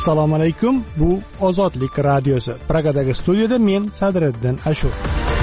Assalomu alaykum. Bu Ozodlik radiosi. Pragadagi studiyada men Sadriddin Ashur.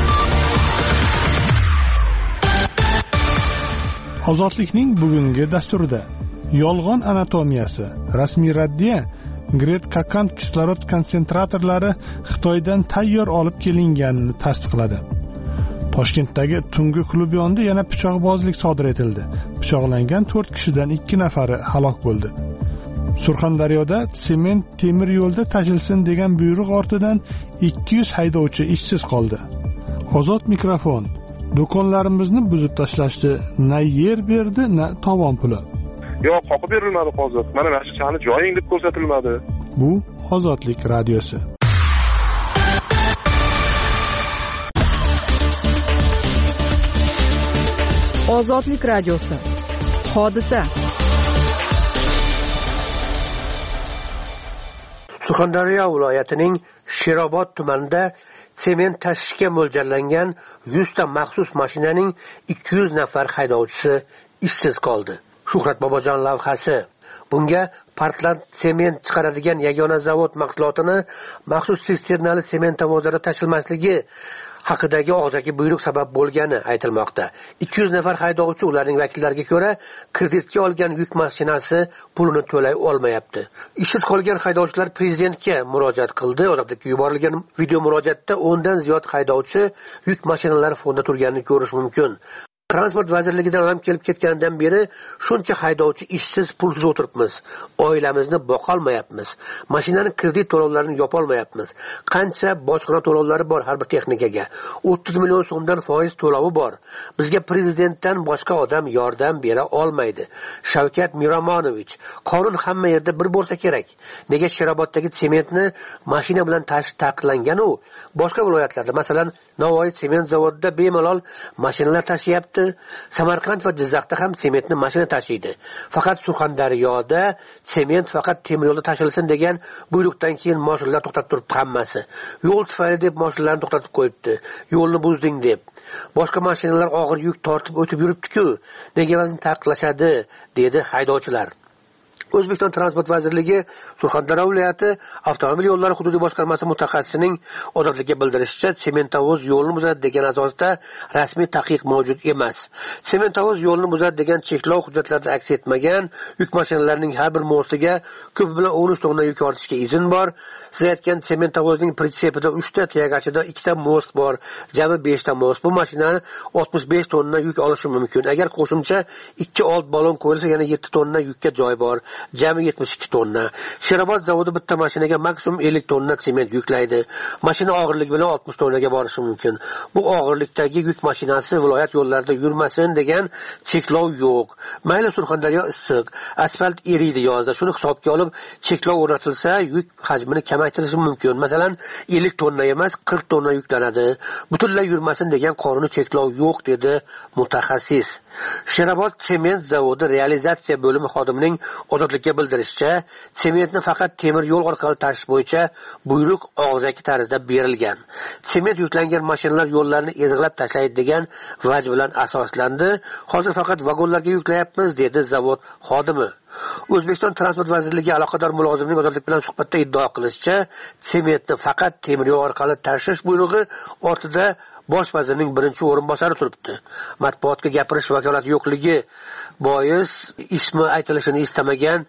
Ozodlikning bugungi dasturida yolg'on anatomiyasi, rasmiy raddiya, Gret Kakant kislorod konsentratorlari Xitoydan tayyor olib kelinganini tasdiqladi. Toshkentdagi tungi klub yonida yana pichoqbozlik sodir etildi. Pichoqlangan 4 kishidan 2 nafari halok bo'ldi. Surxondaryoda sement temir yo'lda tashilsin degan buyruq ortidan 200 haydovchi ishsiz qoldi. Ozod mikrofon. Do'konlarimizni buzib tashlashdi. Na yer berdi, na tovon puli. Yo'q, qoqib berilmadi hozir. Mana mashina joying deb ko'rsatilmadi. Bu Ozodlik radiosi. Ozodlik radiosi. Hodisa. Surxondaryo viloyatining Sherobod tumanida sement tashishga mo'ljallangan 100 ta maxsus mashinaning 200 nafar haydovchisi ishsiz qoldi. Shuhrat Bobojon lavhasi. Bunga Portland sement chiqaradigan yagona zavod mahsulotini maxsus sisternali sementavozlarda tashilmasligi haqidagi og'zaki buyruq sabab bo'lgani aytilmoqda. 200 nafar haydovchi ularning vakillariga ko'ra kreditga olgan yuk mashinasi pulini to'lay olmayapti. Ishsiz qolgan haydovchilar prezidentga murojaat qildi. Odatda yuborilgan video murojaatda 10 dan ziyod haydovchi yuk mashinalari fonda turganini ko'rish mumkin. Transport vazirligidan ham kelib ketgandan beri shuncha haydovchi ishsiz, pulsiz o'tiribmiz. Oilamizni boqolmayapmiz. Mashinaning kredit to'lovlarini yopolmayapmiz. Qancha bojxona to'lovlari bor har bir texnikaga. 30 million so'mdan foiz to'lovi bor. Bizga prezidentdan boshqa odam yordam bera olmaydi. Shavkat Miromonovich, qonun hamma yerda bir bo'lsa kerak. Nega Sheroboddagi sementni mashina bilan tashish taqiqlangan u? Boshqa viloyatlarda, masalan, Navoiy sement zavodida bemalol mashinalar tashyapti. Samarqand va Jizzaxda ham sementni mashina tashiydi. Faqat Surxondaryoda sement faqat temir yo'lda tashilsin degan buyruqdan keyin mashinalar to'xtab turibdi hammasi. Yo'l tufayli deb mashinalarni to'xtatib qo'yibdi. Yo'lni buzding deb. Boshqa mashinalar og'ir yuk tortib o'tib yuribdi-ku. Nega vazni taqiqlashadi, dedi haydovchilar. O'zbekiston Transport vazirligi Surxondaryo viloyati avtomobil yo'llari hududiy boshqarmasi mutaxassisining Ozodlikka bildirishicha, sementavoz yo'lni buzadi degan asosda rasmiy taqiq mavjud emas. Sementavoz yo'lni buzadi degan cheklov hujjatlarida aks etmagan. Yuk mashinalarining har bir mostiga ko'p bilan 13 tonna yuk ortishga izn bor. Siz aytgan sementavozning pritsepida 3 ta, tayagachida 2 ta most bor, jami 5 ta most. Bu mashinani 65 tonna yuk olishi mumkin. Agar qo'shimcha 2 old balon qo'yilsa, yana 7 tonna yukka joy bor. Jami 72 tonna. Sherobod zavodi bitta mashinaga maksimum 50 tonna sement yuklaydi. Mashina og'irligi bilan 60 tonnaga borishi mumkin. Bu og'irlikdagi yuk mashinasi viloyat yo'llarida yurmasin degan cheklov yo'q. Mayli Surxondaryo issiq, asfalt eriydi yozda. Shuni hisobga olib cheklov o'rnatilsa, yuk hajmini kamaytirishi mumkin. Masalan, 50 tonna emas, 40 tonna yuklanadi. Butunlay yurmasin degan qonuniy cheklov yo'q, dedi mutaxassis. Sherobod sement zavodi realizatsiya bo'limi xodimining Ozodlikka bildirishicha, sementni faqat temir yo'l orqali tashish bo'yicha buyruq og'zaki tarzda berilgan. Sement yuklangan mashinalar yo'llarni ezg'ilab tashlaydi degan vaj bilan asoslandi. Hozir faqat vagonlarga yuklayapmiz, dedi zavod xodimi. O'zbekiston Transport vazirligi aloqador mulozimining Ozodlik bilan suhbatda iddao qilishicha, sementni faqat temir yo'l orqali tashish buyrug'i ortida bosh vazirning birinchi o'rinbosari turibdi. Matbuotga gapirish vakolati yo'qligi bois ismi aytilishini istamagan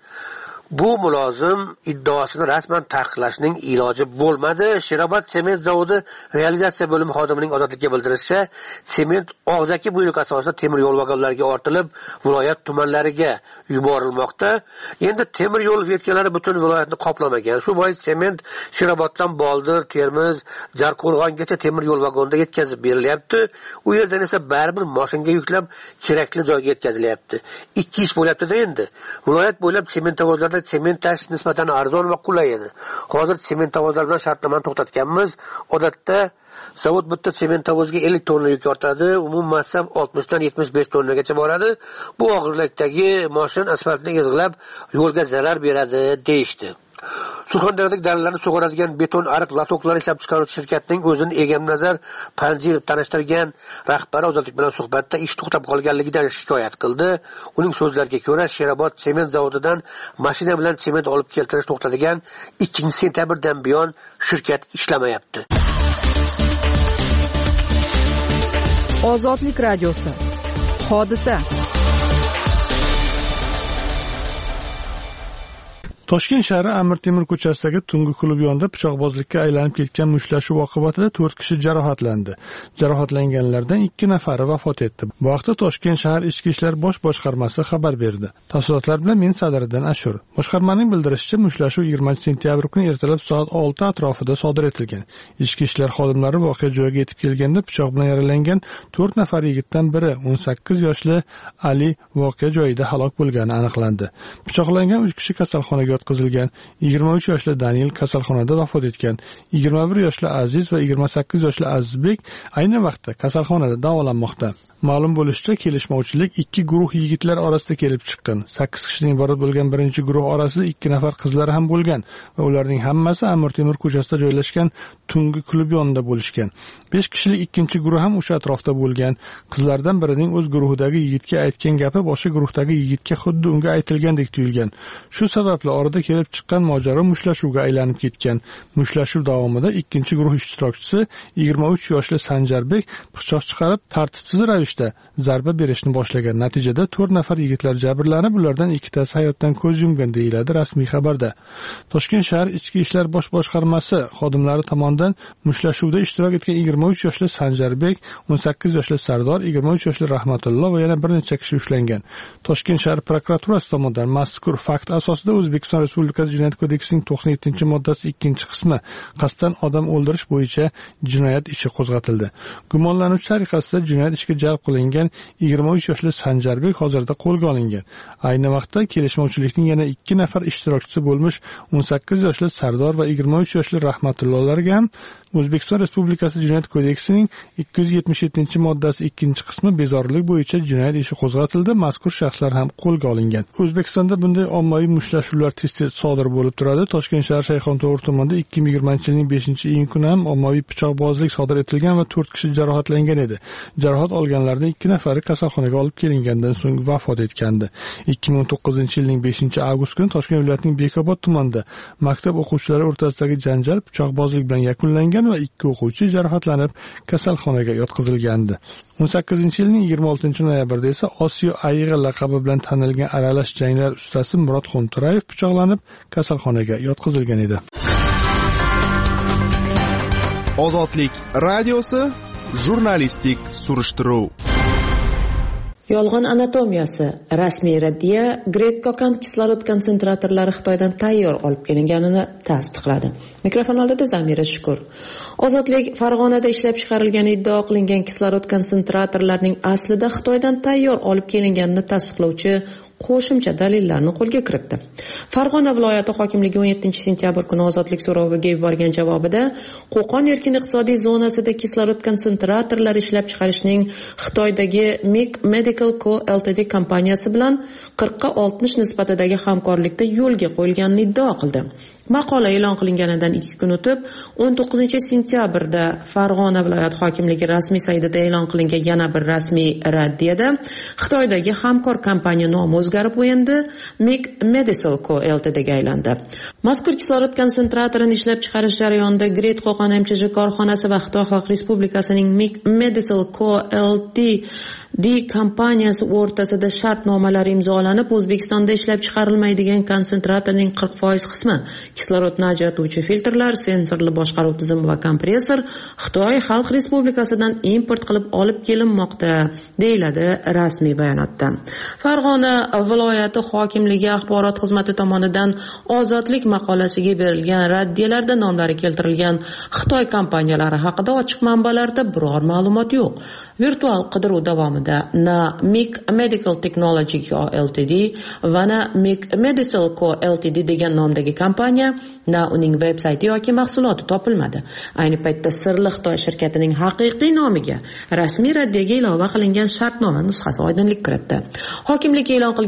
bu mulozim iddaosini rasman taqiqlashning iloji bo'lmadi. Sherobod sement zavodi realizatsiya bo'limi xodimining Ozodlikka bildirishicha, sement og'zaki buyruq asosida temir yo'l vagonlariga ortilib, viloyat tumanlariga yuborilmoqda. Endi temir yo'l vetkalari butun viloyatni qoplamagan. Shu bois sement Sheroboddan Boldir, Termiz, Jarqo'rg'ongacha temir yo'l vagonida yetkazib berilyapti. U yerdan esa baribir mashinaga yuklab kerakli joyga yetkazilyapti. Ikki ish bo'lyapti-da endi. Viloyat bo'ylab sementavozlarda sement tashish nisbatan arzon va qulay edi. Hozir sementavozlar bilan shartnomani to'xtatganmiz. Odatda zavod bitta sementavozga 50 tonna yuk ortadi, umum massa 60 dan 75 tonnagacha boradi. Bu og'irlikdagi mashina asfaltni ezg'ilab yo'lga zarar beradi, deyishdi. Surxondaryodagi daralarni sug'oradigan beton ariq latoklari ishlab chiqaruvchi shirkatining o'zini Egamnazar Panjirov tanishtirgan rahbari Ozodlik bilan suhbatda ish to'xtab qolganligidan shikoyat qildi. Uning so'zlariga ko'ra, Sherobod sement zavodidan mashina bilan sement olib keltirish to'xtatigan 2 sentyabrdan buyon shirkat ishlamayapti. Ozodlik radiosi. Hodisa. Toshkent shahri Amir Temur ko'chasidagi tungi klub yonida pichoqbozlikka aylanib ketgan mushtlashuv oqibatida 4 kishi jarohatlandi. Jarohatlanganlardan 2 nafari vafot etdi. Bu haqda Toshkent shahar Ichki ishlar bosh boshqarmasi xabar berdi. Tafsilotlar bilan men Sadriddin Ashur. Boshqarmaning bildirishicha, mushtlashuv 20-sentyabr kuni ertalab soat 6 atrofida sodir etilgan. Ichki ishlar xodimlari voqea joyiga yetib kelganda pichoq bilan yaralangan 4 nafar yigitdan biri 18 yoshli Ali voqea joyida halok bo'lgani aniqlandi. Pichoqlangan 3 kishi kasalxonaga yotqizilgan. 23 yoshli Daniel kasalxonada vafot etgan. 21 yoshli Aziz va 28 yoshli Azizbek ayni vaqtda kasalxonada davolanmoqda. Ma'lum bo'lishicha, kelishmovchilik 2 guruh yigitlar orasida kelib chiqqan. 8 kishidan iborat bo'lgan birinchi guruh orasida 2 nafar qizlar ham bo'lgan va ularning hammasi Amir Temur ko'chasida joylashgan tungi klub yonida bo'lishgan. 5 kishilik ikkinchi guruh ham o'sha atrofda bo'lgan. Qizlardan birining o'z guruhidagi yigitga aytgan gapi boshqa guruhdagi yigitga xuddi unga aytilgandek tuyulgan. Shu sababli orada kelib chiqqan mojaro mushtlashuvga aylanib ketgan. Mushlashuv davomida ikkinchi guruh ishtirokchisi 23 yoshli Sanjarbek pichoq chiqarib tartibsiz ravishda zarba berishni boshlagan. Natijada 4 nafar yigitlar jabrlanib, ulardan 2tasi hayotdan ko'z yumgan deyiladi rasmiy xabarda. Toshkent shahar Ichki ishlar bosh boshqarmasi xodimlari tomonidan mushtlashuvda ishtirok etgan 23 yoshli Sanjarbek, 18 yoshli Sardor, 23 yoshli Rahmatullo va yana bir necha kishi ushlangan. Toshkent shahar prokuraturasi tomonidan mazkur fakt asosida O'zbekiston Respublikasi Jinoyat kodeksining 97-moddasi 2-qismi qasddan odam o'ldirish bo'yicha jinoyat ishi qo'zg'atildi. Gumonlanuvchi tariqasida jinoyat ishiga jalb qilingan 23 yoshli Sanjarbek hozirda qo'lga olingan. Ayni vaqtda kelishmovchilikning yana 2 nafar ishtirokchisi bo'lmish 18 yoshli Sardor va 23 yoshli Rahmatullolarga ham O'zbekiston Respublikasi Jinoyat kodeksining 277-moddasi 2-qismi bezorilik bo'yicha jinoyat ishi qo'zg'atildi. Mazkur shaxslar ham qo'lga olingan. O'zbekistonda bunday ommaviy mushtlashuvlar tez-tez sodir bo'lib turadi. Toshkent shahar Shayxonto'g'ri tumanida 2020-yilning 5-iyun kuni ham ommaviy pichoqbozlik sodir etilgan va 4 kishi jarohatlangan edi. Jarohat olganlardan 2 nafari kasalxonaga olib kelingandan so'ng vafot etgandi. 2019-yilning 5-avgust kuni Toshkent viloyatining Bekobod tumanida maktab o'quvchilari o'rtasidagi janjal pichoqbozlik bilan yakunlangan va 2 o'quvchi jarohatlanib kasalxonaga yotqizilgandi. 18-yilning 26-noyabrida esa Osiyo ayig'i laqabi bilan tanilgan aralash janglar ustasi Murod Xonto'rayev pichoqlanib kasalxonaga yotqizilgan edi. Ozodlik radiosi jurnalistik surishtiruv. Yolg'on anatomiyasi rasmiy raddiya Great Kokand kislorod konsentratorlari Xitoydan tayyor olib kelinganini tasdiqladi. Mikrofon oldida Zamira Shukur. Ozodlik Farg'onada ishlab chiqarilgan iddio qilingan kislorod konsentratorlarining aslida Xitoydan tayyor olib kelinganini tasdiqlovchi qo'shimcha dalillarni qo'lga kiritdi. Farg'ona viloyati hokimligi 17-sentyabr kuni Ozodlik so'roviga yuborgan javobida Qo'qon erkin iqtisodiy zonasida kislorod konsentratorlari ishlab chiqarishning Xitoydagi MIC Medical Co Ltd kompaniyasi bilan 40-60 nisbatidagi hamkorlikda yo'lga qo'yilganini iddao qildi. Maqola e'lon qilinganidan 2 kun o'tib 19-sentyabrda Farg'ona viloyat hokimligi rasmiy saytida e'lon qilingan yana bir rasmiy raddiyada Xitoydagi hamkor kompaniya nomi o'zgarib endi MIC Medical Co Ltd ga aylandi. Mazkur kislorod konsentratorini ishlab chiqarish jarayonida Great Qo'qon MChJ korxonasi va Xitoy Xalq Respublikasining MIC Medical Co Ltd kompaniyasi o'rtasida shartnomalar imzolanib, O'zbekistonda ishlab chiqarilmaydigan konsentratorning 40% qismi kislorodni ajratuvchi filtrlar, sensorli boshqaruv tizimi va kompressor Xitoy Xalq Respublikasidan import qilib olib kelinmoqda, deyiladi rasmiy bayonotda. Farg'ona viloyati hokimligi axborot xizmati tomonidan Ozodlik maqolasiga berilgan raddiyalarda nomlari keltirilgan Xitoy kompaniyalari haqida ochiq manbalarda biror ma'lumot yo'q. Virtual qidiruv davomida na MIC Medical Technology Co Ltd va na MIC Medical Co Ltd degan nomdagi kompaniya na uning veb-sayti yoki mahsuloti topilmadi. Ayni paytda sirli Xitoy shirkatining haqiqiy nomiga rasmiy raddiyaga ilova qilingan shartnoma nusxasi oydinlik kiritdi. Hokimlik e'lon qilgan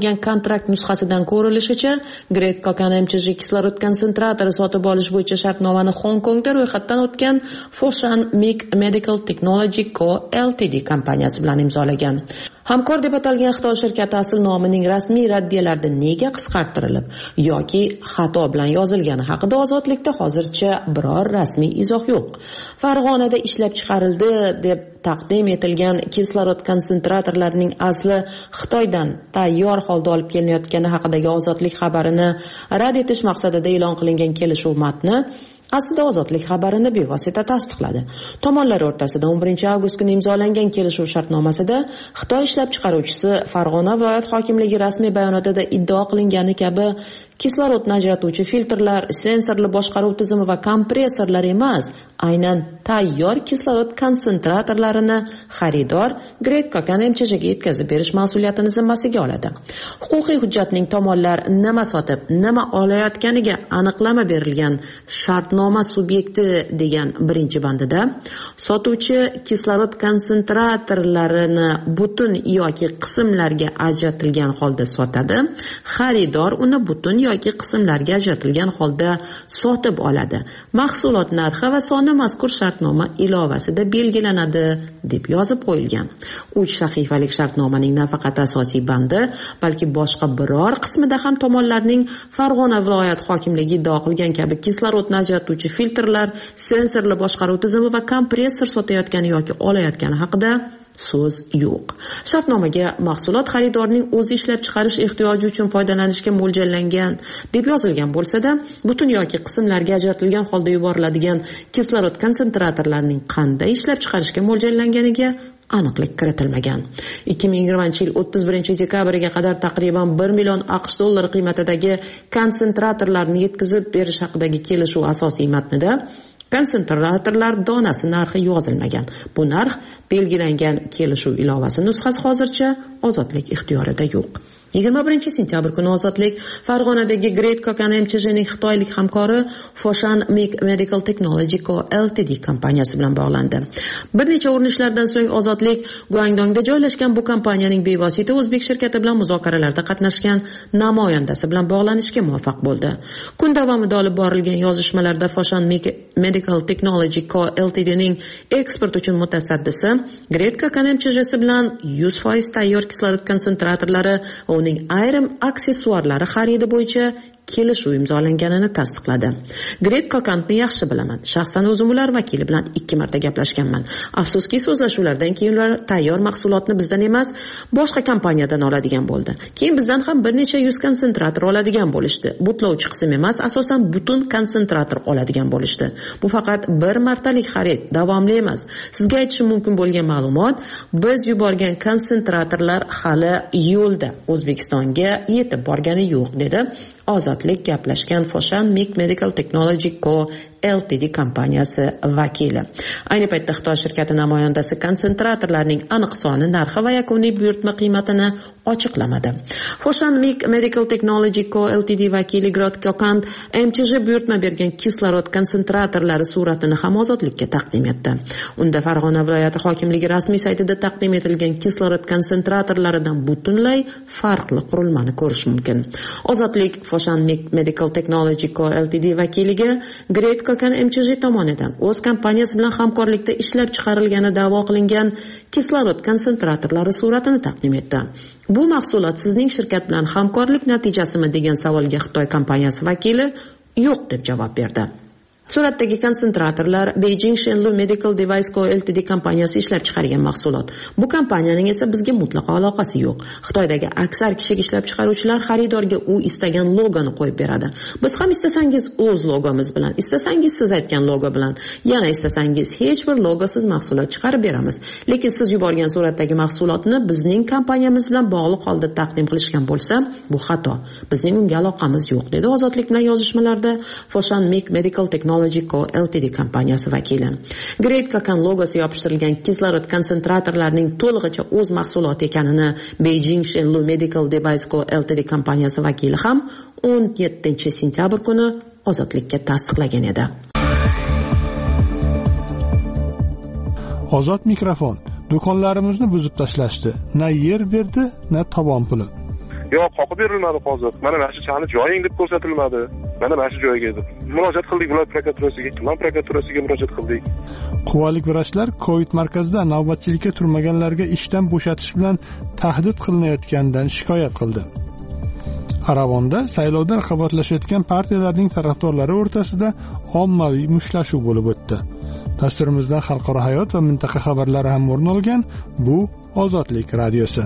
bo'lgan kontrakt nusxasidan ko'rilishicha, Great Cocan MChJ kislorod konsentratori sotib olish bo'yicha shartnomani Hong Kongda ro'yxatdan o'tgan Foshan Mic Medical Technology Co. Ltd kompaniyasi bilan imzolagan. Hamkor deb atalgan Xitoy shirkati asl nomining rasmiy raddiyalarida nega qisqartirilib yoki xato bilan yozilgani haqida Ozodlikda hozircha biror rasmiy izoh yo'q. Farg'onada ishlab chiqarildi deb taqdim etilgan kislorod konsentratorlarining asli Xitoydan tayyor holda olib kelinayotgani haqidagi Ozodlik xabarini rad etish maqsadida e'lon qilingan kelishuv matni aslida Ozodlik xabarini bevosita tasdiqladi. Tomonlar o'rtasida 11 avgust kuni imzolangan kelishuv shartnomasida Xitoy ishlab chiqaruvchisi Farg'ona viloyat hokimligi rasmiy bayonotida iddao qilingani kabi kislorodni ajratuvchi filtrlar, sensorli boshqaruv tizimi va kompressorlar emas, aynan tayyor kislorod konsentratorlarini xaridor Great Cocan MChJga yetkazib berish mas'uliyatini zimmasiga oladi. Huquqiy hujjatning tomonlar nima sotib, nima olayotganiga aniqlama berilgan shartnoma subyekti degan birinchi bandida sotuvchi kislorod konsentratorlarini butun yoki qismlarga ajratilgan holda sotadi, xaridor uni butun yoki qismlarga ajratilgan holda sotib oladi. Mahsulot narxi va soni mazkur shartnoma ilovasida belgilanadi deb yozib qo'yilgan. 3 sahifalik shartnomaning nafaqat asosiy bandi, balki boshqa biror qismida ham tomonlarning Farg'ona viloyat hokimligi iddao qilgan kabi kislorodni ajratuvchi filtrlar, sensorli boshqaruv tizimi va kompressor sotayotgani yoki olayotgani haqida so'z yo'q. Shartnomaga mahsulot xaridorning o'zi ishlab chiqarish ehtiyoji uchun foydalanishga mo'ljallangan deb yozilgan bo'lsa-da, butun yoki qismlarga ajratilgan holda yuboriladigan kislorod konsentratorlarining qanday ishlab chiqarishga mo'ljallanganiga aniqlik kiritilmagan. 2020-yil 31-dekabriga qadar taqriban 1 million AQSh dollari qiymatidagi konsentratorlarni yetkazib berish haqidagi kelishuv asosiy matnida konsentratorlar donasi narxi yozilmagan. Bu narx belgilangan kelishuv ilovasi nusxasi hozircha Ozodlik ixtiyorida yo'q. 21-sentyabr kuni Ozodlik Farg'onadagi Great Cocan MChJning xitoylik hamkori Foshan Mic Medical Technology Co. Ltd kompaniyasi bilan bog'landi. Bir necha urinishlardan so'ng Ozodlik Guangdongda joylashgan bu kompaniyaning bevosita o'zbek shirkati bilan muzokaralarda qatnashgan namoyandasi bilan bog'lanishga muvaffaq bo'ldi. Kun davomida olib borilgan yozishmalarda Foshan Mic Medical Technology Co. Ltdning eksport uchun mutasaddisi Great Cocan MChJsi bilan 100% tayyor kislorod konsentratorlari va uning ayrim aksessuarlari xaridi bo'yicha kelishuv imzolanganini tasdiqladi. Great Cocan'ni yaxshi bilaman. Shaxsan o'zim ular vakili bilan 2 marta gaplashganman. Afsuski, so'zlashuvlardan keyin ular tayyor mahsulotni bizdan emas, boshqa kompaniyadan oladigan bo'ldi. Keyin bizdan ham bir necha 100 konsentrator oladigan bo'lishdi. Butlovchi qism emas, asosan butun konsentrator oladigan bo'lishdi. Bu faqat bir martalik xarid, davomli emas. Sizga aytishim mumkin bo'lgan ma'lumot, biz yuborgan konsentratorlar hali yo'lda, O'zbekistonga yetib borgani yo'q, dedi Ozodlik gaplashgan Foshan Mic Medical Technology Co. Ltd kompaniyasi vakili. Ayni paytda Xitoy shirkati namoyandasi konsentratorlarning aniq soni, narxi va yakuniy buyurtma qiymatini ochiqlamadi. Foshan Mic Medical Technology Co. Ltd vakili Great Cocan MChJ buyurtma bergan kislorod konsentratorlari suratini ham Ozodlikka taqdim etdi. Unda Farg'ona viloyati hokimligi rasmiy saytida taqdim etilgan kislorod konsentratorlaridan butunlay farqli qurilmani ko'rish mumkin. Ozodlik Foshan Mic Medical Technology Co. Ltd vakiliga Great Cocan MChJ tomonidan o'z kompaniyasi bilan hamkorlikda ishlab chiqarilgani da'vo qilingan kislorod konsentratorlari suratini taqdim etdi. Bu mahsulot sizning shirkat bilan hamkorlik natijasimi degan savolga Xitoy kompaniyasi vakili yo'q deb javob berdi. Suratdagi konsentratorlar Beijing Shenlu Medical Device Co. Ltd kompaniyasi ishlab chiqargan mahsulot. Bu kompaniyaning esa bizga mutlaqo aloqasi yo'q. Xitoydagi aksar kichik ishlab chiqaruvchilar xaridorga u istagan logoni qo'yib beradi. Biz ham istasangiz o'z logomiz bilan, istasangiz siz aytgan logo bilan, yana istasangiz hech bir logosiz mahsulot chiqarib beramiz. Lekin siz yuborgan suratdagi mahsulotni bizning kompaniyamiz bilan bog'liq holda taqdim qilishgan bo'lsa, bu xato. Bizning unga aloqamiz yo'q, dedi Ozodlik bilan yozishmalarda Foshan Mic Medical Technology Co. Ltd kompaniyasi vakili. Great Cocan logosi yopishtirilgan kislorod konsentratorlarining to'lig'icha o'z mahsuloti ekanini Beijing Shenlu Medical Device Co. Ltd kompaniyasi vakili ham 17-sentyabr kuni Ozodlikka tasdiqlagan edi. Ozod mikrofon. Do'konlarimizni buzib tashlashdi. Na yer berdi, na tovon puli. yo'q qoqib berilmadi hozir. Mana shu chani joying deb ko'rsatilmadi. Mana shu joyga deb murojaat qildik viloyat prokuraturasiga, tuman prokuraturasiga murojaat qildik. Quvalik vrachlar COVID markazida navbatchilikka turmaganlarga ishdan bo'shatish bilan tahdid qilinayotganidan shikoyat qildi. Aravonda saylovda raqobatlashayotgan partiyalarning tarafdorlari o'rtasida ommaviy mushtlashuv bo'lib o'tdi. Dasturimizda xalqaro hayot va mintaqa xabarlari ham o'rin olgan. Bu Ozodlik radiosi.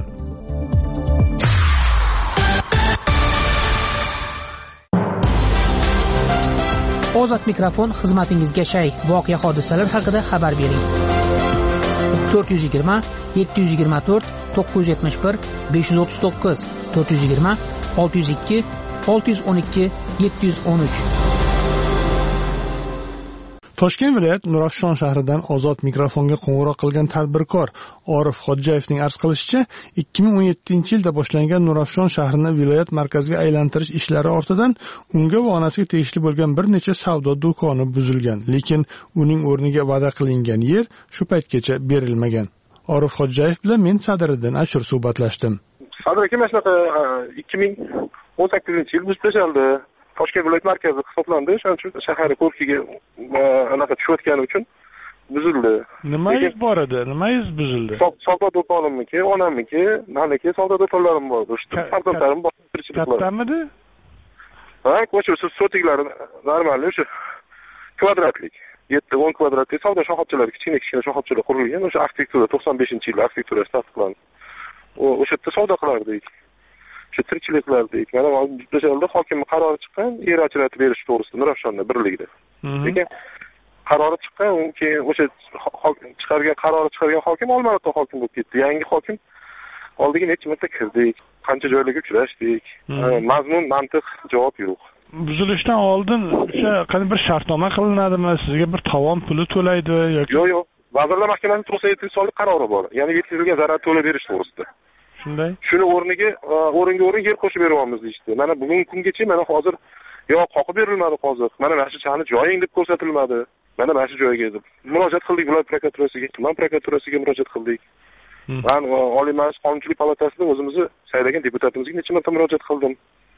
Ozod mikrofon xizmatingizga shay. Voqea hodisalar haqida xabar bering. 420 724 971 539 420 602 612 713. Toshkent viloyat Nurafshon shahridan Ozod mikrofonga qo'ng'iroq qilgan tadbirkor Orif Xodjayevning arz qilishicha, 2017-yilda boshlangan Nurafshon shahrini viloyat markaziga aylantirish ishlari ortidan unga va onasiga tegishli bo'lgan bir necha savdo do'koni buzilgan, lekin uning o'rniga va'da qilingan yer shu paytgacha berilmagan. Orif Xodjayev bilan men Sadriddin Ashur suhbatlashdim. Sadr aka, mana shunaqa 2018-yil buzib tashlandi. Toshkent viloyat markazi hisoblandi. Shuning uchun shahar ko'rkiga anaqa tushayotgani uchun buzildi. Nimangiz bor edi? Nimangiz buzildi? Savdo do'konimniki, onamniki, meniki savdo do'konlarim bor. O'sha farzandlarim bor. Kattamidi? Ha, ko'cha sotiklari normal, o'sha kvadratlik. 7-10 kvadratlik savdo shoxobchalari, kichkina shoxobchalar qurilgan. O'sha arxitektura 95-yil arxitekturasi tasdiqlandi. O'sha yerda savdo qilardik. Tirikchilik qilardik. Mana hozir hokim qarori chiqqan, yer ajratib berish to'g'risida Nurafshonda birligida. Lekin qarori chiqqan, keyin o'sha qarori chiqargan hokim Olmaliqda hokim bo'lib ketdi. Yangi hokim oldiga necha marta kirdik, qancha joylarga uchrashdik. Mazmun, mantiq javob yo'q. Buzilishdan oldin o'sha qanday bir shartnoma qilinadimi? Sizga bir tovon puli to'laydi yoki? Yo'q. Vazirlar Mahkamasining 97-sonli qarori bor. Ya'ni yetkazilgan zarar to'lab berish to'g'risida. Shuni o'rniga o'rin yer qo'shib beryapmiz deydi. Mana bugungi kungacha mana hozir yo'q qoqib berilmadi hozir. Mana shu chani joying deb ko'rsatilmadi. Mana shu joyga deb murojaat qildik viloyat prokuraturasiga, tuman prokuraturasiga murojaat qildik. Men Oliy Majlis Qonunchilik palatasida o'zimizni saylagan deputatimizga necha marta murojaat qildim.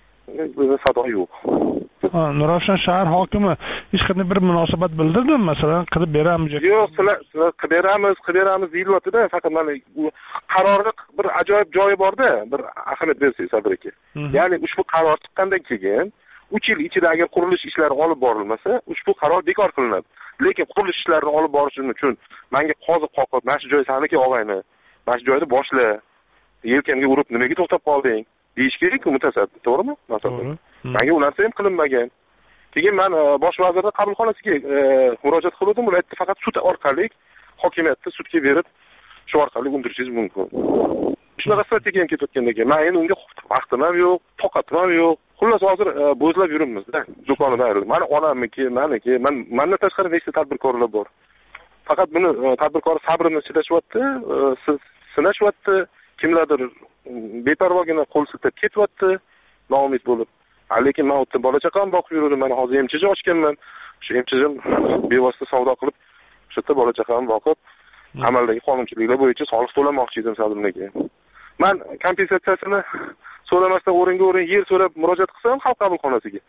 Sado yo'q. Nurafshon shahar hokimi hech qanday bir munosabat bildirdimi? Masalan, qilib beramiz yoki yo'q, sizlar qilib beramiz deyilyapti-da, faqat mana qarorni bir ajoyib joyi bor-da, bir ahamiyat bersangiz Sadr aka. Ya'ni ushbu qaror chiqqandan keyin 3 yil ichida agar qurilish ishlari olib borilmasa, ushbu qaror bekor qilinadi. Lekin qurilish ishlarini olib borish uchun menga qoziq qoqib, mana shu joy saniki og'ayni, mana shu joyda boshla, yelkamga urib nimaga to'xtab qolding deyish kerak-ku mutasaddi, to'g'rimi? Masalan, menga u narsa ham qilinmagan. Keyin men bosh vazirning qabulxonasiga murojaat qildim, ular aytdi faqat sud orqali hokimiyatda sudga berib, shu orqali undirishingiz mumkin. Shunaqa strategiya ham ketayotgandan keyin men endi unga vaqtim ham yo'q, toqatim ham yo'q. Xullas hozir bo'zlab yuribmiz-da, do'kondan ayrilib. Mana onamniki, meniki, mendan tashqari nechta tadbirkorlar bor. Faqat buni tadbirkor sabrini chilashyapti, sinashyapti, kimlardir beparvogina qo'l siltab ketyapti, noumid bo'lib. Lekin men o'tda bola chaqam boqib yurdim. Men hozir emchiji ochganman. Shu emchijim bevosita savdo qilib, shu yerda bola chaqam boqib, amaldagi qonunchiliklar bo'yicha soliq to'lamoqchi edim Sadrniki. Men kompensatsiyasini so'ramasdan o'rin yer so'rab murojaat qilsam xalq qabulxonasiga.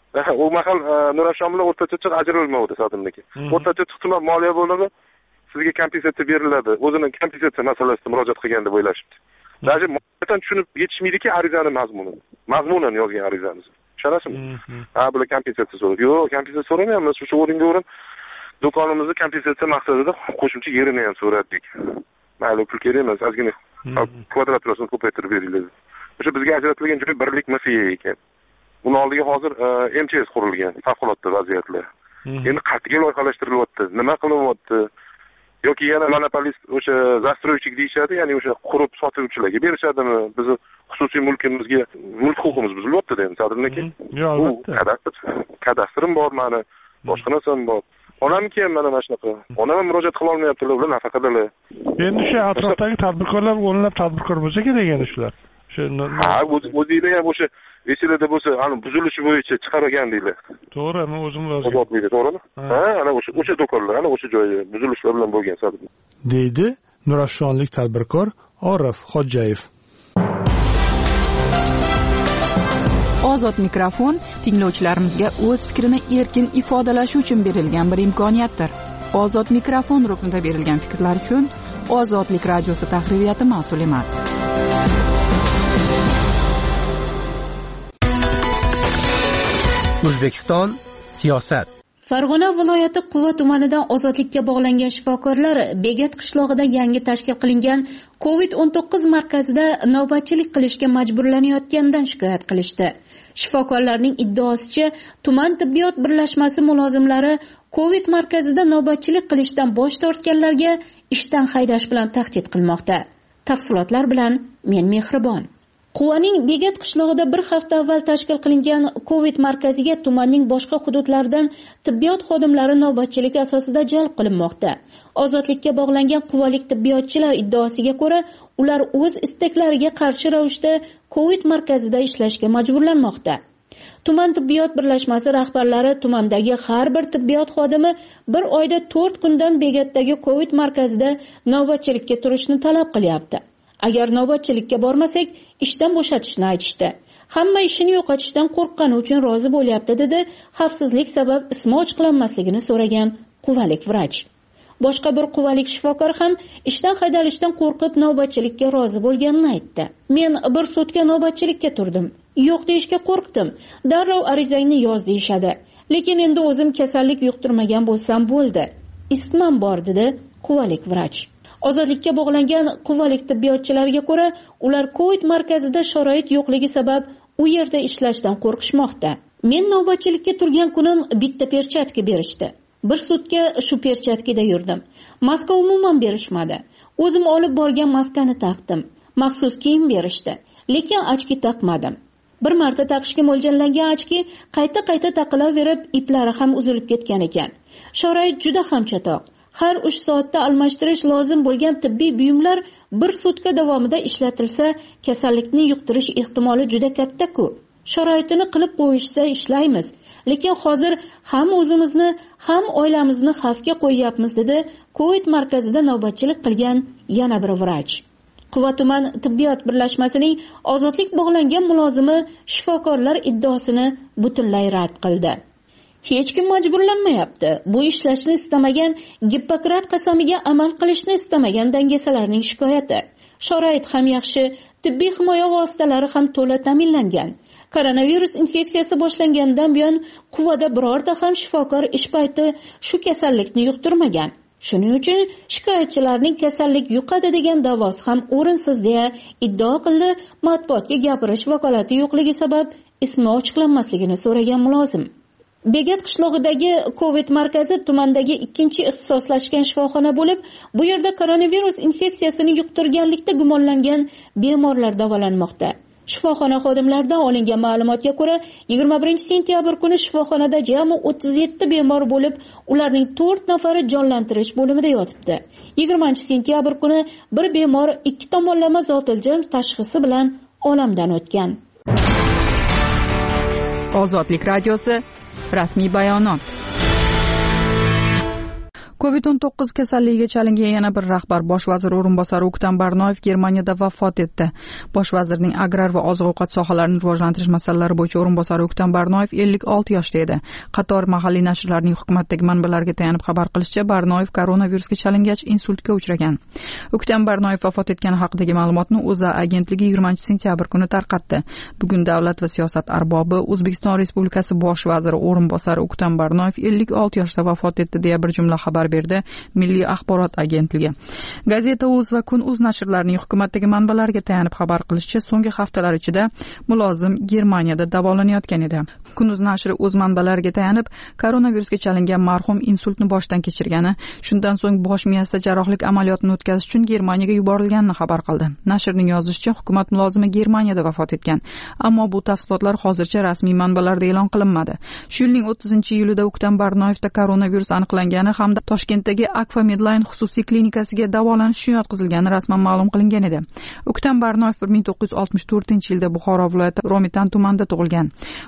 U mahal Nurafshon bilan o'rtacha ajralmaydi Sadrniki. O'rtacha tuman moliya bo'limi sizga kompensatsiya beriladi. O'zining kompensatsiya masalasida murojaat qilgan deb o'ylashibdi. Даже mo'tan tushunib yetishmaydiki arizani mazmunini. Mazmunan yozgan arizamiz. Tushunasizmi? Bular kompensatsiya so'raydi. Yo'q, kompensatsiya so'ramayapmiz. Shu o'rin do'konimizni kompensatsiya maqsadida qo'shimcha yerini ham so'radik. Mayli, pul kerak emas, ozgina kvadraturasini ko'paytirib beringlar. O'sha bizga ajratilgan joy birlik mafiya ekan. Uni oldiga hozir MTS qurilgan, favqulodda vaziyatlar. Endi qat'iy loyihalashtirilyapti. Nima qilyapti? Yoki yana monopolist o'sha застройщик deyishadi, ya'ni o'sha qurib sotuvchilarga berishadimi? Bizni xususiy mulkimizga mulk huquqimiz buzilyapti-da endi Sadrniki. Yo'q, albatta. Kadastrim bor meni, boshqa narsam bor. Onamki ham mana shunaqa. Onam murojaat qila olmayaptilar, ular nafaqadalar. Endi shu atrofdagi tadbirkorlar o'nlab tadbirkor bo'lsa kerak endi shular. O'zinglar ham o'sha esinglarda bo'lsa, ana buzilishi bo'yicha chiqargan deylar. To'g'ri, men o'zim yozdim. To'g'rimi? Ana o'sha do'konlar, ana o'sha joyi buzilishlar bilan bo'lgan Sadr. deydi Nurafshonlik tadbirkor Orif Xodjayev. Ozod mikrofon tinglovchilarimizga o'z fikrini erkin ifodalashi uchun berilgan bir imkoniyatdir. Ozod mikrofon ruknida berilgan fikrlar uchun Ozodlik radiosi tahririyati mas'ul emas. O'zbekiston siyosat. Farg'ona viloyati Quva tumanidan ozodlikka bog'langan shifokorlar Begat qishlog'ida yangi tashkil qilingan COVID-19 markazida navbatchilik qilishga majburlanayotganidan shikoyat qilishdi. Shifokorlarning iddaosicha, tuman tibbiyot birlashmasi mulozimlari COVID markazida navbatchilik qilishdan bosh tortganlarga ishdan haydash bilan tahdid qilmoqda. Tafsilotlar bilan men Mehribon. Quvaning Begat qishlog'ida bir hafta avval tashkil qilingan COVID markaziga tumanning boshqa hududlaridan tibbiyot xodimlari navbatchilik asosida jalb qilinmoqda. Ozodlikka bog'langan quvalik tibbiyotchilar iddaosiga ko'ra, ular o'z istaklariga qarshi ravishda COVID markazida ishlashga majburlanmoqda. Tuman tibbiyot birlashmasi rahbarlari tumandagi har bir tibbiyot xodimi bir oyda 4 kundan Begatdagi COVID markazida navbatchilikka turishni talab qilyapti. Agar navbatchilikka bormasak, ishdan bo'shatishni aytishdi. Hamma ishini yo'qotishdan qo'rqqani uchun rozi bo'lyapti, dedi xavfsizlik sabab ismi ochiqlanmasligini so'ragan quvalik vrach. Boshqa bir quvalik shifokor ham ishdan haydalishdan qo'rqib navbatchilikka rozi bo'lganini aytdi. Men bir sutka navbatchilikka turdim. Yo'q deyishga qo'rqdim. Darrov arizangni yoz deyishadi. Lekin endi o'zim kasallik yuqtirmagan bo'lsam bo'ldi. Isitmam bor, dedi quvalik vrach. Ozodlikka bog'langan quvalik tibbiyotchilarga ko'ra, ular COVID markazida sharoit yo'qligi sabab u yerda ishlashdan qo'rqishmoqda. Men navbatchilikka turgan kunim bitta perchatka berishdi. Bir sutka shu perchatkada yurdim. Maska umuman berishmadi. O'zim olib borgan maskani taqdim. Maxsus kiyim berishdi, lekin ochki taqmadim. Bir marta taqishga mo'ljallangan ochki qayta taqilaverib, iplari ham uzilib ketgan ekan. Sharoit juda ham chatoq. Har 3 soatda almashtirish lozim bo'lgan tibbiy buyumlar bir sutka davomida ishlatilsa, kasallikni yuqtirish ehtimoli juda katta-ku. Sharoitini qilib qo'yishsa ishlaymiz, lekin hozir ham o'zimizni, ham oilamizni xavfga qo'yyapmiz, dedi COVID markazida navbatchilik qilgan yana bir vrach. Quva tuman tibbiyot birlashmasining ozodlik bog'langan mulozimi shifokorlar iddaosini butunlay rad qildi. Hech kim majburlanmayapti. Bu ishlashni istamagan, Gippokrat qasamiga amal qilishni istamagan dangasalarning shikoyati. Sharoit ham yaxshi, tibbiy himoya vositalari ham to'la ta'minlangan. Koronavirus infeksiyasi boshlangandan buyon Quvada birorta ham shifokor ish payti shu kasallikni yuqtirmagan. Shuning uchun shikoyatchilarning kasallik yuqadi degan da'vosi ham o'rinsiz, deya iddao qildi matbuotga gapirish vakolati yo'qligi sabab ismi ochiqlanmasligini so'ragan mulozim. Begat qishlog'idagi COVID markazi tumandagi ikkinchi ixtisoslashgan shifoxona bo'lib, bu yerda koronavirus infeksiyasini yuqtirganlikda gumonlangan bemorlar davolanmoqda. Shifoxona xodimlaridan olingan ma'lumotga ko'ra, 21 sentyabr kuni shifoxonada jami 37 bemor bo'lib, ularning 4 nafari jonlantirish bo'limida yotibdi. 20 sentyabr kuni bir bemor 2 tomonlama zotiljam tashxisi bilan olamdan o'tgan. Ozodlik radiosi rasmiy bayonot. COVID-19 kasalligiga chalingan yana bir rahbar bosh vazir o'rinbosari O'ktam Barnoyev Germaniyada vafot etdi. Bosh vazirning agrar va oziq-ovqat sohalarini rivojlantirish masalalari bo'yicha o'rinbosari O'ktam Barnoyev 56 yoshda edi. Qator mahalliy nashrlarning hukumatdagi manbalarga tayanib xabar qilishicha, Barnoyev koronavirusga chalingach insultga uchragan. O'ktam Barnoyev vafot etgani haqidagi ma'lumotni O'zA agentligi 20 sentyabr kuni tarqatdi. Bugun davlat va siyosat arbobi O'zbekiston Respublikasi bosh vaziri o'rinbosari O'ktam Barnoyev 56 yoshda vafot etdi, deya bir jumla xabar berdi Milliy axborot agentligi. Gazeta.uz va Kun.uz nashrlarining hukumatdagi manbalariga tayanib xabar qilishicha, so'nggi haftalar ichida mulozim Germaniyada davolanayotgan edi. Kun.uz nashri o'z manbalariga tayanib, koronavirusga chalingan marhum insultni boshdan kechirgani, shundan so'ng bosh miyasida jarrohlik amaliyotini o'tkazish uchun Germaniyaga yuborilganini xabar qildi. Nashrning yozishicha, hukumat mulozimi Germaniyada vafot etgan, ammo bu tafsilotlar hozircha rasmiy manbalarda e'lon qilinmadi. Shu yilning 30-iyulida O'ktam Barnoyevda koronavirus aniqlangani hamda Toshkentdagi Akfa Medline xususiy klinikasiga davolanish uchun yotqizilgani rasman ma'lum qilingan edi. O'ktam Barnoyev 1964-yilda Buxoro viloyati Romitan tumanida tug'ilgan. U Toshkent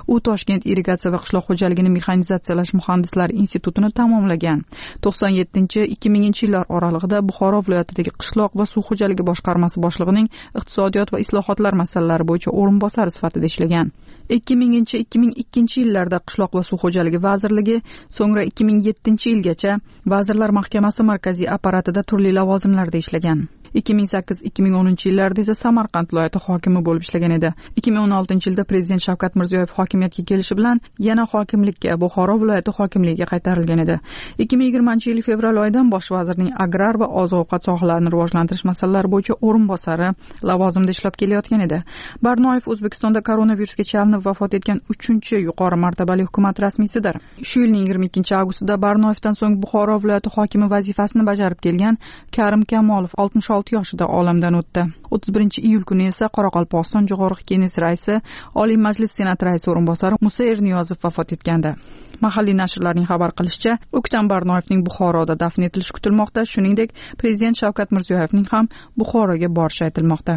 Toshkent irrigatsiya va qishloq xo'jaligini mexanizatsiyalash muhandislari institutini tamomlagan. 97-2000 yillar oralig'ida Buxoro viloyatidagi qishloq va suv xo'jaligi boshqarmasi boshlig'ining iqtisodiyot va islohotlar masalalari bo'yicha o'rinbosari sifatida ishlagan. 2000-2002 yillarda qishloq va suv xo'jaligi vazirligi, so'ngra 2007 yilgacha Vazirlar Mahkamasi markaziy apparatida turli lavozimlarda ishlagan. 2008-2010 yillarda esa Samarqand viloyati hokimi bo'lib ishlagan edi. 2016 yilda Prezident Shavkat Mirziyoyev hokimiyatga kelishi bilan yana hokimlikka, Buxoro viloyati hokimligiga qaytarilgan edi. 2020 yil fevral oyidan bosh vazirning agrar va oziq-ovqat sohalarini rivojlantirish masalalari bo'yicha o'rinbosari lavozimida ishlab kelayotgan edi. Barnoyev O'zbekistonda koronavirusga chalinib vafot etgan 3-yuqori martabali hukumat rasmiysidir. Shu yilning 22-avgustida Barnoyevdan so'ng Buxoro viloyati hokimi vazifasini bajarib kelgan Karim Kamolov 66 yoshida olamdan o'tdi. 31-iyul kuni esa Qoraqalpog'iston Jo'qorg'i Kenesi raisi, Oliy Majlis Senat raisi o'rinbosari Musa Erniyozov vafot etgandi. Mahalliy nashrlarning xabar qilishicha, O'ktam Barnoyevning Buxoroda dafn etilishi kutilmoqda, shuningdek, Prezident Shavkat Mirziyoyevning ham Buxoroga borishi aytilmoqda.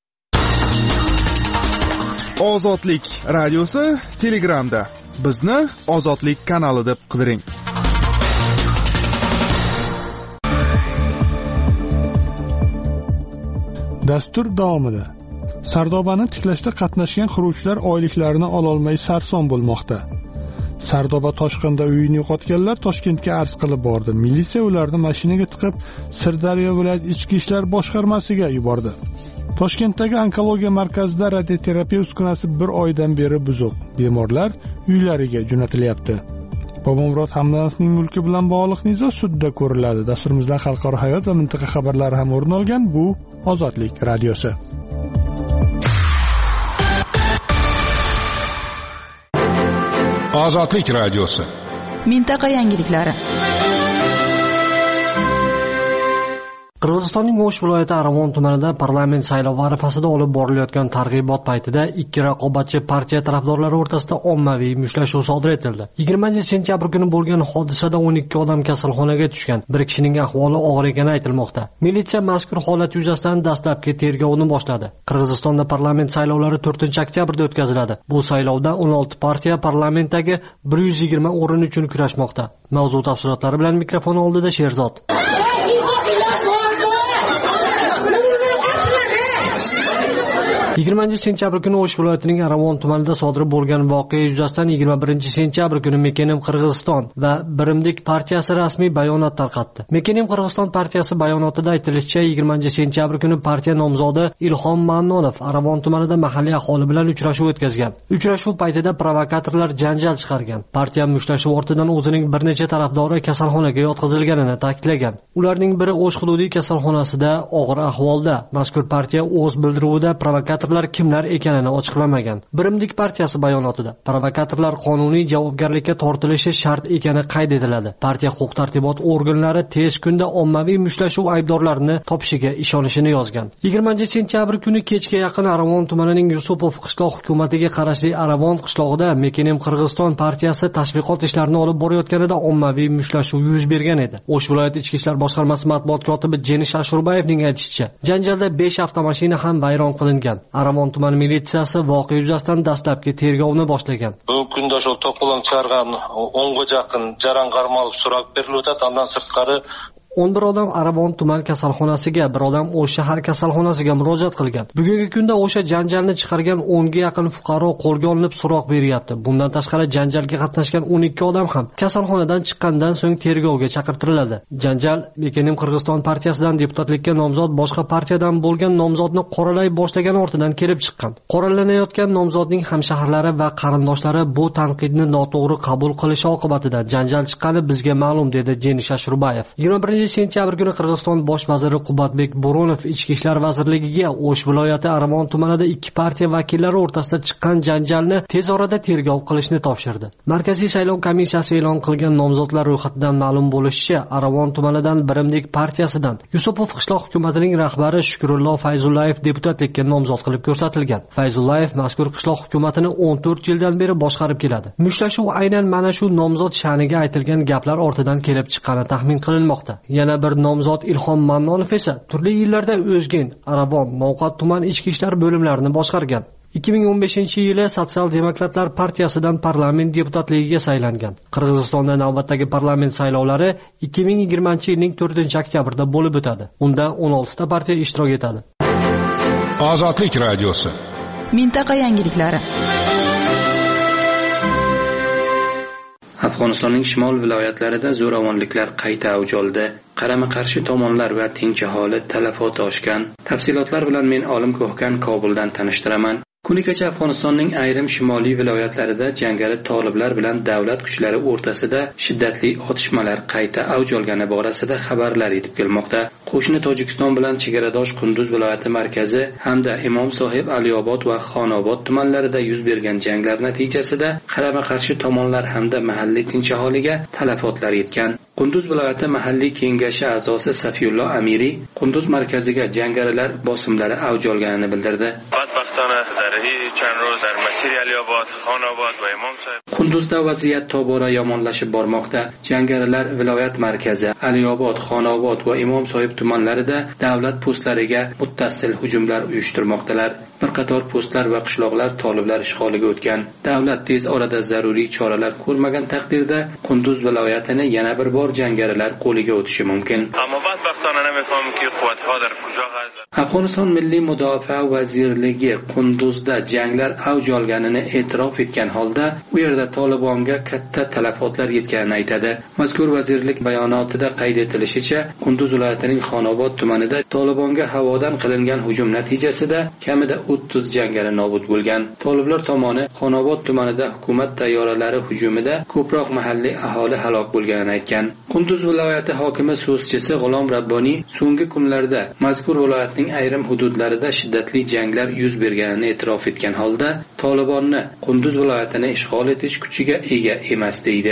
Ozodlik radiosi Telegramda. Bizni Ozodlik kanali deb qidiring. Dastur davomida Sardobani tiklashda qatnashgan quruvchilar oyliklarini ololmay sarson bo'lmoqda. Sardoba toshqinda uyini yo'qotganlar Toshkentga arz qilib bordi. Militsiya ularni mashinaga tiqib Sirdaryo viloyat ichki ishlar boshqarmasiga yubordi. Toshkentdagi onkologiya markazida radioterapiya uskunasi 1 oydan beri buzuq. Bemorlar uylariga jo'natilyapti. Bobomurod Hamdanovning mulki bilan bog'liq nizo sudda ko'riladi. Dasturimizda xalqaro hayot va mintaqa xabarlari ham o'rin olgan. Bu Ozodlik radiosi. Ozodlik radiosi. Mintaqa yangiliklari. Qirg'izistonning O'sh viloyati Aravon tumanida parlament saylovi arafasida olib borilayotgan targ'ibot paytida ikki raqobatchi partiya tarafdorlari o'rtasida ommaviy mushtlashuv sodir etildi. 20-sentyabr kuni bo'lgan hodisada 12 odam kasalxonaga tushgan. Bir kishining ahvoli og'ir ekani aytilmoqda. Militsiya mazkur holat yuzasidan dastlabki tergovni boshladi. Qirg'izistonda parlament saylovlari 4-oktyabrda o'tkaziladi. Bu saylovda 16 partiya parlamentdagi 120 o'rin uchun kurashmoqda. Mavzu tafsilotlari bilan mikrofon oldida Sherzod. 20-sentyabr kuni O'sh viloyatining Aravon tumanida sodir bo'lgan voqea yuzasidan 21-sentyabr kuni Mekenim Qirg'iziston va Birimdik partiyasi rasmiy bayonot tarqatdi. Mekenim Qirg'iziston partiyasi bayonotida aytilishicha, 20-sentyabr kuni partiya nomzodi Ilhom Mannonov Aravon tumanida mahalliy aholi bilan uchrashuv o'tkazgan. Uchrashuv paytida provokatorlar janjal chiqargan. Partiya mushtlashuv ortidan o'zining bir necha tarafdori kasalxonaga yotqizilganini ta'kidlagan. Ularning biri O'sh hududiy kasalxonasida og'ir ahvolda. Mazkur partiya o'z bildiruvida provokator kimlar ekanini ochiqlamagan. Birimdik partiyasi bayonotida provokatorlar qonuniy javobgarlikka tortilishi shart ekani qayd etiladi. Partiya huquq-tartibot organlari tez kunda ommaviy mushtlashuv aybdorlarini topishiga ishonishini yozgan. 20-sentyabr kuni kechga yaqin Aravon tumanining Yusupov qishloq hukumatiga qarashli Aravon qishlog'ida Mekenim Qirg'iziston partiyasi tashviqot ishlarini olib borayotganida ommaviy mushtlashuv yuz bergan edi. O'sh viloyat ichki ishlar boshqarmasi matbuot kotibi Jenish Ashurbayevning aytishicha, janjalda 5 avtomashina ham vayron qilingan. Aravon tuman militsiyasi voqea yuzasidan dastlabki tergovni boshlagan. Bugungi kunda shu to'polon chiqargan 10 ga yaqin jaran qarmalib so'rab berildi. Undan sirtqari 11 odam Aravon tuman kasalxonasiga, bir odam O'sh shahar kasalxonasiga murojaat qilgan. Bugungi kunda o'sha janjalni chiqargan 10 ga yaqin fuqaro qo'lga olinib so'roq beryapti. Bundan tashqari janjalga qatnashgan 12 odam ham kasalxonadan chiqqandan so'ng tergovga chaqirtiriladi. Janjal Mekenim Qirg'iziston partiyasidan deputatlikka nomzod boshqa partiyadan bo'lgan nomzodni qoralay boshlagan ortidan kelib chiqqan. Qoralanayotgan nomzodning hamshaharlari va qarindoshlari bu tanqidni noto'g'ri qabul qilishi oqibatida janjal chiqqani bizga ma'lum, dedi Jenish Ashurbayev. 21-sentyabr kuni Qirg'iziston bosh vaziri Qubatbek Bo'ronov Ichki ishlar vazirligiga O'sh viloyati Aravon tumanida ikki partiya vakillari o'rtasida chiqqan janjalni tez orada tergov qilishni topshirdi. Markaziy saylov komissiyasi e'lon qilgan nomzodlar ro'yxatidan ma'lum bo'lishicha, Aravon tumanidan Birimdik partiyasidan Yusupov qishloq hukumatining rahbari Shukrullo Fayzullayev deputatlikka nomzod qilib ko'rsatilgan. Fayzullayev mazkur qishloq hukumatini 14 yildan beri boshqarib keladi. Mushlashuv aynan mana shu nomzod sha'niga aytilgan gaplar ortidan kelib chiqqani taxmin qilinmoqda. Yana bir nomzod Ilhom Mannonov esa turli yillarda O'zgen, Aravon, Novqat tuman ichki ishlar bo'limlarini boshqargan. 2015-yili Sotsial demokratlar partiyasidan parlament deputatligiga saylangan. Qirg'izistonda navbatdagi parlament saylovlari 2020-yilning 4-oktyabrida bo'lib o'tadi. Unda 16 ta partiya ishtirok etadi. Ozodlik radiosi. Mintaqa yangiliklari. Afg'onistonning shimol viloyatlarida zo'ravonliklar qayta avj oldi. Qarama-qarshi tomonlar va tinch aholi talafot oshgan. Tafsilotlar bilan men Olim Ko'hkan Kobuldan tanishtiraman. Kuni kecha Afg'onistonning ayrim shimoliy viloyatlarida jangari toliblar bilan davlat kuchlari o'rtasida shiddatli otishmalar qayta avj olgani borasida xabarlar yetib kelmoqda. Qo'shni Tojikiston bilan chegaradosh Qunduz viloyati markazi hamda Imom Sohib, Aliyobod va Xonobod tumanlarida yuz bergan janglar natijasida qarama-qarshi tomonlar hamda mahalliy tinch aholiga talafotlar yetgan. Qunduz viloyati mahalliy kengashi a'zosi Safiyullo Amiri Qunduz markaziga jangarilar bosimlari avj olganini bildirdi. Qunduzda vaziyat tobora yomonlashib bormoqda. Jangarilar viloyat markazi, Aliyobod, Xonobod va Imom Sohib tumanlarida davlat postlariga muttassil hujumlar uyushtirmoqdalar. Bir qator postlar va qishloqlar toliblar ishg'oliga o'tgan. Davlat tez orada zaruriy choralar ko'rmagan taqdirda Qunduz viloyatini yana bir bor jangarilar qo'liga o'tishi mumkin. Afg'oniston Milliy mudofaa vazirligi Qunduzda janglar avj olganini e'tirof etgan holda, u yerda Tolibonga katta talafotlar yetganini aytadi. Mazkur vazirlik bayonotida qayd etilishicha, Qunduz viloyatining Xonobod tumanida Tolibonga havodan qilingan hujum natijasida kamida 30 jangari nobud bo'lgan. Toliblar tomoni Xonobod tumanida hukumat tayyoralari hujumida ko'proq mahalliy aholi halok bo'lganini aytgan. Qunduz viloyati hokimi so'zchisi G'ulom Rabboniy so'nggi kunlarda mazkur viloyatning ayrim hududlarida shiddatli janglar yuz berganini e'tirof etgan holda Tolibonni Qunduz viloyatini ishg'ol etish kuchiga ega emas deydi.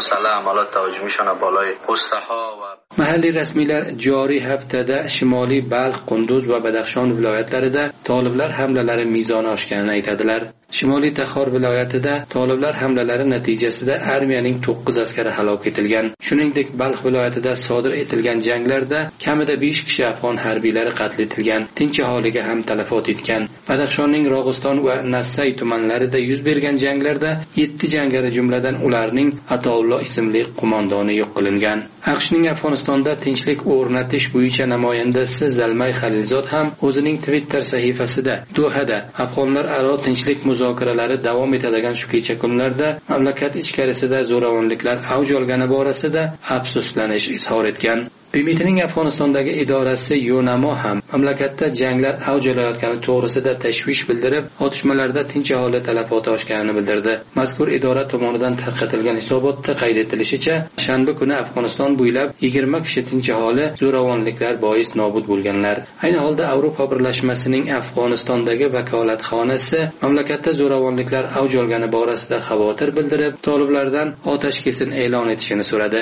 Mahalliy rasmiylar joriy haftada Shimoliy Balx, Qunduz va Badaxshon viloyatlarida toliblar hamlalari mezoni oshganini aytadilar. Shimoliy Taxor viloyatida toliblar hamlalari natijasida armiyaning 9 askari halok etilgan. Shuningdek, Balx viloyatida sodir etilgan janglarda kamida 5 kishi afg'on harbiylari qatl etilgan. Tinch aholiga ham talafot yetgan. Badaxshonning Rog'iston va Nassay tumanlarida yuz bergan janglarda 7 jangari jumladan ularning Atoulloh ismli qo'mondoni yo'q qilingan. AQShning Afg'onistonda tinchlik o'rnatish bo'yicha namoyandasi Zalmay Xalilzod ham o'zining Twitter sahifasida Dohada afg'onlar aro tinchlik muzokaralari davom etadigan shu kecha kunlarda mamlakat ichkarisida zo'ravonliklar avj olgani borasida afsuslanish izhor etgan. BMTning Afg'onistondagi idorasi Yonamo ham mamlakatda janglar avj olayotgani to'g'risida tashvish bildirib, otishmalarda tinch aholi talafoti oshganini bildirdi. Mazkur idora tomonidan tarqatilgan hisobotda qayd etilishicha, shanba kuni Afg'oniston bo'ylab 20 kishi tinch aholi zo'ravonliklar bois nobud bo'lganlar. Ayni holda Yevropa birlashmasining Afg'onistondagi vakolatxonasi mamlakatda zo'ravonliklar avj olgani borasida xavotir bildirib, toliblardan otashkesin e'lon etishini so'radi.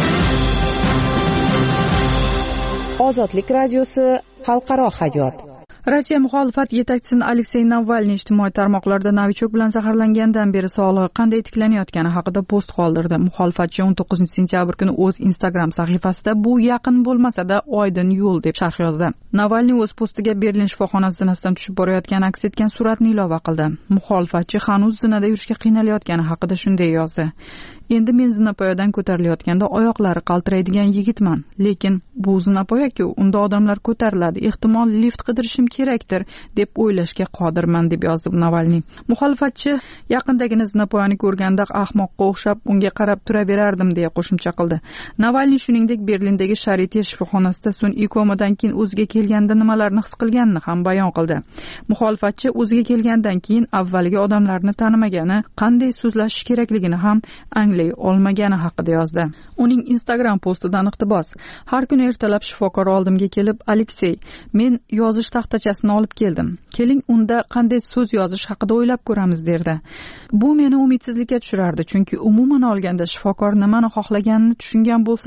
Ozodlik radiosi xalqaro hayot. Rossiya muxolifat yetakchisi Aleksey Navalniy ijtimoiy tarmoqlarda novichok bilan zaharlangandan beri sog'lig'i qanday tiklanayotgani haqida post qoldirdi. Muxolifatchi 19 sentyabr kuni o'z Instagram sahifasida bu yaqin bo'lmasa-da oydin yo'l deb sharh yozdi. Navalniy o'z postiga Berlin shifoxonasi zinasidan tushib borayotgani aks etgan suratni ilova qildi. Muxolifatchi hanuz zinada yurishga qiynalayotgani haqida shunday yozdi. Endi men zinapoyadan ko'tarilayotganda oyoqlari qaltiraydigan yigitman, lekin bu zinapoya-ku, unda odamlar ko'tariladi, ehtimol lift qidirishim kerakdir deb o'ylashga qodirman deb yozdi Navalniy. Muxolifatchi yaqindagina zinapoyani ko'rganda ahmoqqa o'xshab unga qarab turaverardim deya qo'shimcha qildi. Navalniy shuningdek Berlindagi Sharite shifoxonasida sun'iy komadan keyin o'ziga kelganda nimalarni his qilganini ham bayon qildi. Muxolifatchi o'ziga kelgandan keyin avvaliga odamlarni tanimagani, qanday so'zlashish kerakligini ham olmagani haqida yozdi. Uning Instagram postidan iqtibos: Har kuni ertalab shifokor oldimga kelib, Aleksey, men yozish taxtachasini olib keldim. Keling, unda qanday so'z yozish haqida o'ylab ko'ramiz derdi. Bu meni umidsizlikka tushirardi, chunki umuman olganda shifokor nimani xohlaganini tushungan bo'lsam ham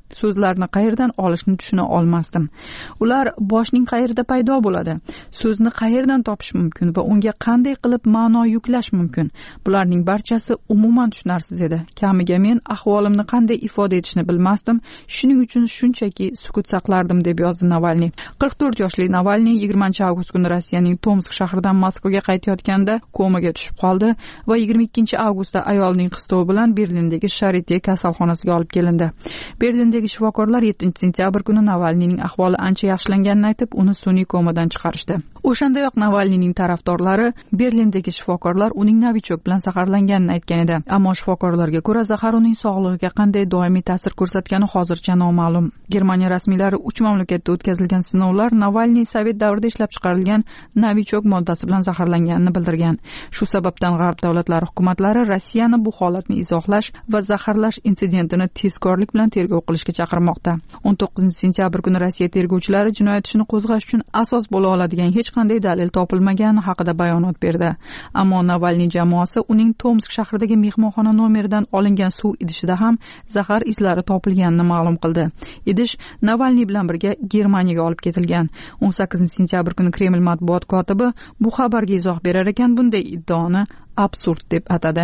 so'zlarni qayerdan olishni tushuna olmasdim. Ular boshning qayerda paydo bo'ladi, so'zni qayerdan topish mumkin va unga qanday qilib ma'no yuklash mumkin. Bularning barchasi umuman tushunarsiz edi. Kamiga men ahvolimni qanday ifoda etishni bilmasdim, shuning uchun shunchaki sukut saqlardim, deb yozdi Navalniy. 44 yoshli Navalniy 20-avgust kuni Rossiyaning Tomsk shahridan Moskvaga qaytayotganda komaga tushib qoldi va 22-avgustda ayolning qistovi bilan Berlindagi Charite kasalxonasiga olib kelindi. Berlindagi shifokorlar 7-sentyabr kuni Navalniyning ahvoli ancha yaxshilanganini aytib, uni sun'iy komadan chiqarishdi. O'shandayoq Navalniyning tarafdorlari Berlindagi shifokorlar uning novichok bilan zaharlanganini aytgan edi. Ammo shifokorlarga ko'ra, zahar uning sog'lig'iga qanday doimiy ta'sir ko'rsatgani hozircha noma'lum. Germaniya rasmiylari 3 mamlakatda o'tkazilgan sinovlar Navalniy Sovet davrida ishlab chiqarilgan novichok moddasi bilan zaharlanganini bildirgan. Shu sababdan G'arb davlatlari hukumatlari Rossiyani bu holatni izohlash va zaharlash insidentini tezkorlik bilan tergov qilishga chaqirmoqda. 19-sentyabr kuni Rossiya tergovchilari jinoyat ishini qo'zg'ash uchun asos bo'la oladigan hech qanday dalil topilmagani haqida bayonot berdi. Ammo Navalniy jamoasi uning Tomsk shahridagi mehmonxona nomeridan olingan suv idishida ham zahar izlari topilganini ma'lum qildi. Idish Navalniy bilan birga Germaniyaga olib ketilgan. 18-sentyabr kuni Kreml matbuot kotibi bu xabarga izoh berar ekan, bunday iddaoni absurd deb atadi.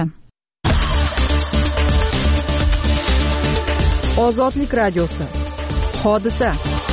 Ozodlik radiosi. Hodisa.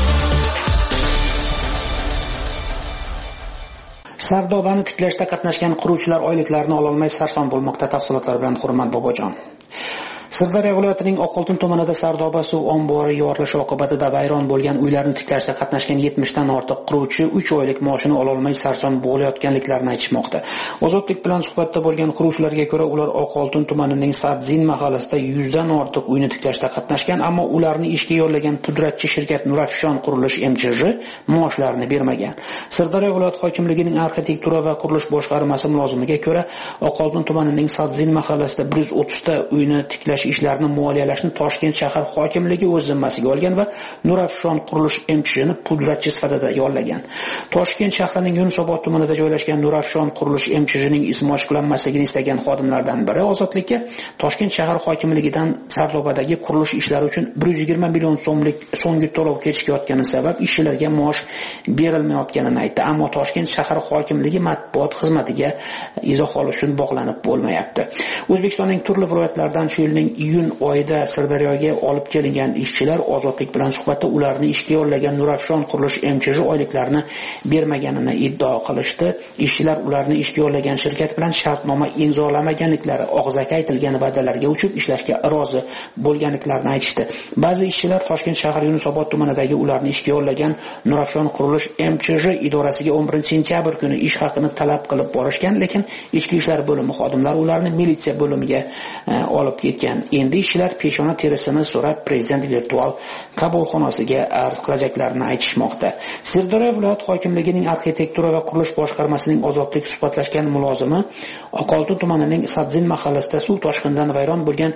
Sardobani tiklashda qatnashgan quruvchilar oyliklarini ololmay sarson bo'lmoqda. Tafsilotlar bilan Hurmat Bobojon. Sirdaryo viloyatining Oqoltin tumanida Sardoba suv ombori yorilishi oqibatida vayron bo'lgan uylarni tiklashda qatnashgan 70 dan ortiq quruvchi 3 oylik maoshini ololmay sarson bo'layotganliklarini aytishmoqda. Ozodlik bilan suhbatda bo'lgan quruvchilarga ko'ra, ular Oqoltin tumanining Sadzin mahallasida 100 dan ortiq uyni tiklashda qatnashgan, ammo ularni ishga yollagan pudratchi shirkat Nurafshon qurilish MChJ maoshlarini bermagan. Sirdaryo viloyat hokimligining arxitektura va qurilish boshqarmasi mulozimiga ko'ra, Oqoltin tumanining Sadzin mahallasida 130 ta uyni tiklash ishlarini moliyalashni Toshkent shahar hokimligi o'z zimmasiga olgan va Nurafshon qurilish MChJni pudratchi sifatida yollagan. Toshkent shahrining Yunusobod tumanida joylashgan Nurafshon qurilish MChJning ismi oshkorlanmasligini istagan xodimlardan biri Ozodlikka Toshkent shahar hokimligidan Sardobadagi qurilish ishlari uchun 120 million so'mlik so'nggi to'lov kechikayotgani sabab ishchilarga maosh berilmayotganini aytdi. Ammo Toshkent shahar hokimligi matbuot xizmatiga izoh olish uchun bog'lanib bo'lmayapti. O'zbekistonning turli viloyatlaridan shu yilning iyun oyida Sirdaryoga olib kelingan ishchilar Ozodlik bilan suhbatda ularni ishga yollagan Nurafshon qurilish MChJ oyliklarini bermaganini iddao qilishdi. Ishchilar ularni ishga yollagan shirkat bilan shartnoma imzolamaganliklari, og'zaki aytilgan va'dalarga uchib ishlashga rozi bo'lganliklarini aytishdi. Ba'zi ishchilar Toshkent shahar Yunusobod tumanidagi ularni ishga yollagan Nurafshon qurilish MChJ idorasiga 11-sentyabr kuni ish haqini talab qilib borishgan, lekin ichki ishlar bo'limi xodimlari ularni militsiya bo'limiga olib ketgan. Endi ishchilar peshona terisini so'rab prezident virtual qabulxonasiga arz qilajaklarini aytishmoqda. Sirdaryo viloyat hokimligining arxitektura va qurilish boshqarmasining Ozodlik suhbatlashgan mulozimi Oqoltin tumanining Sadzin mahallasida suv toshqinidan vayron bo'lgan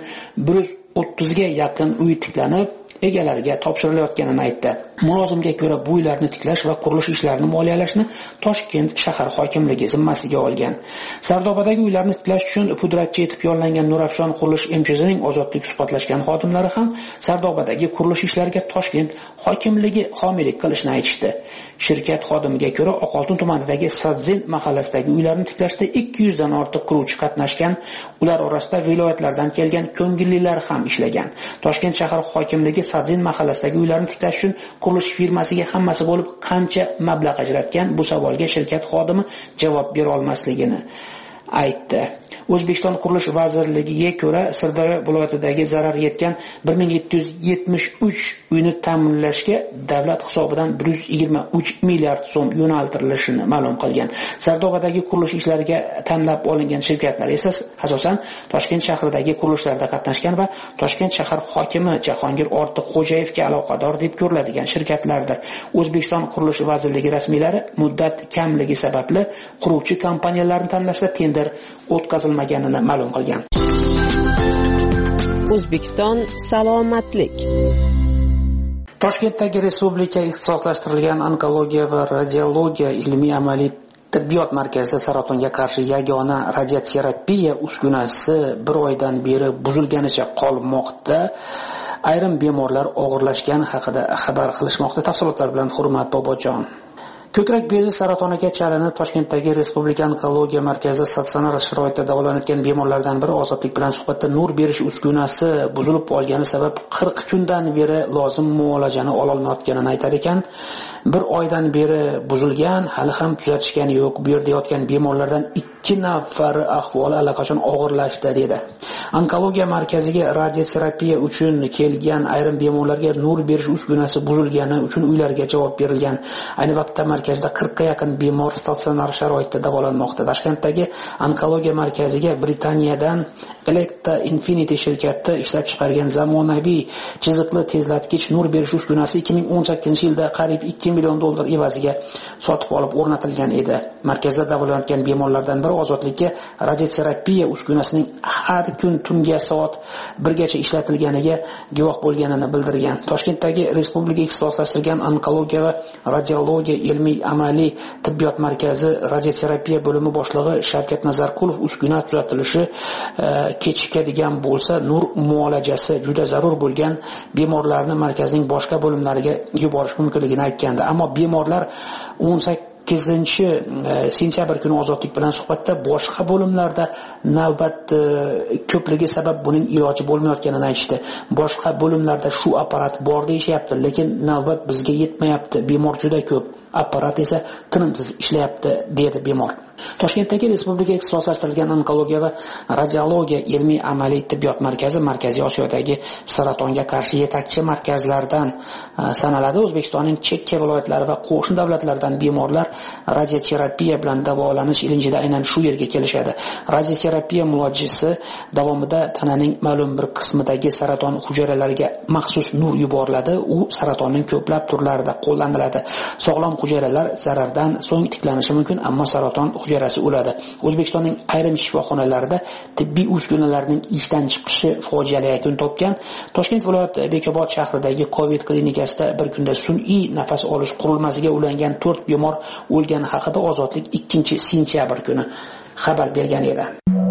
130 ga yaqin uy tiklanib egalariga topshirilayotganini aytdi. Mulozimga ko'ra, bu uylarni tiklash va qurilish ishlarini moliyalashni Toshkent shahar hokimligi zimmasiga olgan. Sardobadagi uylarni tiklash uchun pudratchi etib yollangan Nurafshon qurilish MChJning Ozodlik suhbatlashgan xodimlari ham Sardobadagi qurilish ishlariga Toshkent hokimligi homiylik qilishni aytishdi. Shirkat xodimiga ko'ra, Oqoltin tumanidagi Sadzin mahallasidagi uylarni tiklashda 200 dan ortiq quruvchi qatnashgan. Ular orasida viloyatlardan kelgan ko'ngillilar ham ishlagan. Toshkent shahar hokimligi Sadzin mahallasidagi uylarni tiklash uchun qurilish firmasiga hammasi bo'lib qancha mablag' ajratgan? Bu savolga shirkat xodimi javob bera olmasligini aytdi. O'zbekiston qurilish vazirligiga ko'ra, Sirdaryo viloyatidagi zarar yetgan 1773 uyni ta'minlashga davlat hisobidan 123 milliard so'm yo'naltirilishini ma'lum qilgan. Sardobadagi qurilish ishlariga tanlab olingan shirkatlar esa asosan Toshkent shahridagi qurilishlarda qatnashgan va Toshkent shahar hokimi Jahongir Ortiqxo'jayevga aloqador deb ko'riladigan shirkatlardir. O'zbekiston qurilish vazirligi rasmiylari muddat kamligi sababli quruvchi kompaniyalarni tanlashda tender o'tkazilmaganini ma'lum qilgan. O'zbekiston salomatlik. Toshkentdagi Respublika ixtisoslashtirilgan onkologiya va radiologiya ilmiy-amaliy tibbiyot markazida saratonga qarshi yagona radioterapiya uskunasi 1 oydan beri buzilganicha qolmoqda. ayrim bemorlar og'irlashgani haqida xabar qilishmoqda. Tafsilotlar bilan Hurmat Bobojon. Ko'krak bezi saratoniga chalinib Toshkentdagi Respublika onkologiya markazida statsionar sharoitda davolanayotgan bemorlardan biri Ozodlik bilan suhbatda nur berish uskunasi buzilib qolgani sabab 40 kundan beri lozim muolajani ola olmayotganini aytar ekan. Bir oydan beri buzilgan, hali ham tuzatishgani yo'q. Bu yerda yotgan bemorlardan 2 nafari ahvoli allaqachon og'irlashdi dedi. Onkologiya markaziga radioterapiya uchun kelgan ayrim bemorlarga nur berish uskunasi buzilgani uchun uylariga javob berilgan. Ayni vaqtda markazda 40 ga yaqin bemor statsionar sharoitda davolanmoqda. Toshkentdagi onkologiya markaziga Britaniyadan Electa Infinity shirkati ishlab chiqargan zamonaviy chiziqli tezlatkich nur berish uskunasi 2018-yilda qariyb $2 million evaziga sotib olib o'rnatilgan edi. Markazda davolanayotgan bemorlardan biri Ozodlikka radioterapiya uskunasining har kun tungi soat 1 gacha ishlatilganiga guvoh bo'lganini bildirgan. Toshkentdagi Respublika ixtisoslashtirilgan onkologiya va radiologiya ilmiy amaliy tibbiyot markazi radioterapiya bo'limi boshlig'i Shavkat Nazarqulov uskuna tuzatilishi kechikadigan bo'lsa, nur muolajasi juda zarur bo'lgan bemorlarni markazning boshqa bo'limlariga yuborish mumkinligini aytgandi. Ammo bemorlar 18-sentyabr kuni Ozodlik bilan suhbatda boshqa bo'limlarda navbat ko'pligi sabab buning iloji bo'lmayotganini aytishdi. Boshqa bo'limlarda shu apparat bor deyishyapti, lekin navbat bizga yetmayapti. Bemor juda ko'p, apparat esa tinimsiz ishlayapti, dedi bemor. Toshkentdagi Respublika ixtisoslashtirilgan onkologiya va radiologiya ilmiy amaliy tibbiyot markazi Markaziy Osiyodagi saratonga qarshi yetakchi markazlardan sanaladi. O'zbekistonning chekka viloyatlari va qo'shni davlatlardan bemorlar radioterapiya bilan davolanish ilinjida aynan shu yerga kelishadi. Radioterapiya muolajasi davomida tananing ma'lum bir qismidagi saraton hujayralariga maxsus nur yuboriladi. U saratonning ko'plab turlarida qo'llaniladi. Sog'lom hujayralar zarardan so'ng tiklanishi mumkin, ammo saraton hujayrasi o'ladi. O'zbekistonning ayrim shifoxonalarida tibbiy uskunalarning ishdan chiqishi fojiali yakun topgan. Toshkent viloyat Bekobod shahridagi COVID klinikasida bir kunda sun'iy nafas olish qurilmasiga ulangan 4 bemor o'lgani haqida Ozodlik 2-sentyabr kuni xabar bergan edi.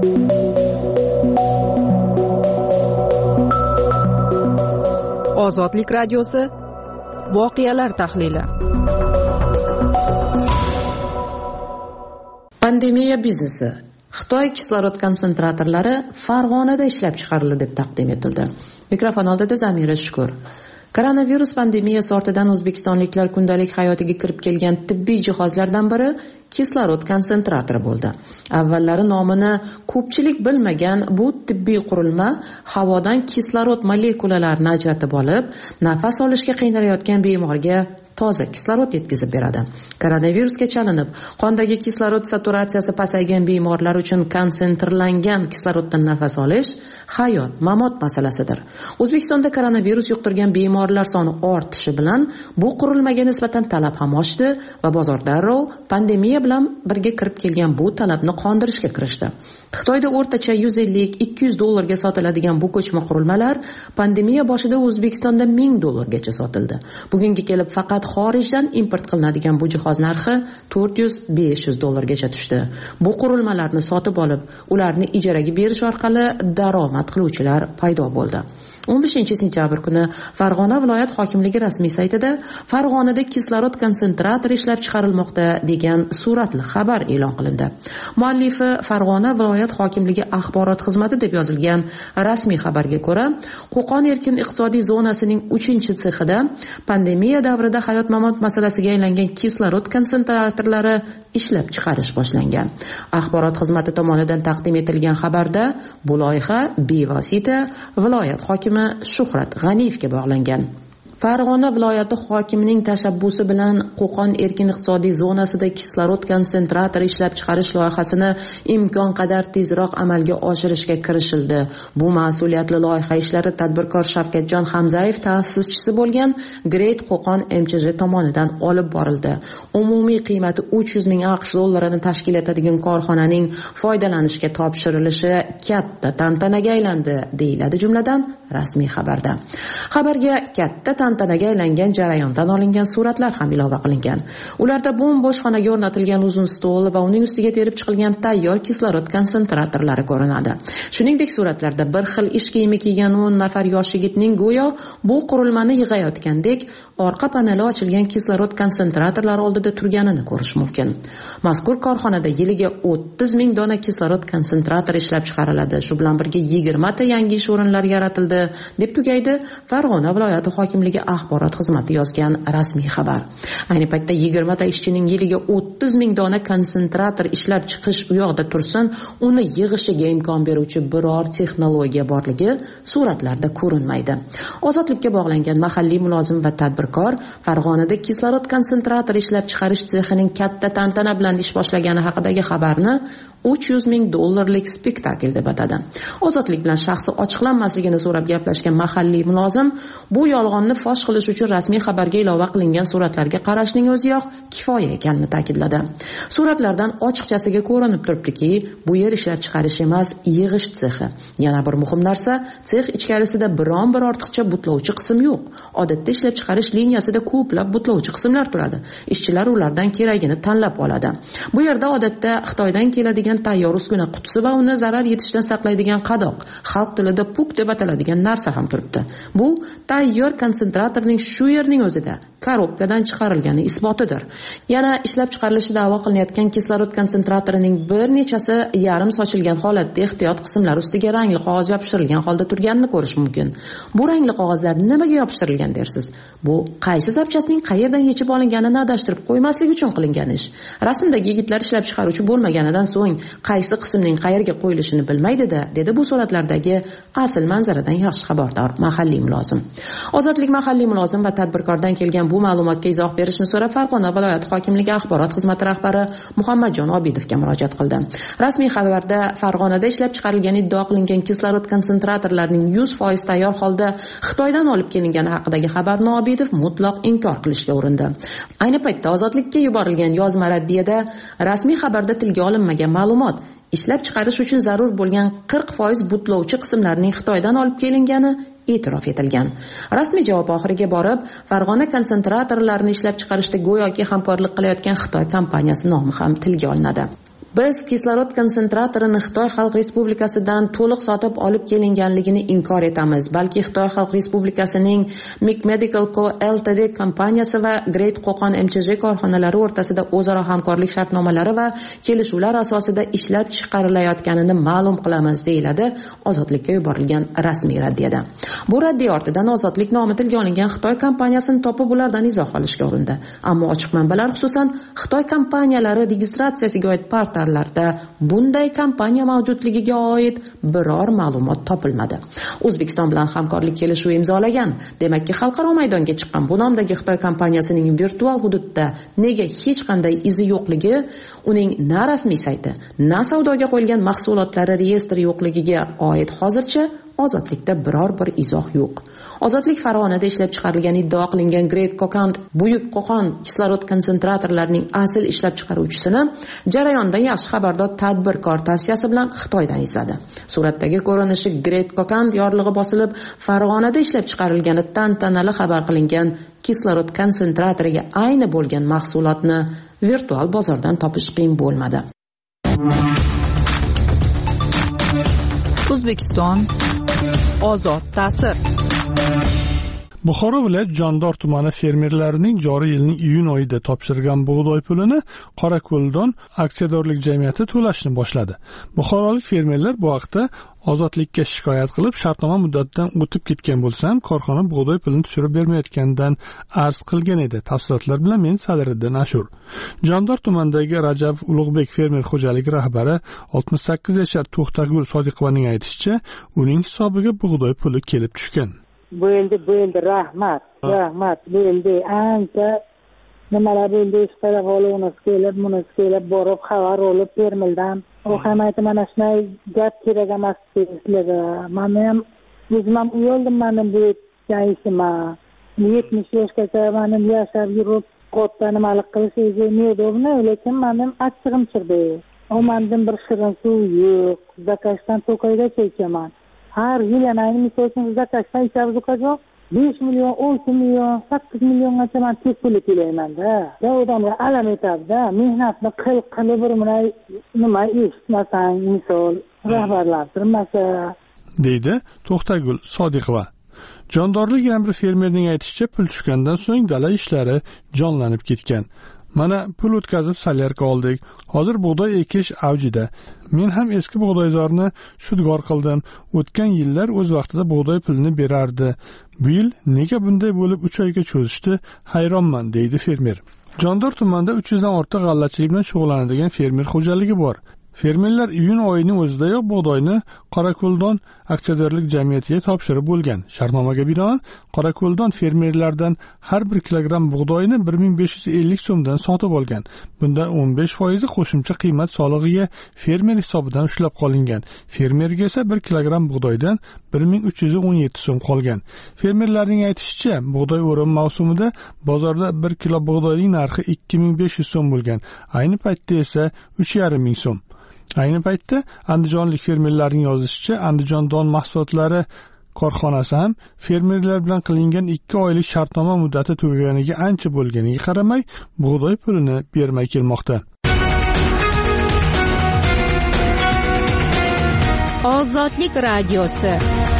Ozodlik radiosi voqealar tahlili. Pandemiya biznesi. Xitoy kislorod konsentratorlari Farg'onada ishlab chiqarildi deb taqdim etildi. Mikrofon oldida Zamira Shukur. Koronavirus pandemiyasi ortidan o'zbekistonliklar kundalik hayotiga kirib kelgan tibbiy jihozlardan biri kislorod konsentratori bo'ldi. Avvallari nomini ko'pchilik bilmagan bu tibbiy qurilma havodan kislorod molekulalarini ajratib olib, nafas olishga qiynalayotgan bemorga toza kislorod yetkazib beradi. Koronavirusga chalinib, qondagi kislorod saturatsiyasi pasaygan bemorlar uchun konsentrlangan kisloroddan nafas olish hayot-mamot masalasidir. O'zbekistonda koronavirus yuqtirgan bemorlar soni ortishi bilan bu qurilmaga nisbatan talab ham oshdi va bozor darrov pandemiya bilan birga kirib kelgan bu talabni qondirishga kirishdi. Xitoyda o'rtacha $150-200 sotiladigan bu ko'chma qurilmalar pandemiya boshida O'zbekistonda $1000 sotildi. Bugunga kelib faqat xorijdan import qilinadigan bu jihoz narxi $400-500 gacha tushdi. Bu qurilmalarni sotib olib, ularni ijaraga berish orqali daromad qiluvchilar paydo bo'ldi. 15-sentyabr kuni Farg'ona viloyat hokimligi rasmiy saytida Farg'onada kislorod konsentratori ishlab chiqarilmoqda degan suratli xabar e'lon qilindi. Muallifi Farg'ona viloyat hokimligi axborot xizmati deb yozilgan rasmiy xabarga ko'ra, Qo'qon erkin iqtisodiy zonasining 3-sexida pandemiya davrida hayot-mamot masalasiga aylangan kislorod konsentratorlari ishlab chiqarish boshlangan. Axborot xizmati tomonidan taqdim etilgan xabarda bu loyiha bevosita viloyat hokimi Shuhrat G'aniyevga bog'langan. Farg'ona viloyati hokimining tashabbusi bilan Qo'qon erkin iqtisodiy zonasida kislorod konsentratori ishlab chiqarish loyihasini imkon qadar tezroq amalga oshirishga kirishildi. Bu mas'uliyatli loyiha ishlari tadbirkor Shavkatjon Hamzayev ta'sischisi bo'lgan Great Qo'qon MChJ tomonidan olib borildi. Umumiy qiymati $300,000 tashkil etadigan korxonaning foydalanishga topshirilishi katta tantanaga aylandi, deyiladi jumladan rasmiy xabarda. Xabarga katta tantanaga aylangan jarayondan olingan suratlar ham ilova qilingan. Ularda bo'm-bo'sh xonaga o'rnatilgan uzun stol va uning ustiga terib chiqilgan tayyor kislorod konsentratorlari ko'rinadi. Shuningdek, suratlarda bir xil ish kiyimi kiygan 10 nafar yosh yigitning go'yo bu qurilmani yig'ayotgandek orqa paneli ochilgan kislorod konsentratorlari oldida turganini ko'rish mumkin. Mazkur korxonada yiliga 30 ming dona kislorod konsentratori ishlab chiqariladi. Shu bilan birga 20 ta yangi ish o'rinlari yaratildi, deb tugaydi Farg'ona viloyati hokimligi axborot xizmati yozgan rasmiy xabar. Ayni paytda 20 ta ishchining yiliga 30 ming dona konsentrator ishlab chiqish u yoqda tursin, uni yig'ishiga imkon beruvchi biror texnologiya borligi suratlarda ko'rinmaydi. Ozodlikka bog'langan mahalliy mulozim va tadbirkor Farg'onada kislorod konsentrator ishlab chiqarish sexining katta tantana bilan ish boshlagani haqidagi xabarni $300 ming spektakl deb atadi. Ozodlik bilan shaxsi ochiqlanmasligini so'rab gaplashgan mahalliy mulozim bu yolg'onni fosh qilish uchun rasmiy xabarga ilova qilingan suratlarga qarashning o'ziyoq kifoya ekanini ta'kidladi. Suratlardan ochiqchasiga ko'rinib turibdiki, bu yer ishlab chiqarish emas, yig'ish sexi. Yana bir muhim narsa, sex ichkarisida biron bir ortiqcha butlovchi qism yo'q. Odatda ishlab chiqarish liniyasida ko'plab butlovchi qismlar turadi. Ishchilar ulardan keragini tanlab oladi. Bu yerda odatda Xitoydan keladigan tayyor uskuna qutisi va uni zarar yetishdan saqlaydigan qadoq, xalq tilida puk deb ataladigan narsa ham turibdi. Bu tayyor konsentratorning shu yerning o'zida korobkadan chiqarilgani isbotidir. Yana ishlab chiqarilishi da'vo qilinayotgan kislorod konsentratorining bir nechasi yarim sochilgan holatda ehtiyot qismlar ustiga rangli qog'oz yopishtirilgan holda turganini ko'rish mumkin. Bu rangli qog'ozlar nimaga yopishtirilgan dersiz? Bu qaysi zapchastning qayerdan yechib olinganini adashtirib qo'ymaslik uchun qilingan ish. Rasmdagi yigitlar ishlab chiqaruvchi bo'lmaganidan so'ng qaysi qismning qayerga qo'yilishini bilmaydi-da, dedi bu suratlardagi asl manzaradan yaxshi xabardor mahalliy mulozim. Ozodlik mahalliy mulozim va tadbirkordan kelgan bu ma'lumotga izoh berishni so'rab Farg'ona viloyati hokimligi axborot xizmati rahbari Muhammadjon Obidovga murojaat qildi. Rasmiy xabarda Farg'onada ishlab chiqarilgan iddia qilingan kislorod konsentratorlarining 100% tayyor holda Xitoydan olib kelingani haqidagi xabarni Obidov mutlaq inkor qilishga urindi. Ayni paytda Ozodlikka yuborilgan yozma raddiyada rasmiy xabarda tilga olinmagan ma'lumot, ishlab chiqarish uchun zarur bo'lgan 40% butlovchi qismlarning Xitoydan olib kelingani e'tirof etilgan. Rasmiy javob oxiriga borib, Farg'ona konsentratorlarini ishlab chiqarishda go'yoki hamkorlik qilayotgan Xitoy kompaniyasi nomi ham tilga olinadi. Biz kislorod konsentratorini Xitoy Xalq Respublikasidan to'liq sotib olib kelinganligini inkor etamiz. Balki Xitoy Xalq Respublikasining Mic Medical Co Ltd kompaniyasi va Great Qo'qon MCJ korxonalari o'rtasida o'zaro hamkorlik shartnomalari va kelishuvlar asosida ishlab chiqarilayotganini ma'lum qilamiz, deyiladi Ozodlikka yuborilgan rasmiy raddiyada. Bu raddiya ortidan Ozodlik nomi tilga olingan Xitoy kompaniyasini topib ulardan izoh olishga urindi. Ammo ochiq manbalar, xususan Xitoy kompaniyalari registratsiyasiga oid portallarda bunday kompaniya mavjudligiga oid biror ma'lumot topilmadi. O'zbekiston bilan hamkorlik kelishuvi imzolagan. Demakki, xalqaro maydonga chiqqan bu nomdagi Xitoy kompaniyasining virtual hududda nega hech qanday izi yo'qligi, uning na rasmiy sayti, na savdoga qo'yilgan mahsulotlari reyestri yo'qligiga oid hozircha Ozodlikda biror bir izoh yo'q. Ozodlik Farg'onada ishlab chiqarilgan iddia qilingan Great Qo'qon buyuk Qo'qon kislorod konsentratorlarining asl ishlab chiqaruvchisini jarayondan yaxshi xabardor tadbirkor tavsiyasi bilan Xitoydan izladi. Suratdagi ko'rinishi Great Qo'qon yorlig'i bosilib, Farg'onada ishlab chiqarilgani tantanali xabar qilingan kislorod konsentratoriga ayni bo'lgan mahsulotni virtual bozordan topish qiyin bo'lmadi. O'zbekiston ozod ta'sir. Buxoro viloyat Jondor tumani fermerlarining joriy yilning iyun oyida topshirgan bug'doy pulini Qorako'ldon aksiyadorlik jamiyati to'lashni boshladi. Buxorolik fermerlar bu haqda Ozodlikka shikoyat qilib, shartnoma muddatidan o'tib ketgan bo'lsam, korxona bug'doy pulini tushirib bermayotganidan arz qilgan edi. Tafsilotlar bilan men Sadiriddin Ashur. Jondor tumanidagi Rajab Ulug'bek fermer xo'jaligi rahbari 68 yashar To'xtagul Sodiqovaning aytishicha, uning hisobiga bug'doy puli kelib tushgan. Bo'ldi, rahmat. Bo'ldi, ancha nimalar bo'ldi, ishqilib kelib borib xabar olib fermerdan. O ham aytdi, mana shunday gap kerak emas sizlarga. Men ham o'zim ham uyaldim, men bu ishimga 70 yoshgacha men yashab yurib, katta nimalik qilish neudobno, lekin menim achchig'im chiqdi. Omandan bir shirin suv yo'q, zakashdan to'kayda chechaman. Har yil yana misol uchun zakashdan ichamiz ukajon, 5 million, 10 million, 8 milliongacha men tez pul to'laymanda. Ya odamga alam etadi-da, mehnatni qilib bir nima eshitmasang, misol rahbarlar turmasa, deydi To'xtagul Sodiqova. Jondorlik yana bir fermerning aytishicha, pul tushgandan so'ng dala ishlari jonlanib ketgan. Mana pul o'tkazib salyarka oldik. Hozir bug'doy ekish avjida. Men ham eski bug'doyzorni shudgor qildim. O'tgan yillar o'z vaqtida bug'doy pulini berardi. Bu yil nega bunday bo'lib 3 oyga cho'zishdi? Hayronman, deydi fermer. Jondor tumanida 300 dan ortiq g'allachilik bilan shug'ullanadigan fermer xo'jaligi bor. Fermerlar iyun oyining o'zidayoq bug'doyni Qorako'ldon aksiyadorlik jamiyatiga topshirib bo'lgan. Shartnomaga binoan Qorako'ldon fermerlardan har 1 kilogramm bug'doyni 1550 so'mdan sotib olgan. Bundan 15% qo'shimcha qiymat solig'iga fermer hisobidan ushlab qolingan. Fermerga esa 1 kilogramm bug'doydan 1317 so'm qolgan. Fermerlarning aytishicha, bug'doy o'rim mavsumida bozorda 1 kilo bug'doyning narxi 2500 so'm bo'lgan. Ayni paytda esa 3500 so'm. Ayni paytda andijonlik fermerlarning yozishicha, Andijon don mahsulotlari korxonasi ham fermerlar bilan qilingan 2 oylik shartnoma muddati tugaganiga ancha bo'lganiga qaramay, bug'doy pulini bermay kelmoqda. Ozodlik radiosi.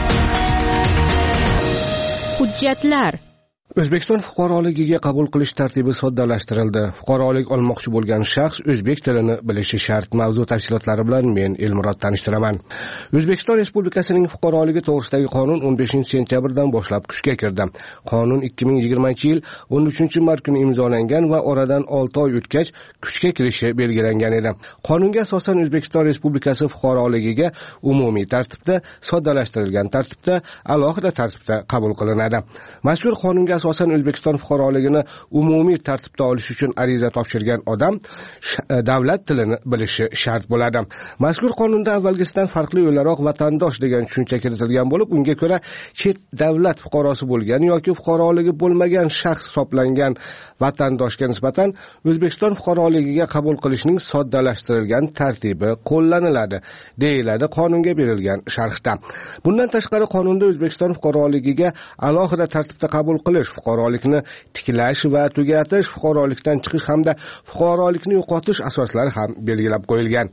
Hujjatlar. O'zbekiston fuqaroligiga qabul qilish tartibi soddalashtirildi. Fuqarolik olmoqchi bo'lgan shaxs o'zbek tilini bilishi shart. Mavzu tafsilotlari bilan men Elmurod tanishtiraman. O'zbekiston Respublikasining fuqaroligi to'g'risidagi qonun 15-sentyabrdan boshlab kuchga kirdi. Qonun 2020-yil 13-mart kuni imzolangan va oradan 6 oy o'tgach kuchga kirishi belgilangan edi. Qonunga asosan O'zbekiston Respublikasi fuqaroligiga umumiy tartibda, soddalashtirilgan tartibda, alohida tartibda qabul qilinadi. Mazkur qonunga asosan O'zbekiston fuqaroligini umumiy tartibda olish uchun ariza topshirgan odam davlat tilini bilishi shart bo'ladi. Mazkur qonunda avvalgisidan farqli o'laroq vatandosh degan tushuncha kiritilgan bo'lib, unga ko'ra chet davlat fuqarosi bo'lgan yoki fuqaroligi bo'lmagan shaxs hisoblangan vatandoshga nisbatan O'zbekiston fuqaroligiga qabul qilishning soddalashtirilgan tartibi qo'llaniladi, deyiladi qonunga berilgan sharhda. Bundan tashqari qonunda O'zbekiston fuqaroligiga alohida tartibda qabul qilish, fuqarolikni tiklash va tugatish, fuqarolikdan chiqish hamda fuqarolikni yo'qotish asoslari ham belgilab qo'yilgan.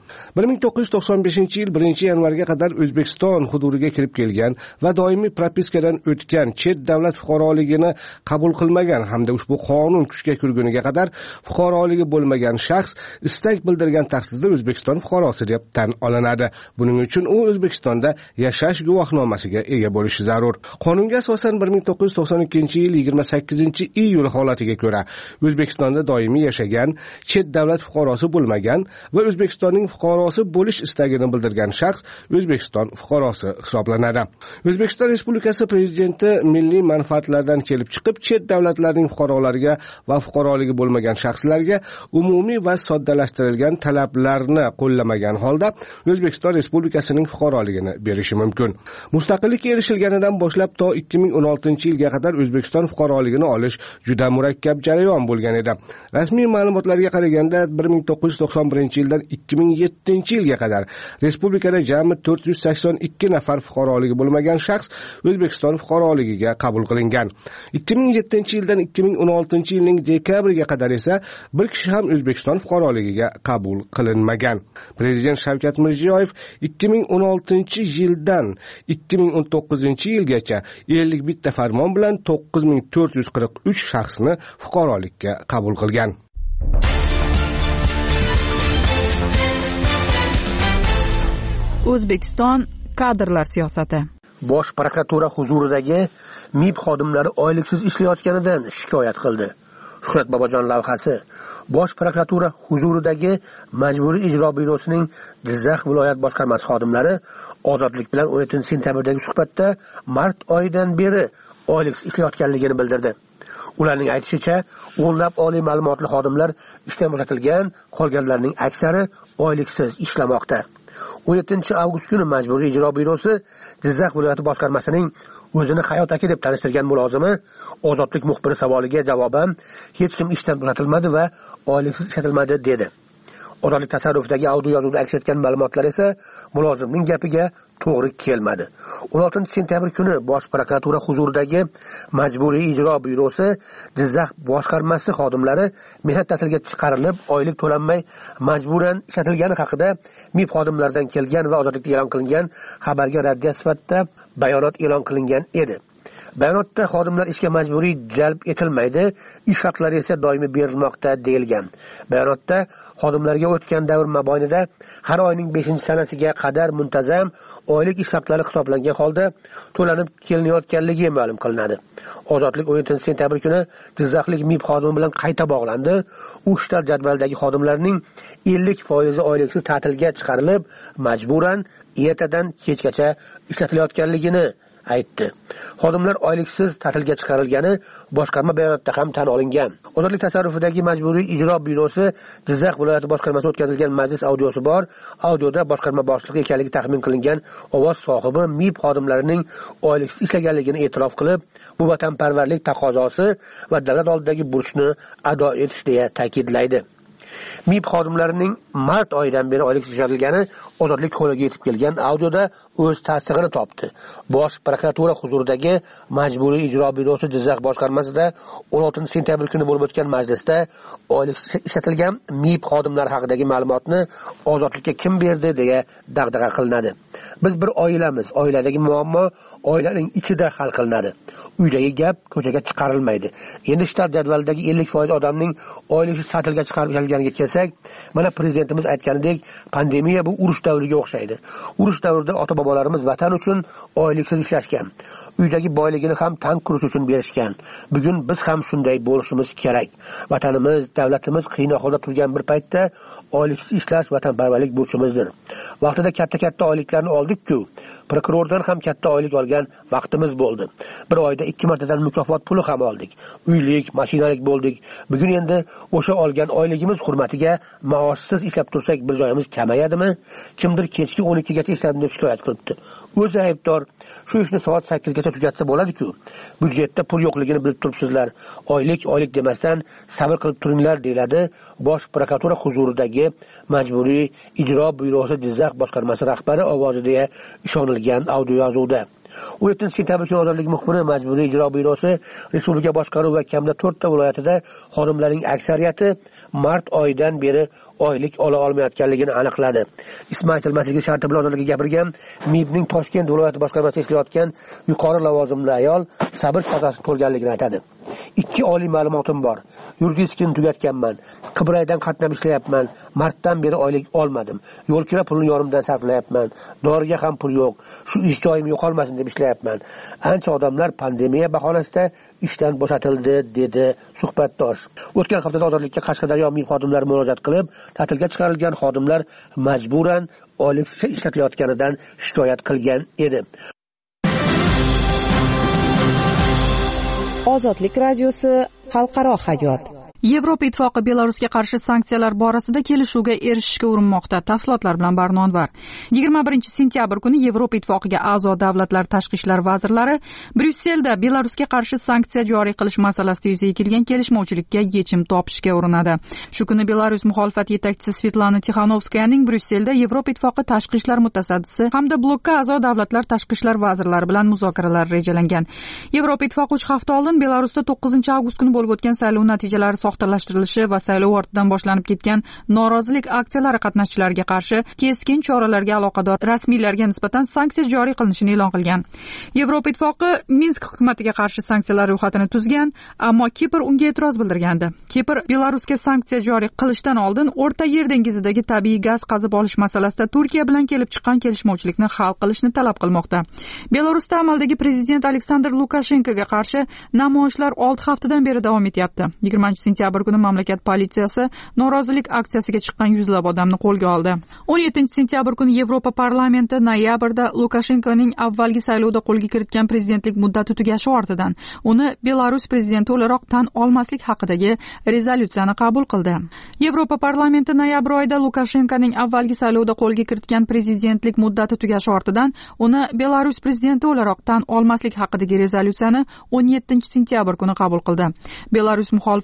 1995-yil 1-yanvarga qadar O'zbekiston hududiga kirib kelgan va doimiy propiskadan o'tgan chet davlat fuqaroligini qabul qilmagan hamda ushbu qonun kuchga kirguniga qadar fuqaroligi bo'lmagan shaxs istak bildirgan taqdirda O'zbekiston fuqarosi deb tan olinadi. Buning uchun u O'zbekistonda yashash guvohnomasiga ega bo'lishi zarur. Qonunga asosan 1992-yil 28-iyul holatiga ko'ra O'zbekistonda doimiy yashagan, chet davlat fuqarosi bo'lmagan va O'zbekistonning fuqarosi bo'lish istagini bildirgan shaxs O'zbekiston fuqarosi hisoblanadi. O'zbekiston Respublikasi Prezidenti milliy manfaatlardan kelib chiqib, chet davlatlarning fuqarolariga va fuqaroligi bo'lmagan shaxslarga umumiy va soddalashtirilgan talablarni qo'llamagan holda O'zbekiston Respublikasining fuqaroligini berishi mumkin. Mustaqillikka erishilganidan boshlab to 2016-yilga qadar O'zbekiston fuqaroligini olish juda murakkab jarayon bo'lgan edi. Rasmiy ma'lumotlarga qaraganda 1991-yildan 2007-yilga qadar respublikada jami 482 nafar fuqaroligi bo'lmagan shaxs O'zbekiston fuqaroligiga qabul qilingan. 2007-yildan 2016-yilning dekabriga qadar esa bir kishi ham O'zbekiston fuqaroligiga qabul qilinmagan. Prezident Shavkat Mirziyoyev 2016-yildan 2019-yilgacha 51 farmon bilan 9443 shaxsni fuqarolikka qabul qilgan. O'zbekiston kadrlar siyosati. Bosh prokuratura huzuridagi MIB xodimlari oyliksiz ishlayotganidan shikoyat qildi. Shuhrat Bobojon lavhasi Bosh prokuratura huzuridagi Majburiy ijro byurosining Jizzax viloyat boshqarmasi xodimlari Ozodlik bilan 17-sentyabrdagi suhbatda mart oyidan beri oyliksiz ishlayotganligini bildirdi. Ularning aytishicha, o'nlab oliy ma'lumotli xodimlar ishdan bo'shatilgan, qolganlarning aksari oyliksiz ishlamoqda. 17-avgust kuni Majburiy ijro byurosi Jizzax viloyati boshqarmasining o'zini Hayot aka deb tanishtirgan mulozimi Ozodlik muxbiri savoliga javoban hech kim ishdan bo'shatilmadi va oyliksiz ishlatilmadi dedi. Ozodlik tasarrufidagi audio yozuvda aks etgan ma'lumotlar esa mulozimning gapiga to'g'ri kelmadi. 16 sentyabr kuni Bosh prokuratura huzuridagi Majburiy ijro byurosi Jizzax boshqarmasi xodimlari mehnat ta'tiliga chiqarilib, oylik to'lanmay majburan ishlatilgani haqida MIB xodimlaridan kelgan va ozodlikda e'lon qilingan xabarga raddiya sifatida bayonot e'lon qilingan edi. Bayonotda xodimlar ishga majburiy jalb etilmaydi, ish haqlari esa doimiy berilmoqda deyilgan. Bayonotda xodimlarga o'tgan davr mobaynida har oyning 5-sanasiga qadar muntazam oylik ish haqlari hisoblangan holda to'lanib kelinayotganligi ma'lum qilinadi. Ozodlik 17 sentyabr kuni Jizzaxlik MIB xodimi bilan qayta bog'landi. U shtat jadvalidagi xodimlarning 50% oyliksiz ta'tilga chiqarilib, majburan ertadan kechgacha ishlatilayotganligini aytdi. Xodimlar oyliksiz ta'tilga chiqarilgani boshqarma bayonotda ham tan olingan. Ozodlik tasarrufidagi Majburiy ijro byurosi Jizzax viloyati boshqarmasi o'tkazilgan majlis audiosi bor. Audioda boshqarma boshlig'i ekanligi taxmin qilingan ovoz sohibi MIB xodimlarining oyliksiz ishlaganligini e'tirof qilib, bu vatanparvarlik taqozosi va davlat oldidagi burchni ado etish deya ta'kidlaydi. MIB xodimlarining mart oyidan beri oyliksiz ishlatilgani ozodlik qo'liga yetib kelgan audioda o'z tasdig'ini topdi. Bosh prokuratura huzuridagi Majburiy ijro byurosi Jizzax boshqarmasida 16 sentyabr kuni bo'lib o'tgan majlisda oyliksiz ishlatilgan MIB xodimlari haqidagi ma'lumotni ozodlikka kim berdi deya dag'dag'a qilinadi. Biz bir oilamiz, oiladagi muammo oilaning ichida hal qilinadi. Uydagi gap ko'chaga chiqarilmaydi. Endi shtat jadvalidagi 50% odamning oyliksiz ta'tilga chiqarib ishlatilganiga kelsak, mana prezidentimiz aytganidek, pandemiya bu urush davriga o'xshaydi. Urush davrida ota-bobolarimiz vatan uchun oyliksiz ishlashgan. Uydagi boyligini ham tank kurish uchun berishgan. Bugun biz ham shunday bo'lishimiz kerak. Vatanimiz, davlatimiz qiyin ahvolda turgan bir paytda oyliksiz ishlash vatanparvarlik burchimizdir. Vaqtida katta oyliklarni oldik-ku. Prokurordan ham katta oylik olgan vaqtimiz bo'ldi. Bir oyda 2 martadan mukofot puli ham oldik. Uylik, mashinalik bo'ldik. Bugun endi o'sha olgan oyligimiz hurmatiga maoshsiz ishlab tursak bir joyimiz kamayadimi? Kimdir kechki 12 gacha ishladim deb shikoyat qilibdi. O'zi aybdor. Shu ishni soat 8 gacha tugatsa bo'ladi-ku. Byudjetda pul yo'qligini bilib turibsizlar. Oylik demasdan sabr qilib turinglar deyiladi Bosh prokuratura huzuridagi Majburiy ijro byurosi Jizzax boshqarmasi rahbari ovoziga ishonilgan audio yozuvda. 17 sentyabr kuni ozodlik muxbiri Majburiy ijro byurosi respublika boshqaruvi va kamida 4 ta viloyatida xodimlarning aksariyati mart oyidan beri oylik ola olmayotganligini aniqladi. Ismi aytilmasligi sharti bilan ozodlikka gapirgan MIBning Toshkent viloyati boshqarmasida ishlayotgan yuqori lavozimli ayol sabr chorasi ko'rganligini aytadi. 2 oliy ma'lumotim bor. Yuridik tugatganman. Qibraydan qatnab ishlayapman. Martdan beri oylik olmadim. Yo'l kira pulini yorimdan sarflayapman. Doriga ham pul yo'q. Shu ish joyim yo'qolmasin deb ishlayapman. Ancha odamlar pandemiya bahonasida ishdan bo'shatildi, dedi suhbatdosh. O'tgan haftada ozodlikka Qashqadaryo MIB xodimlari murojaat qilib, ta'tilga chiqarilgan xodimlar majburan oyliksiz ishlatilayotganidan shikoyat qilgan edi. Ozodlik radiosi xalqaro hayot. Yevropa ittifoqi Belarusga qarshi sanksiyalar borasida kelishuvga erishishga urinmoqda. Tafsilotlar bilan Barno Anvar. 21-sentyabr kuni Yevropa ittifoqiga a'zo davlatlar tashqi ishlar vazirlari Bryusselda Belarusga qarshi sanksiya joriy qilish masalasida yuzaga kelgan kelishmovchilikka yechim topishga urinadi. Shu kuni Belarus muxolifat yetakchisi Svetlana Tixanovskayaning Bryusselda Yevropa ittifoqi tashqi ishlar mutasaddisi hamda blokka a'zo davlatlar tashqi ishlar vazirlari bilan muzokaralar rejalangan. Yevropa ittifoqi 3 hafta oldin Belarusda 9-avgust kuni bo'lib o'tgan saylov natijalari soxtalashtirilishi va saylov ortidan boshlanib ketgan norozilik aksiyalari qatnashchilariga qarshi keskin choralarga aloqador rasmiylarga nisbatan sanksiya joriy qilinishini e'lon qilgan. Yevropa ittifoqi Minsk hukumatiga qarshi sanksiyalar ro'yxatini tuzgan, ammo Kipr unga e'tiroz bildirgandi. Kipr Belarusga sanksiya joriy qilishdan oldin O'rta Yer dengizidagi tabiiy gaz qazib olish masalasida Turkiya bilan kelib chiqqan kelishmovchilikni hal qilishni talab qilmoqda. Belarusda amaldagi prezident Aleksandr Lukashenkoga qarshi namoyishlar 6 haftadan beri davom etyapti. 20-sentyabr kuni mamlakat politsiyasi norozilik aksiyasiga chiqqan yuzlab odamni qo'lga oldi. 17-sentyabr kuni Yevropa parlamenti noyabrda Lukashenkoning avvalgi saylovda qo'lga kiritgan prezidentlik muddati tugashi ortidan uni Belarus prezidenti o'laroq tan olmaslik haqidagi rezolyutsiyani qabul qildi. Yevropa parlamenti noyabr oyida Lukashenkoning avvalgi saylovda qo'lga kiritgan prezidentlik muddati tugashi ortidan uni Belarus prezidenti o'laroq tan olmaslik haqidagi rezolyutsiyani 17-sentyabr kuni qabul qildi. Belarus muxolifati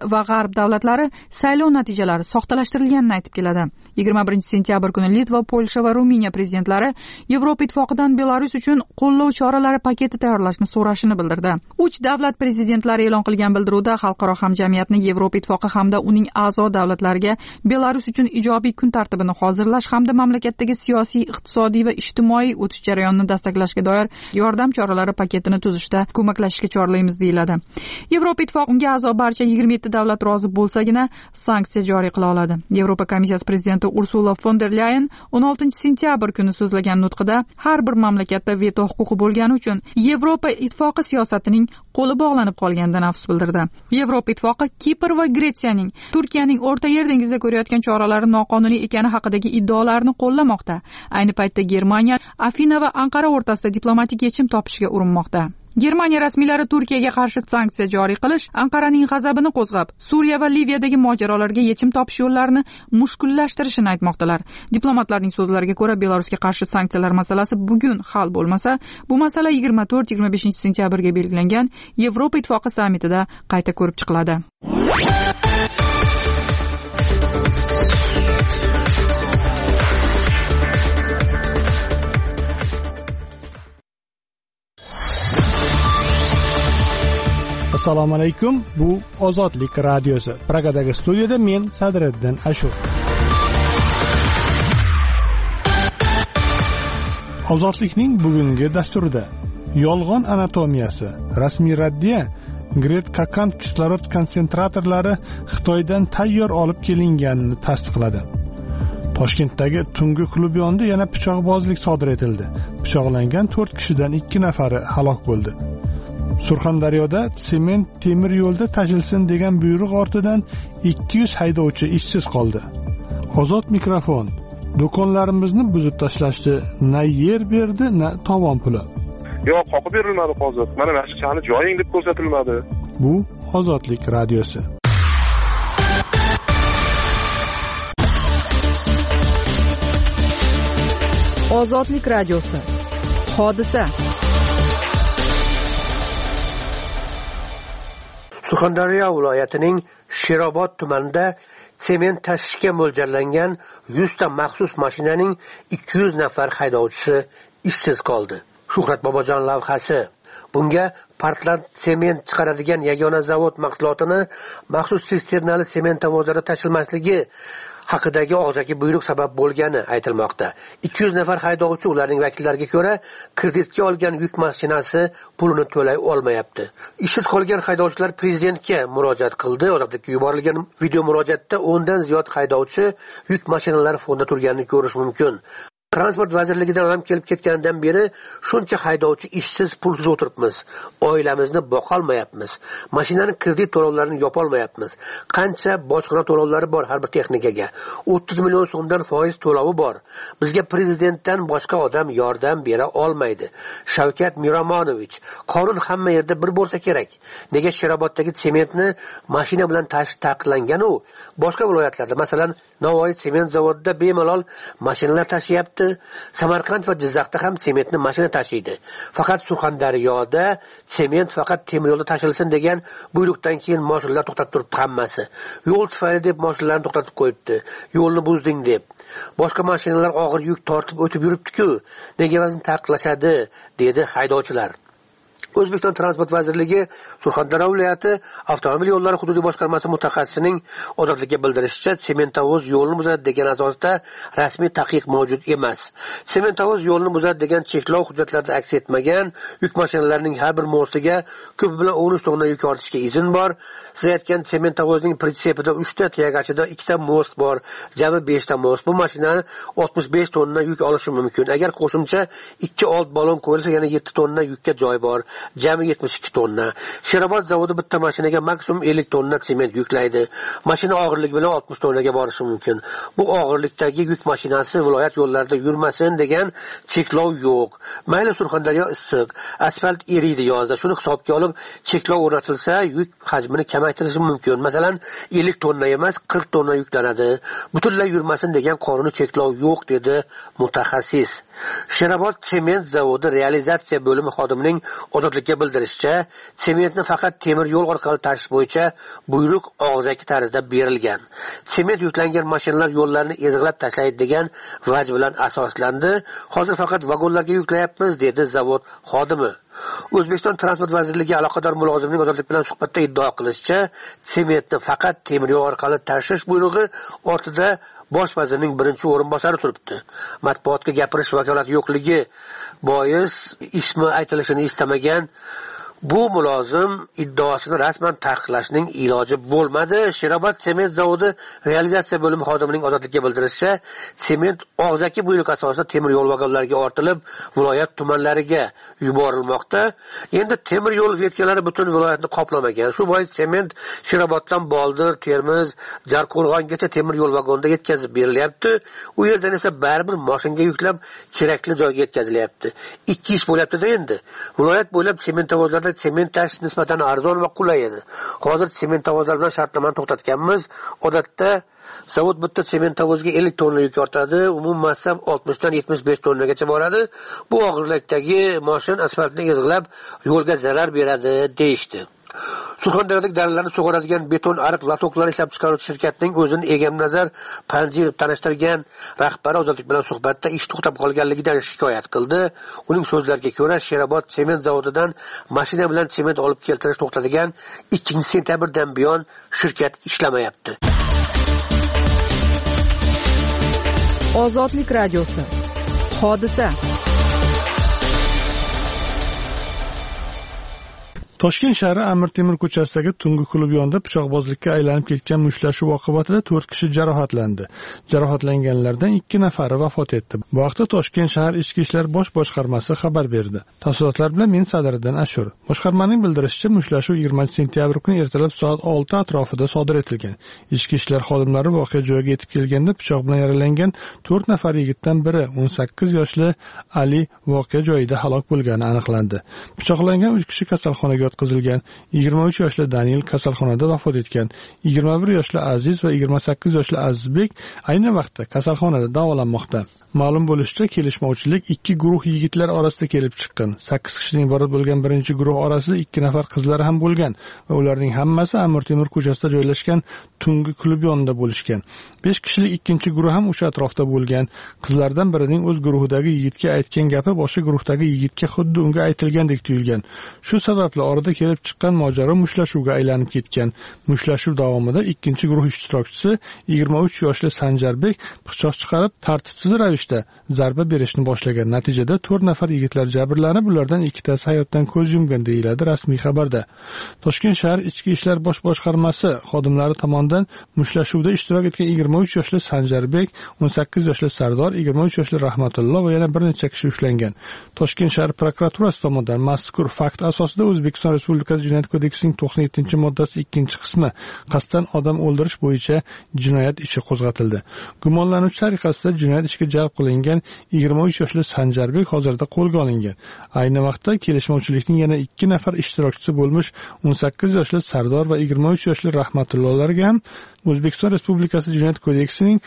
va G'arb davlatlari saylov natijalari soxtalashtirilganini aytib keladi. 21 kuni Litva, Polsha va Ruminiya prezidentlari Yevropa ittifoqidan Belarus uchun qo'llov choralari paketi tayyorlashni so'rashini bildirdi. 3 davlat prezidentlari e'lon qilgan bildiruvda xalqaro hamjamiyatni Yevropa ittifoqi hamda uning a'zo davlatlariga Belarus uchun ijobiy kun tartibini hozirlash hamda mamlakatdagi siyosiy, iqtisodiy va ijtimoiy o'tish jarayonini dastaklashga doir yordam choralari paketini tuzishda ko'maklashishga chorlaymiz deyiladi. Yevropa ittifoqi unga a'zo barcha 27 davlat rozi bo'lsagina sanksiya joriy qila oladi. Yevropa komissiyasi prezidenti Ursula von der Leyen 16 sentyabr kuni so'zlagan nutqida har bir mamlakatda veto huquqi bo'lgani uchun Yevropa ittifoqi siyosatining qo'li bog'lanib qolganidan afsus bildirdi. Yevropa ittifoqi Kipr va Gretsiyaning Turkiyaning O'rta Yer dengizida ko'rayotgan choralari noqonuniy ekani haqidagi iddaolarni qo'llamoqda. Ayni paytda Germaniya, Afina va Anqara o'rtasida diplomatik yechim topishga urinmoqda. Germaniya rasmiylari Turkiyaga qarshi sanksiya joriy qilish Anqaraning g'azabini qo'zg'ab, Suriya va Liviyadagi mojarolarga yechim topish yo'llarini mushkullashtirishini aytmoqdalar. Diplomatlarning so'zlariga ko'ra, Belarusga qarshi sanksiyalar masalasi bugun hal bo'lmasa, bu masala 24-25 sentyabrga belgilangan Yevropa ittifoqi sammitida qayta ko'rib chiqiladi. Assalomu alaykum. Bu Ozodlik radiosi. Pragadagi studiyada men Sadriddin Ashur. Ozodlikning bugungi dasturida yolg'on anatomiyasi, rasmiy raddiya, Gret-Kakan kislorod konsentratorlari Xitoydan tayyor olib kelinganini tasdiqladi. Toshkentdagi tungi klub yonida yana pichoqbozlik sodir etildi. Pichoqlangan 4 kishidan 2 nafari halok bo'ldi. Surxondaryoda sement temir yo'lda tashilsin degan buyruq ortidan 200 haydovchi ishsiz qoldi. Ozod mikrofon. Do'konlarimizni buzib tashlashdi. Na yer berdi, na tovon puli. Yo'q, qoqib berilmadi hozir. Mana mashqani joying deb ko'rsatilmadi. Bu Ozodlik radiosi. Ozodlik radiosi. Hodisa. Surxondaryo viloyatining Sherobod tumanida sement tashishga mo'ljallangan 100 ta maxsus mashinaning 200 nafar haydovchisi ishsiz qoldi. Shuhrat Bobojon lavhasi. Bunga Portland sement chiqaradigan yagona zavod mahsulotini maxsus sisternali sement tavozada tashilmasligi haqidagi og'zaki buyruq sabab bo'lgani aytilmoqda. 200 nafar haydovchi ularning vakillariga ko'ra kreditga olgan yuk mashinasi pulini to'lay olmayapti. Ishsiz qolgan haydovchilar prezidentga murojaat qildi. Ozodlikka yuborilgan video murojaatda 10 dan ziyod haydovchi yuk mashinalari fonda turganini ko'rish mumkin. Transport vazirligidan ham kelib ketgandan beri shuncha haydovchi ishsiz, pulsiz o'tiribmiz. Oilamizni boqolmayapmiz. Mashinaning kredit to'lovlarini yopolmayapmiz. Qancha bojxona to'lovlari bor har bir texnikaga. 30 million so'mdan foiz to'lovi bor. Bizga prezidentdan boshqa odam yordam bera olmaydi. Shavkat Miromonovich, qonun hamma yerda bir bo'lsa kerak. Nega Sheroboddagi sementni mashina bilan tashish taqiqlangan u? Boshqa viloyatlarda, masalan, Navoiy sement zavodida bemalol mashinalar tashyapti. Samarqand va Jizzaxda ham sementni mashina tashiydi. Faqat Surxondaryoda sement faqat temir yo'lda tashilsin degan buyruqdan keyin mashinalar to'xtab turibdi hammasi. Yo'l tufayli deb mashinalarni to'xtatib qo'yibdi. Yo'lni buzding deb. Boshqa mashinalar og'ir yuk tortib o'tib yuribdi-ku. Nega bizni taqiqlashadi, dedi haydovchilar. O'zbekiston Transport vazirligi Surxondaryo viloyati avtomobil yo'llari hududiy boshqarmasi mutaxassisining Ozodlikka bildirishicha, sementavoz yo'lni buzadi degan asosda rasmiy taqiq mavjud emas. Sementavoz yo'lni buzadi degan cheklov hujjatlarida aks etmagan. Yuk mashinalarining har bir mostiga ko'p bilan 13 tonna yuk ortishga izn bor. Siz aytgan sementavozning pritsepida 3 ta, tiyagachida 2 ta most bor, jami 5 ta most. Bu mashinani 65 tonna yuk olishi mumkin. Agar qo'shimcha 2 old balon qo'yilsa, yana 7 tonna yukka joy bor. Jami 72 tonna. Sherobod zavodi bitta mashinaga maksimum 50 tonna sement yuklaydi. Mashina og'irligi bilan 60 tonnaga borishi mumkin. Bu og'irlikdagi yuk mashinasi viloyat yo'llarida yurmasin degan cheklov yo'q. Mayli Surxondaryo issiq, asfalt eriydi yozda. Shuni hisobga olib cheklov o'rnatilsa, yuk hajmini kamaytirishi mumkin. Masalan, 50 tonna emas, 40 tonna yuklanadi. Butunlay yurmasin degan qonuniy cheklov yo'q, dedi mutaxassis. Sherobod sement zavodi realizatsiya bo'limi xodimining ozodlikka bildirishicha, sementni faqat temir yo'l orqali tashish bo'yicha buyruq og'zaki tarzda berilgan. Sement yuklangan mashinalar yo'llarni ezg'ilab tashlaydi degan vaj bilan asoslandi. Hozir faqat vagonlarga yuklayapmiz, dedi zavod xodimi. O'zbekiston Transport vazirligi aloqador mulozimning ozodlik bilan suhbatda iddao qilishicha, sementni faqat temir yo'l orqali tashish buyrug'i ortida bosh vazirning birinchi o'rinbosari turibdi. Matbuotga gapirish vakolati yo'qligi bois ismi aytilishini istamagan bu mulozim iddaosini rasman taqiqlashning iloji bo'lmadi. Sherobod sement zavodi realizatsiya bo'limi xodimining ozodlikka bildirishicha, sement og'zaki buyruq asosida temir yo'l vagonlariga ortilib, viloyat tumanlariga yuborilmoqda. Endi temir yo'l vetkalari butun viloyatni qoplamagan. Shu bois sement Sheroboddan Boldir, Termiz, Jarqo'rg'ongacha temir yo'l vagonida yetkazib berilyapti. U yerdan esa baribir mashinaga yuklab kerakli joyga yetkazilyapti. Ikki ish bo'lyapti-da endi. Viloyat bo'ylab sement zavodlarida sement tashish nisbatan arzon va qulay edi. Hozir sement zavodlar bilan shartnomani to'xtatganmiz. Odatda zavod bitta sement zavodiga 50 tonna yuk ortadi, umumiy massa 60 dan 75 tonnagacha boradi. Bu og'irlikdagi mashina asfaltni ezg'ilab yo'lga zarar beradi deyishdi. Surxondaryodagi daralarni sug'oradigan beton ariq latoklari ishlab chiqaruvchi shirkatning o'zini Egamnazar Panjirov tanishtirgan rahbari ozodlik bilan suhbatda ish to'xtab qolganligidan shikoyat qildi. Uning so'zlariga ko'ra, Sherobod sement zavodidan mashina bilan sement olib keltirish to'xtatigan 2-sentyabrdan buyon shirkat ishlamayapti. Ozodlik radiosi. Hodisa. Toshkent shahri Amir Temur ko'chasidagi tungi klub yonida pichoqbozlikka aylanib ketgan mushtlashuv oqibatida 4 kishi jarohatlandi. Jarohatlanganlardan 2 nafari vafot etdi. Bu haqda Toshkent shahar Ichki ishlar bosh boshqarmasi xabar berdi. Tafsilotlar bilan men Sadriddin Ashur. Boshqarmaning bildirishicha, mushtlashuv 20-sentyabr kuni ertalab soat 6 atrofida sodir etilgan. Ichki ishlar xodimlari voqea joyiga yetib kelganda pichoq bilan yaralangan 4 nafar yigitdan biri 18 yoshli Ali voqea joyida halok bo'lgani aniqlandi. Pichoqlangan 3 kishi kasalxonaga yotqizilgan. 23 yoshli Daniel kasalxonada vafot etgan. 21 yoshli Aziz va 28 yoshli Azizbek ayni vaqtda kasalxonada davolanmoqda. Ma'lum bo'lishicha, kelishmovchilik 2 guruh yigitlar orasida kelib chiqqan. 8 kishidan iborat bo'lgan birinchi guruh orasida 2 nafar qizlar ham bo'lgan va ularning hammasi Amir Temur ko'chasida joylashgan tungi klub yonida bo'lishgan. 5 kishilik ikkinchi guruh ham o'sha atrofda bo'lgan. Qizlardan birining o'z guruhidagi yigitga aytgan gapi boshqa guruhdagi yigitga xuddi unga aytilgandek tuyulgan. Shu sababli orada kelib chiqqan mojaro mushtlashuvga aylanib ketgan. Mushlashuv davomida ikkinchi guruh ishtirokchisi 23 yoshli Sanjarbek pichoq chiqarib tartibsiz ravishda zarba berishni boshlagan. Natijada 4 nafar yigitlar jabrlanib, ulardan 2tasi hayotdan ko'z yumgan deyiladi rasmiy xabarda. Toshkent shahar Ichki ishlar bosh boshqarmasi xodimlari tomonidan mushtlashuvda ishtirok etgan 23 yoshli Sanjarbek, 18 yoshli Sardor, 23 yoshli Rahmatullo va yana bir necha kishi ushlangan. Toshkent shahar prokuraturasi tomonidan mazkur fakt asosida O'zbekiston Respublikasi Jinoyat kodeksining 97-moddasi 2-qismi qasddan odam o'ldirish bo'yicha jinoyat ishi qo'zg'atildi. Gumonlanuvchi tariqasida jinoyat ishiga jalb qilingan 23 yoshli Sanjarbek hozirda qo'lga olingan. Ayni vaqtda kelishmovchilikning yana 2 nafar ishtirokchisi bo'lmish 18 yoshli Sardor va 23 yoshli Rahmatullolarga ham O'zbekiston Respublikasi Jinoyat kodeksining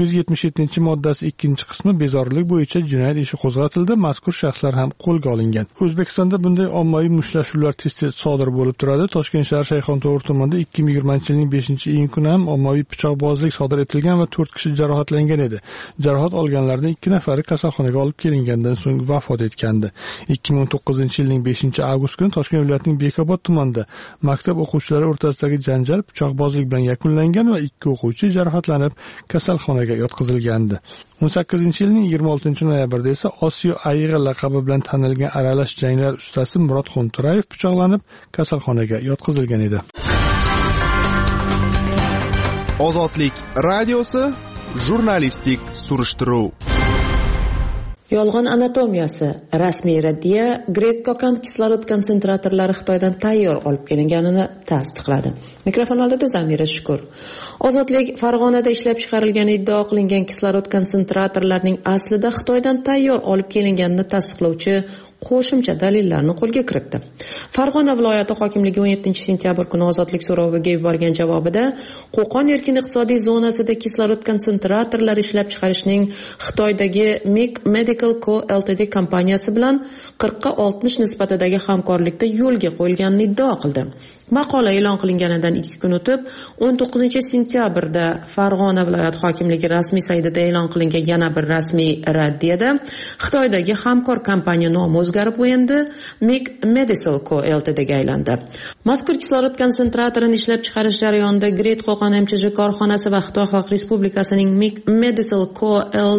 277-moddasi 2-qismi bezorilik bo'yicha jinoyat ishi qo'zg'atildi. Mazkur shaxslar ham qo'lga olingan. O'zbekistonda bunday ommaviy mushtlashuvlar tez-tez sodir bo'lib turadi. Toshkent shahar Shayxontohur tumanida 2020-yilning 5-iyun kuni ham ommaviy pichoqbozlik sodir etilgan va 4 kishi jarohatlangan edi. Jarohat olganlardan 2 nafari kasalxonaga olib kelingandan so'ng vafot etgandi. 2019-yilning 5-avgust kuni Toshkent viloyatining Bekobod tumanida maktab o'quvchilari o'rtasidagi janjal pichoqbozlik bilan yakunlangan va 2 o'quvchi jarohatlanib kasalxonaga yotqizilgandi. 18-yilning 26-noyabrida esa Osiyo ayg'i laqabi bilan tanilgan aralash janglar ustasi Murod Xunturayev pichoqlanib kasalxonaga yotqizilgan edi. Ozodlik radiosi jurnalistik surishtiruv. Yolg'on anatomiyasi. Rasmiy raddiya Grek Kokan kislorod konsentratorlari Xitoydan tayyor olib kelinganini tasdiqladi. Mikrofon oldida Zamira Shukur. Ozodlik Farg'onada ishlab chiqarilgani iddao qilingan kislorod konsentratorlarining aslida Xitoydan tayyor olib kelinganini tasdiqlovchi qo'shimcha dalillarni qo'lga kiritdi. Farg'ona viloyati hokimligi 17-sentyabr kuni ozodlik so'roviga yuborgan javobida Qo'qon erkin iqtisodiy zonasida kislorod konsentratorlari ishlab chiqarishning Xitoydagi MIC Medical Co Ltd kompaniyasi bilan 40-60 nisbatidagi hamkorlikda yo'lga qo'yilganini iddao qildi. Maqola e'lon qilinganidan 2 kun o'tib 19-sentyabrda Farg'ona viloyati hokimligi rasmiy saytida e'lon qilingan yana bir rasmiy raddiyada Xitoydagi hamkor kompaniya nomi o'zgarib endi MIC Medical Co Ltd ga aylandi. Mazkur kislorod konsentratorini ishlab chiqarish jarayonida Great Qo'qon MChJ korxonasi va Xitoy Xalq Respublikasining MIC Medical Co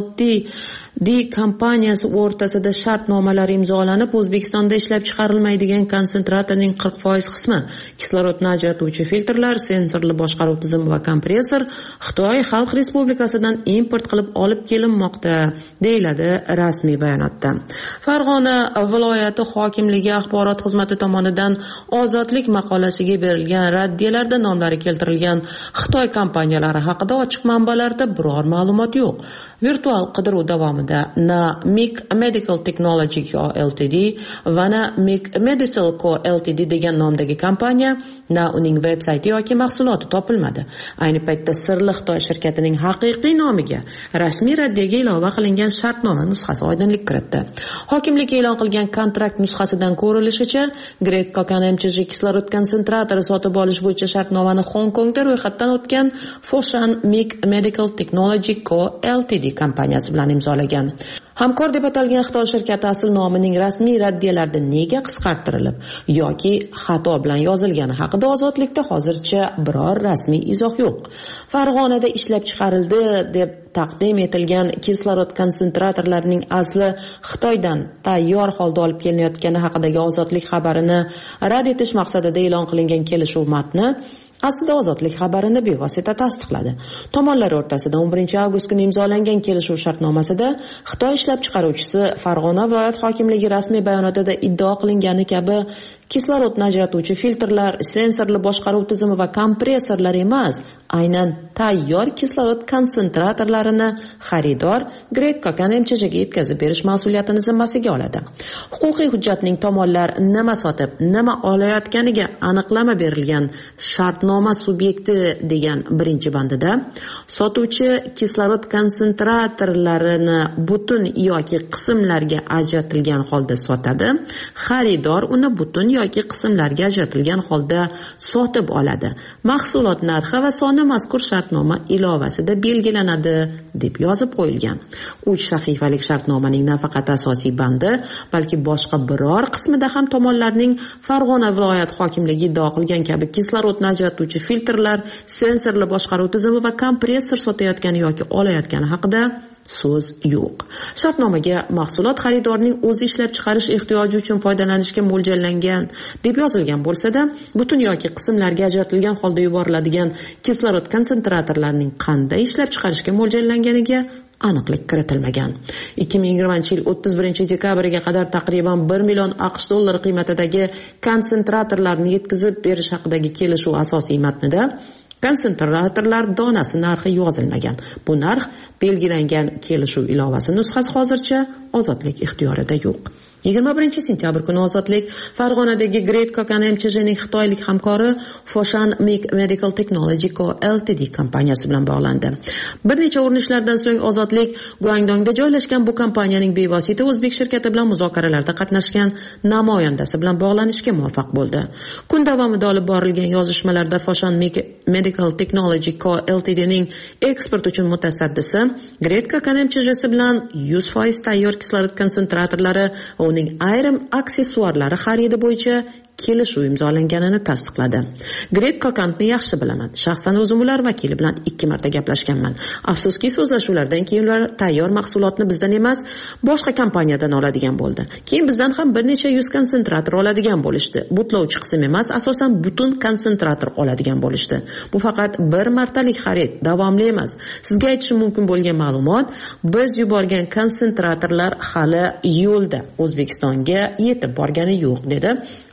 Ltd kompaniyasi o'rtasida shartnomalar imzolanib, O'zbekistonda ishlab chiqarilmaydigan konsentratorning 40% qismi kislorodni ajratuvchi filtrlar, sensorli boshqaruv tizimi va kompressor Xitoy Xalq Respublikasidan import qilib olib kelinmoqda, deyiladi rasmiy bayonotda. Farg'ona viloyati hokimligi axborot xizmati tomonidan Ozodlik maqolasiga berilgan raddiyalarda nomlari keltirilgan Xitoy kompaniyalari haqida ochiq manbalarda biror ma'lumot yo'q. Virtual qidiruv davomida na MIC Medical Technology Co Ltd va na MIC Medical Co Ltd degan nomdagi kompaniya, na uning veb-sayti yoki mahsuloti topilmadi. Ayni paytda sirli Xitoy shirkatining haqiqiy nomiga rasmiy raddiyaga ilova qilingan shartnoma nusxasi oydinlik kiritdi. Hokimlik e'lon qilgan kontrakt nusxasidan ko'rilishicha, Great Qo'qon MChJ kislorod konsentratori sotib olish bo'yicha shartnomani Hong Kongda ro'yxatdan o'tgan Foshan MIC Medical Technology Co Ltd kompaniyasi bilan imzolagan. Hamkor deb atalgan Xitoy shirkati asl nomining rasmiy raddiyalarda nega qisqartirilib yoki xato bilan yozilgani haqida Ozodlikda hozircha biror rasmiy izoh yo'q. Farg'onada ishlab chiqarildi deb taqdim etilgan kislorod konsentratorlarining asli Xitoydan tayyor holda olib kelinayotgani haqidagi Ozodlik xabarini rad etish maqsadida e'lon qilingan kelishuv matni aslida Ozodlik xabarini bevosita tasdiqladi. Tomonlar o'rtasida 11-avgust kuni imzolangan kelishuv shartnomasida Xitoy ishlab chiqaruvchisi Farg'ona viloyat hokimligi rasmiy bayonotida iddao qilingani kabi kislorodni ajratuvchi filtrlar, sensorli boshqaruv tizimi va kompressorlar emas, aynan tayyor kislorod konsentratorlarini xaridor Great Qo'qon MChJga yetkazib berish mas'uliyatini zimmasiga oladi. Huquqiy hujjatning tomonlar nima sotib, nima olayotganiga aniqlama berilgan shartnoma subyekti degan birinchi bandida sotuvchi kislorod konsentratorlarini butun yoki qismlarga ajratilgan holda sotadi, xaridor uni butun yoki qismlarga ajratilgan holda sotib oladi. Mahsulot narxi va soni mazkur shartnoma ilovasida belgilanadi deb yozib qo'yilgan. 3 sahifalik shartnomaning nafaqat asosiy bandi, balki boshqa biror qismida ham tomonlarning Farg'ona viloyat hokimligi iddao qilgan kabi kislorodni ajratuvchi filtrlar, sensorli boshqaruv tizimi va kompressor sotayotgani yoki olayotgani haqida so'z yo'q. Shartnomaga mahsulot xaridorning o'zi ishlab chiqarish ehtiyoji uchun foydalanishga mo'ljallangan deb yozilgan bo'lsa-da, butun yoki qismlarga ajratilgan holda yuboriladigan kislorod konsentratorlarining qanday ishlab chiqarishga mo'ljallanganiga aniqlik kiritilmagan. 2020-yil 31-dekabriga qadar taqriban 1 million AQSh dollari qiymatidagi konsentratorlarni yetkazib berish haqidagi kelishuv asosiy matnida konsentratorlar donasi narxi yozilmagan. Bu narx belgilangan kelishuv ilovasi nusxasi hozircha Ozodlik ixtiyorida yo'q. 21-sentyabr kuni Ozodlik Farg'onadagi Great Qo'qon MChJning xitoylik hamkori Foshan MIC Medical Technology Co Ltd kompaniyasi bilan bog'landi. Bir necha urinishlardan so'ng Ozodlik Guangdongda joylashgan bu kompaniyaning bevosita o'zbek shirkati bilan muzokaralarda qatnashgan namoyandasi bilan bog'lanishga muvaffaq bo'ldi. Kun davomida olib borilgan yozishmalarda Foshan MIC Medical Technology Co Ltdning eksport uchun mutasaddisi Great Qo'qon MChJsi bilan 100% tayyor kislorod konsentratorlari va uning ayrim aksessuarlari xaridi bo'yicha kelishuv imzolanganini tasdiqladi. Great Qo'qonni yaxshi bilaman. Shaxsan o'zim ular vakili bilan 2 marta gaplashganman. Afsuski, so'zlashuvlardan keyin ular tayyor mahsulotni bizdan emas, boshqa kompaniyadan oladigan bo'ldi. Keyin bizdan ham bir necha 100 konsentrator oladigan bo'lishdi. Butlovchi qism emas, asosan butun konsentrator oladigan bo'lishdi. Bu faqat bir martalik xarid, davomli emas. Sizga aytishim mumkin bo'lgan ma'lumot, biz yuborgan konsentratorlar hali yo'lda, O'zbekistonga yetib borgani yo'q, dedi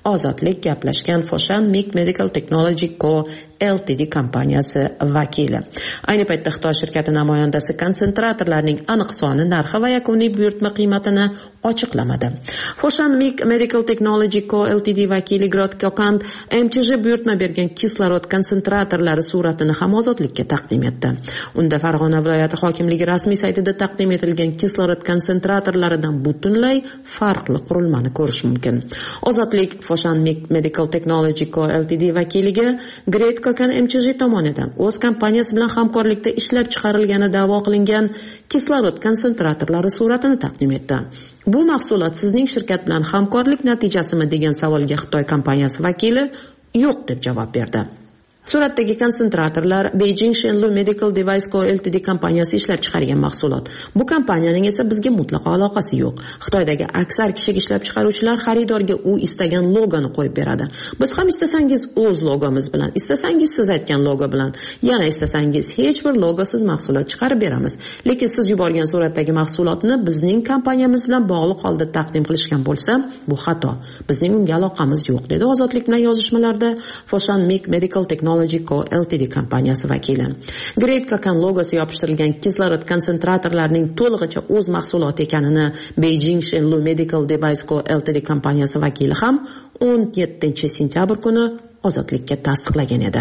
Ozodlik gaplashgan Foshan Mik Medical Technology Co Ltd kompaniyasi vakili. Ayni paytda Xitoy shirkati namoyandasi konsentratorlarning aniq soni, narxi va yakuniy buyurtma qiymatini ochiqlamadi. Foshan Mik Medical Technology Co Ltd vakili Grot Kokand MChJ buyurtma bergan kislorod konsentratorlari suratini ham Ozodlikka taqdim etdi. Unda Farg'ona viloyati hokimligi rasmiy saytida taqdim etilgan kislorod konsentratorlaridan butunlay farqli qurilmani ko'rish mumkin. Ozodlik Foshan Mik Medical Technology Co Ltd vakiliga Great Kokan MChJ tomonidan o'z kompaniyasi bilan hamkorlikda ishlab chiqarilgani da'vo qilingan kislorod konsentratorlari suratini taqdim etdi. Bu mahsulot sizning shirkat bilan hamkorlik natijasimi degan savolga Xitoy kompaniyasi vakili yo'q deb javob berdi. Suratdagi konsentratorlar Beijing Shenlu Medical Device Co Ltd kompaniyasi ishlab chiqargan mahsulot. Bu kompaniyaning esa bizga mutlaqo aloqasi yo'q. Xitoydagi aksar kichik ishlab chiqaruvchilar xaridorga u istagan logoni qo'yib beradi. Biz ham istasangiz o'z logomiz bilan, istasangiz siz aytgan logo bilan, yana istasangiz hech bir logosiz mahsulot chiqarib beramiz. Lekin siz yuborgan suratdagi mahsulotni bizning kompaniyamiz bilan bog'liq holda taqdim qilishgan bo'lsa, bu xato. Bizning unga aloqamiz yo'q, dedi Ozodlik bilan yozishmalarda Foshan Mik Medical Technology Co Ltd kompaniyasi vakili. Great Kokan logosi yopishtirilgan kislorod konsentratorlarining to'lig'icha o'z mahsuloti ekanini Beijing Shenlu Medical Device Co Ltd kompaniyasi vakili ham 17-sentyabr kuni Ozodlikka tasdiqlagan edi.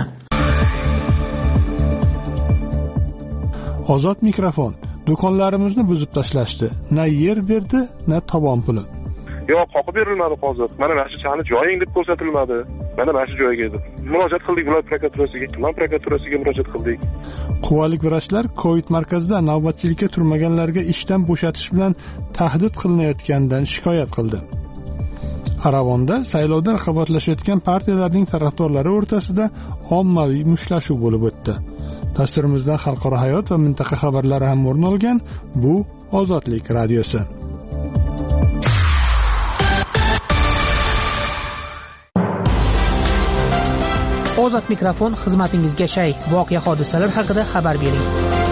Ozod mikrofon. Do'konlarimizni buzib tashlashdi. Na yer berdi, na tovon puli. Yo'q, qoqib berilmadi hozir. Mana shu chani joying deb ko'rsatilmadi. Mana shu joyga edi. Murojaat qildik viloyat prokuraturasiga, tuman prokuraturasiga murojaat qildik. Quvalik vrachlar COVID markazida navbatchilikka turmaganlarga ishdan bo'shatish bilan tahdid qilinayotganidan shikoyat qildi. Aravonda saylovda raqobatlashayotgan partiyalarning tarafdorlari o'rtasida ommaviy mushtlashuv bo'lib o'tdi. Dasturimizdan xalqaro hayot va mintaqa xabarlari ham o'rin olgan. Bu Ozodlik radiosi. Ozod mikrofon xizmatingizga shay. Voqea hodisalar haqida xabar bering.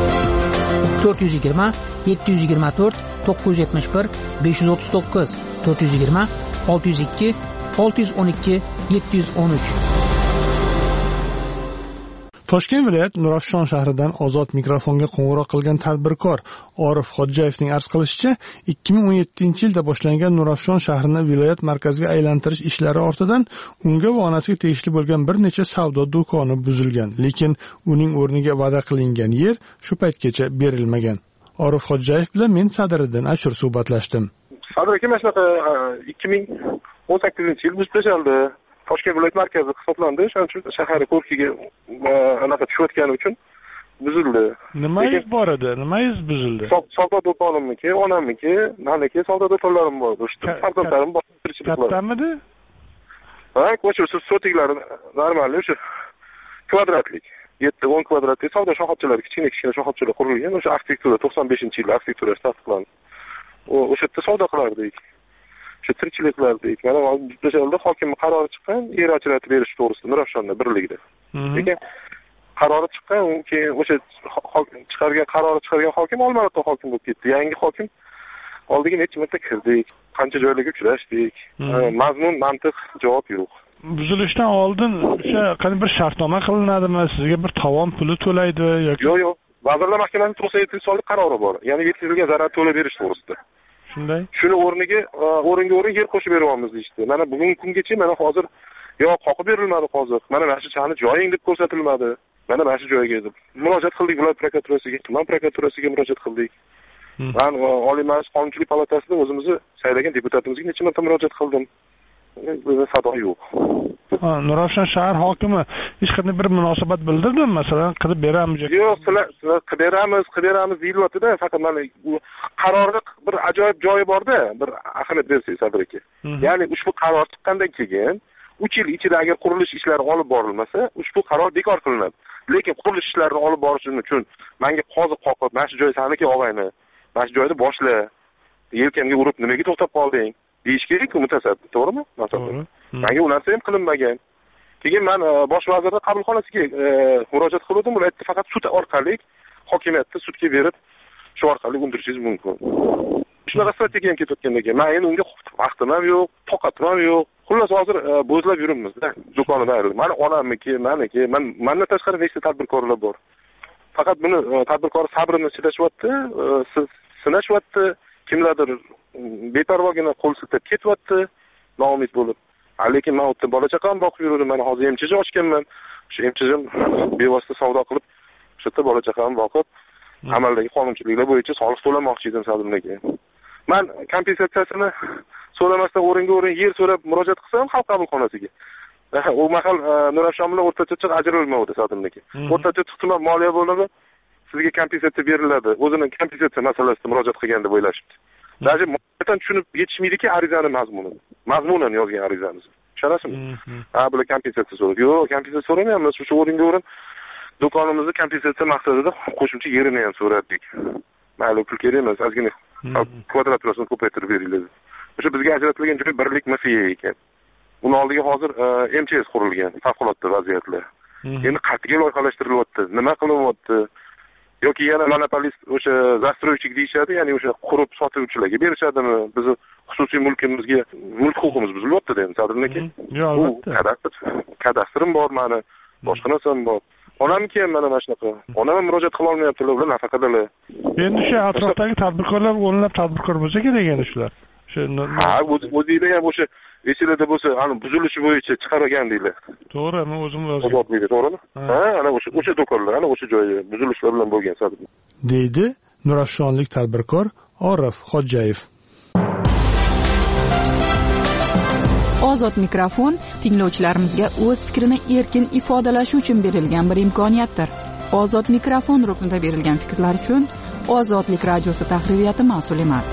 420 724 971 539 420 602 612 713. Toshkent viloyat Nurafshon shahridan Ozod mikrofonga qo'ng'iroq qilgan tadbirkor Orif Xodjayevning arz qilishicha, 2017-yilda boshlangan Nurafshon shahrini viloyat markaziga aylantirish ishlari ortidan unga va onasiga tegishli bo'lgan bir necha savdo do'koni buzilgan, lekin uning o'rniga va'da qilingan yer shu paytgacha berilmagan. Orif Xodjayev bilan men Sadriddin Ashur suhbatlashdim. Sadr aka, mana shunaqa 2018-yil buzib tashlandi. Toshkent viloyat markazi hisoblandi. Shuning uchun shahar ko'rkiga anaqa tushayotgani uchun buzildi. Nimangiz bor edi? Nimangiz buzildi? Savdo do'konimniki, onamniki, meniki savdo do'konlarim bor. O'sha farzandlarim bor. Kattamidi? Ha, ko'cha sotiklari normal, o'sha kvadratlik. 7-10 kvadratlik savdo shoxobchalari, kichkina shoxobchalar qurilgan. O'sha arxitektura 95-yil arxitekturasi tasdiqlandi. O'sha yerda savdo qilardik. Shu tirikchilik qilardik. Mana o'sha hokim qarori chiqqan, yer ajratib berish to'g'risida Nurafshonda birligida. Lekin qarori chiqqan, keyin o'sha qarori chiqargan hokim Olmaliqda hokim bo'lib ketdi. Yangi hokim oldiga necha marta kirdik, qancha joylarga uchrashdik. Mazmun, mantiq javob yo'q. Buzilishdan oldin o'sha qani bir shartnoma qilinadimi? Sizga bir tovon puli to'laydi yoki? Yo'q. Vazirlar Mahkamasining 97-sonli qarori bor. Ya'ni yetkazilgan zarar to'lab berish to'g'risida. Shunday. Shuni o'rniga yer qo'shib beryapmiz deydi. Mana bugungi kungacha mana hozir yo'q, qoqib berilmadi hozir. Mana shu chani joying deb ko'rsatilmadi. Mana shu joyga edi. Murojaat qildik viloyat prokuraturasiga, tuman prokuraturasiga murojaat qildik. Men Oliy Majlis Qonunchilik palatasida o'zimizni saylagan deputatimizga necha marta murojaat qildim. Sado yo'q. Nurafshon shahar hokimi hech qanday bir munosabat bildirdimi? Masalan, qilib beramiz yoki? Yo'q, sizlar qilib beramiz deyilyapti-da, faqat mana qarorni bir ajoyib joyi bor-da, bir ahamiyat bersangiz Sadr aka. Ya'ni ushbu qaror chiqqandan keyin 3 yil ichida agar qurilish ishlari olib borilmasa, ushbu qaror bekor qilinadi. Lekin qurilish ishlarini olib borish uchun menga qoziq qoqib, mana shu joy saniki og'ayni, mana shu joyni boshla, yelkamga urib nimaga to'xtab qolding deyish kerak-ku mutasaddi, to'g'rimi? To'g'ri. Menga u narsa ham qilinmagan. Keyin men bosh vazirning qabulxonasiga murojaat qildim, ular aytdi faqat sud orqali hokimiyatni sudga berib, shu orqali undirishingiz mumkin. Shunaqa strategiya ham ketayotgandan keyin men endi unga vaqtim ham yo'q, toqatim ham yo'q. xullas hozir bo'zlab yuribmiz-da, do'konidan ayrilib. Mana onamniki, meniki, mendan tashqari nechta tadbirkorlar bor. Faqat buni tadbirkor sabrini chidashyapti, sinashyapti, kimlardir beparvogina qo'l siltab ketyapti, noumid bo'lib. Lekin men o'tda bola chaqam boqib yurdim, men hozir emchiga ochganman. Shu emchigim bevosita savdo qilib, shu yerda bola chaqam boqib, amaldagi qonunchiliklar bo'yicha soliq to'lamoqchi edim sadimdagi. Men kompensatsiyasini so'ramasdan o'ringa yer so'rab murojaat qilsam, xalq qabulxonasiga. U mahal Nurafshon bilan o'rtacha ajralmaydi sadimdagi. O'rtacha tuman moliya bo'limi sizga kompensatsiya beriladi. O'zining kompensatsiya masalasida murojaat qilgan deb o'ylashibdi. Даже mo'tan tushunib yetishmaydiki arizani mazmunini. Mazmunan yozgan arizamiz. Tushunasizmi? Bular kompensatsiya so'raydi. Yo'q, kompensatsiya so'ramayapmiz. Shu o'ringa o'rin do'konimizni kompensatsiya maqsadida qo'shimcha yerini ham so'radik. Mayli, pul kerak emas, ozgina kvadraturasini ko'paytirib beringlar. O'sha bizga ajratilgan joy birlik mafiya ekan. Uni oldiga hozir MTS qurilgan, favqulodda vaziyatlar. Endi qat'iy loyihalashtirilyapti. Nima qilinyapti? Yoki yana monopolist o'sha застройщик deyishadi, ya'ni o'sha qurib sotuvchilarga berishadimi? Bizni xususiy mulkimizga mulk huquqimiz buzilyapti-da endi sadimniki. Yo'q, kadastrim bor meni, boshqa narsam bor. Onamki ham mana shunaqa. Onam ham murojaat qila olmayaptilar, ular nafaqadalar. Endi o'sha atrofdagi tadbirkorlar o'nlab tadbirkor bo'lsa kerak endi shular. O'zinglar ham o'sha esinglarda bo'lsa, ani buzilishi bo'yicha chiqargan deylar. To'g'ri, men o'zim yozdim. To'g'rimi? Ana o'sha do'konlar, ana o'sha joyi buzilishlar bilan bo'lgan sadim. deydi Nurafshonlik tadbirkor Orif Xo'jayev. Ozod mikrofon tinglovchilarimizga o'z fikrini erkin ifodalashi uchun berilgan bir imkoniyatdir. Ozod mikrofon ruknida berilgan fikrlar uchun Ozodlik radiosi tahririyati mas'ul emas.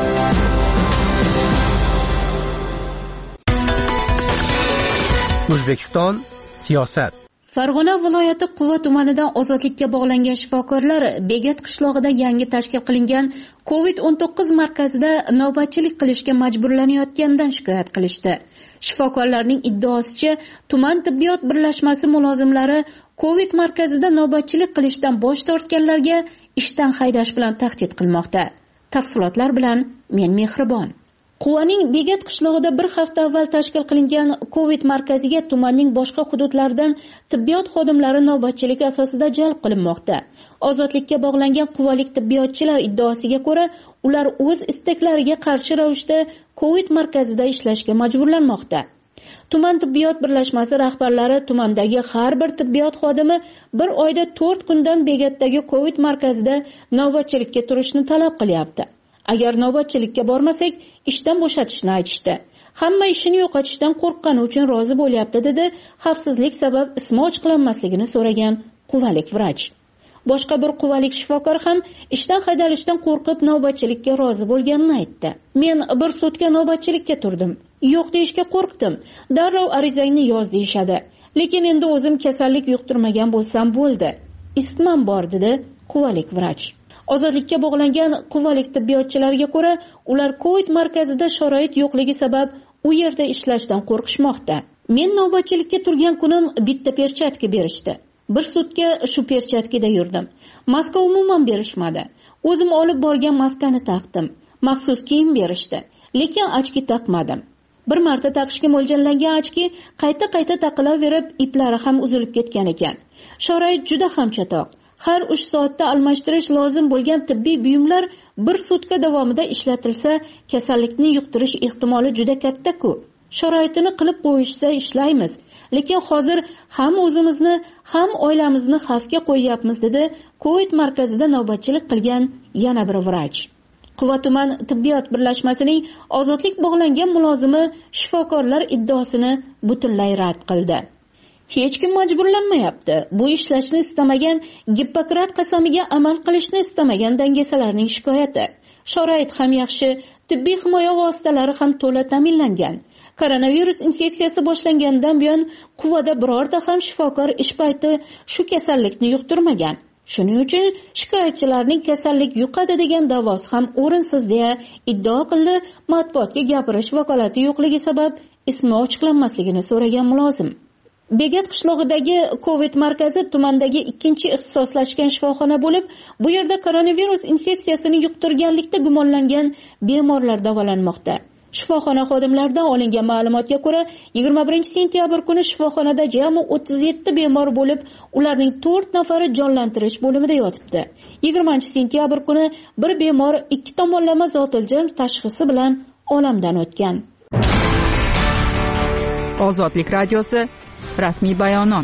O'zbekiston siyosat. Farg'ona viloyati Quva tumanidan ozodlikka bog'langan shifokorlar Begat qishlog'ida yangi tashkil qilingan COVID-19 markazida navbatchilik qilishga majburlanayotganidan shikoyat qilishdi. Shifokorlarning iddaosicha, tuman tibbiyot birlashmasi mulozimlari COVID markazida navbatchilik qilishdan bosh tortganlarga ishdan haydash bilan tahdid qilmoqda. Tafsilotlar bilan men Mehribon. Quvaning Begat qishlog'ida bir hafta avval tashkil qilingan COVID markaziga tumanning boshqa hududlaridan tibbiyot xodimlari navbatchilik asosida jalb qilinmoqda. Ozodlikka bog'langan quvalik tibbiyotchilar iddaosiga ko'ra, ular o'z istaklariga qarshi ravishda COVID markazida ishlashga majburlanmoqda. Tuman tibbiyot birlashmasi rahbarlari tumandagi har bir tibbiyot xodimi bir oyda 4 kundan Begatdagi COVID markazida navbatchilikka turishni talab qilyapti. Agar navbatchilikka bormasak, ishdan bo'shatishni aytishdi. Hamma ishini yo'qotishdan qo'rqqani uchun rozi bo'lyapti, dedi xavfsizlik sabab ismi ochiqlanmasligini so'ragan quvalik vrach. Boshqa bir quvalik shifokor ham ishdan haydalishdan qo'rqib navbatchilikka rozi bo'lganini aytdi. Men bir sutka navbatchilikka turdim. Yo'q deyishga qo'rqdim. Darrov arizangni yoz deyshadi. Lekin endi o'zim kasallik yuqtirmagan bo'lsam bo'ldi. Isitmam bor, dedi quvalik vrach. Ozodlikka bog'langan quvalik tibbiyotchilarga ko'ra, ular COVID markazida sharoit yo'qligi sabab u yerda ishlashdan qo'rqishmoqda. Men navbatchilikka turgan kunim bitta perchatka berishdi. Bir sutka shu perchatkada yurdim. Maska umuman berishmadi. O'zim olib borgan maskani taqdim. Maxsus kiyim berishdi, lekin ochki taqmadim. Bir marta taqishga mo'ljallangan ochki qayta taqilaverib, iplari ham uzilib ketgan ekan. Sharoit juda ham chatoq. Har 3 soatda almashtirish lozim bo'lgan tibbiy buyumlar bir sutka davomida ishlatilsa, kasallikni yuqtirish ehtimoli juda katta-ku. Sharoitini qilib qo'yishsa ishlaymiz, lekin hozir ham o'zimizni, ham oilamizni xavfga qo'yyapmiz, dedi COVID markazida navbatchilik qilgan yana bir vrach. Quva tuman tibbiyot birlashmasining ozodlik bog'langan mulozimi shifokorlar iddaosini butunlay rad qildi. Hech kim majburlanmayapti. Bu ishlashni istamagan, Gippokrat qasamiga amal qilishni istamagan dangasalarning shikoyati. Sharoit ham yaxshi, tibbiy himoya vositalari ham to'la ta'minlangan. Koronavirus infeksiyasi boshlangandan buyon Quvada birorta ham shifokor ish payti shu kasallikni yuqtirmagan. Shuning uchun shikoyatchilarning kasallik yuqadi degan da'vosi ham o'rinsiz, deya iddao qildi matbuotga gapirish vakolati yo'qligi sabab ismi ochiqlanmasligini so'ragan mulozim. Begat qishlog'idagi COVID markazi tumandagi 2-chi ixtisoslashgan shifoxona bo'lib, bu yerda koronavirus infeksiyasini yuqtirganlikda gumonlangan bemorlar davolanmoqda. Shifoxona xodimlaridan olingan ma'lumotga ko'ra, 21 sentyabr kuni shifoxonada jami 37 bemor bo'lib, ularning 4 nafari jonlantirish bo'limida yotibdi. 20 sentyabr kuni bir bemor 2 tomonlama zotiljam tashxisi bilan olamdan o'tgan. Ozodlik radiosi rasmiy bayonot.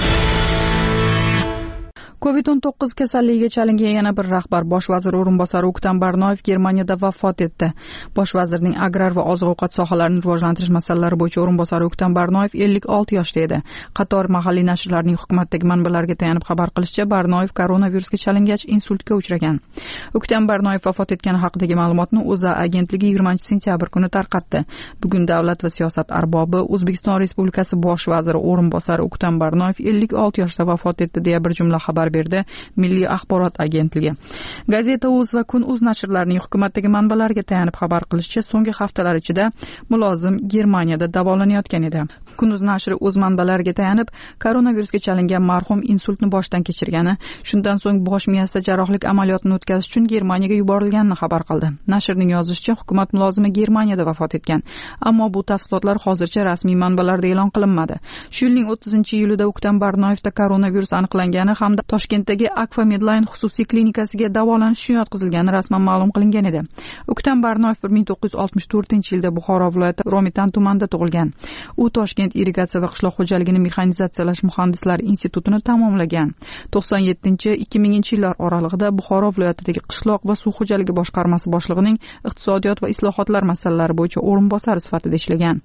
COVID-19 kasalligiga chalingan yana bir rahbar bosh vazir o'rinbosari O'ktam Barnoyev Germaniyada vafot etdi. Bosh vazirning agrar va oziq-ovqat sohalarini rivojlantirish masalalari bo'yicha o'rinbosari O'ktam Barnoyev 56 yoshda edi. Qator mahalliy nashrlarning hukumatdagi manbalarga tayanib xabar qilishicha, Barnoyev koronavirusga chalingach insultga uchragan. O'ktam Barnoyev vafot etgani haqidagi ma'lumotni O'zA agentligi 20 sentyabr kuni tarqatdi. Bugun davlat va siyosat arbobi O'zbekiston Respublikasi bosh vaziri o'rinbosari O'ktam Barnoyev 56 yoshda vafot etdi deya bir jumla xabar berdi Milliy axborot agentligi. Gazeta.uz va Kun.uz nashrlarining hukumatdagi manbalariga tayanib xabar qilishicha, so'nggi haftalar ichida mulozim Germaniyada davolanayotgan edi. Kun.uz nashri o'z manbalariga tayanib, koronavirusga chalingan marhum insultni boshdan kechirgani, shundan so'ng bosh miyasida jarrohlik amaliyotini o'tkazish uchun Germaniyaga yuborilganini xabar qildi. Nashrning yozishicha, hukumat mulozimi Germaniyada vafot etgan, ammo bu tafsilotlar hozircha rasmiy manbalarda e'lon qilinmadi. Shu yilning 30-iyulida O'ktam Barnoyevda koronavirus aniqlangani hamda Toshkentdagi Akfa Medline xususiy klinikasiga davolanish uchun yotqizilgani rasman ma'lum qilingan edi. O'ktam Barnoyev 1964-yilda Buxoro viloyati Romitan tumanida tug'ilgan. U Toshkent irrigatsiya va qishloq xo'jaligini mexanizatsiyalash muhandislari institutini tamomlagan. 97-2000-yillar oralig'ida Buxoro viloyatidagi qishloq va suv xo'jaligi boshqarmasi boshlig'ining iqtisodiyot va islohotlar masalalari bo'yicha o'rinbosari sifatida ishlagan.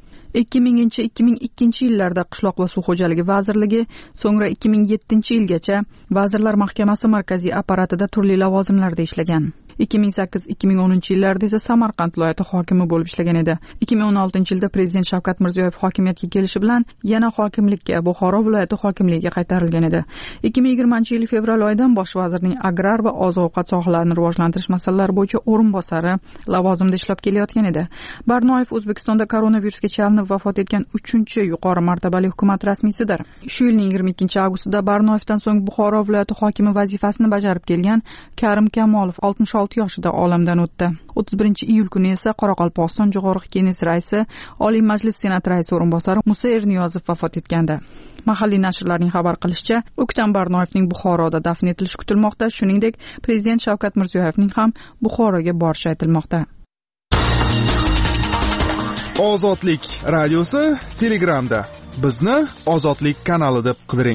2000-2002-yillarda qishloq va suv xo'jaligi vazirligi, so'ngra 2007-yilgacha Vazirlar Mahkamasi markaziy apparatida turli lavozimlarda ishlagan. 2008-2010-yillarda esa Samarqand viloyati hokimi bo'lib ishlagan edi. 2016-yilda Prezident Shavkat Mirziyoyev hokimiyatga kelishi bilan yana hokimlikka, Buxoro viloyati hokimligiga qaytarilgan edi. 2020-yil fevral oyidan bosh vazirning agrar va oziq-ovqat sohalarini rivojlantirish masalalari bo'yicha o'rinbosari lavozimida ishlab kelayotgan edi. Barnoyev O'zbekistonda koronavirusga chalinib vafot etgan 3-yuqori martabali hukumat rasmiysidir. Shu yilning 22-avgustida Barnoyevdan so'ng Buxoro viloyati hokimi vazifasini bajarib kelgan Karim Kamolov 66 yoshida olamdan o'tdi. 31-iyul kuni esa Qoraqalpog'iston Jo'qorg'i Kenesi raisi, Oliy Majlis Senat raisi o'rinbosari Musa Erniyozov vafot etgandi. Mahalliy nashrlarning xabar qilishicha, O'ktam Barnoyevning Buxoroda dafn etilishi kutilmoqda, shuningdek, Prezident Shavkat Mirziyoyevning ham Buxoroga borishi aytilmoqda. Ozodlik radiosi Telegramda. Bizni Ozodlik kanali deb qidiring.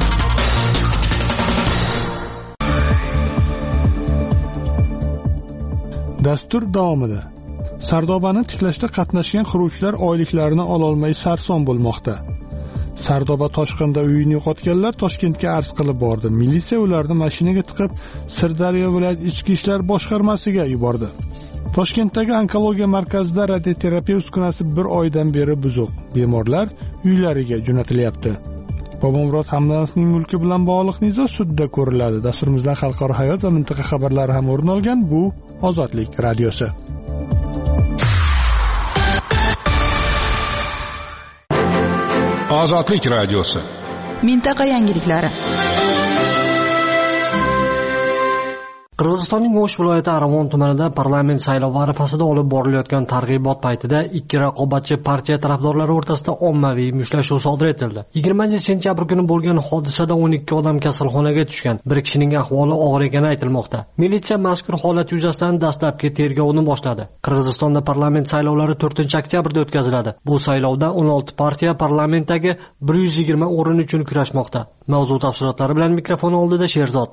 Dastur davomida Sardobani tiklashda qatnashgan quruvchilar oyliklarini ololmay sarson bo'lmoqda. Sardoba toshqinda uyini yo'qotganlar Toshkentga arz qilib bordi. Militsiya ularni mashinaga tiqib Sirdaryo viloyat ichki ishlar boshqarmasiga yubordi. Toshkentdagi onkologiya markazida radioterapiya uskunasi 1 oydan beri buzuq. Bemorlar uylariga jo'natilyapti. Bobomurod Hamdanovning mulki bilan bog'liq nizo sudda ko'riladi. Dasturimizda xalqaro hayot va mintaqa xabarlari ham o'rin olgan. Bu Ozodlik radiosi. Ozodlik radiosi. Mintaqa yangiliklari. Qirg'izistonning O'sh viloyati Aravon tumanida parlament saylovi arafasida olib borilayotgan targ'ibot paytida ikki raqobatchi partiya tarafdorlari o'rtasida ommaviy mushtlashuv sodir etildi. 20 sentyabr kuni bo'lgan hodisada 12 odam kasalxonaga tushgan. Bir kishining ahvoli og'ir ekani aytilmoqda. Militsiya mazkur holat yuzasidan dastlabki tergovni boshladi. Qirg'izistonda parlament saylovlari 4-oktyabrda o'tkaziladi. Bu saylovda 16 partiya parlamentdagi 120 o'rin uchun kurashmoqda. Mavzu tafsilotlari bilan mikrofon oldida Sherzod.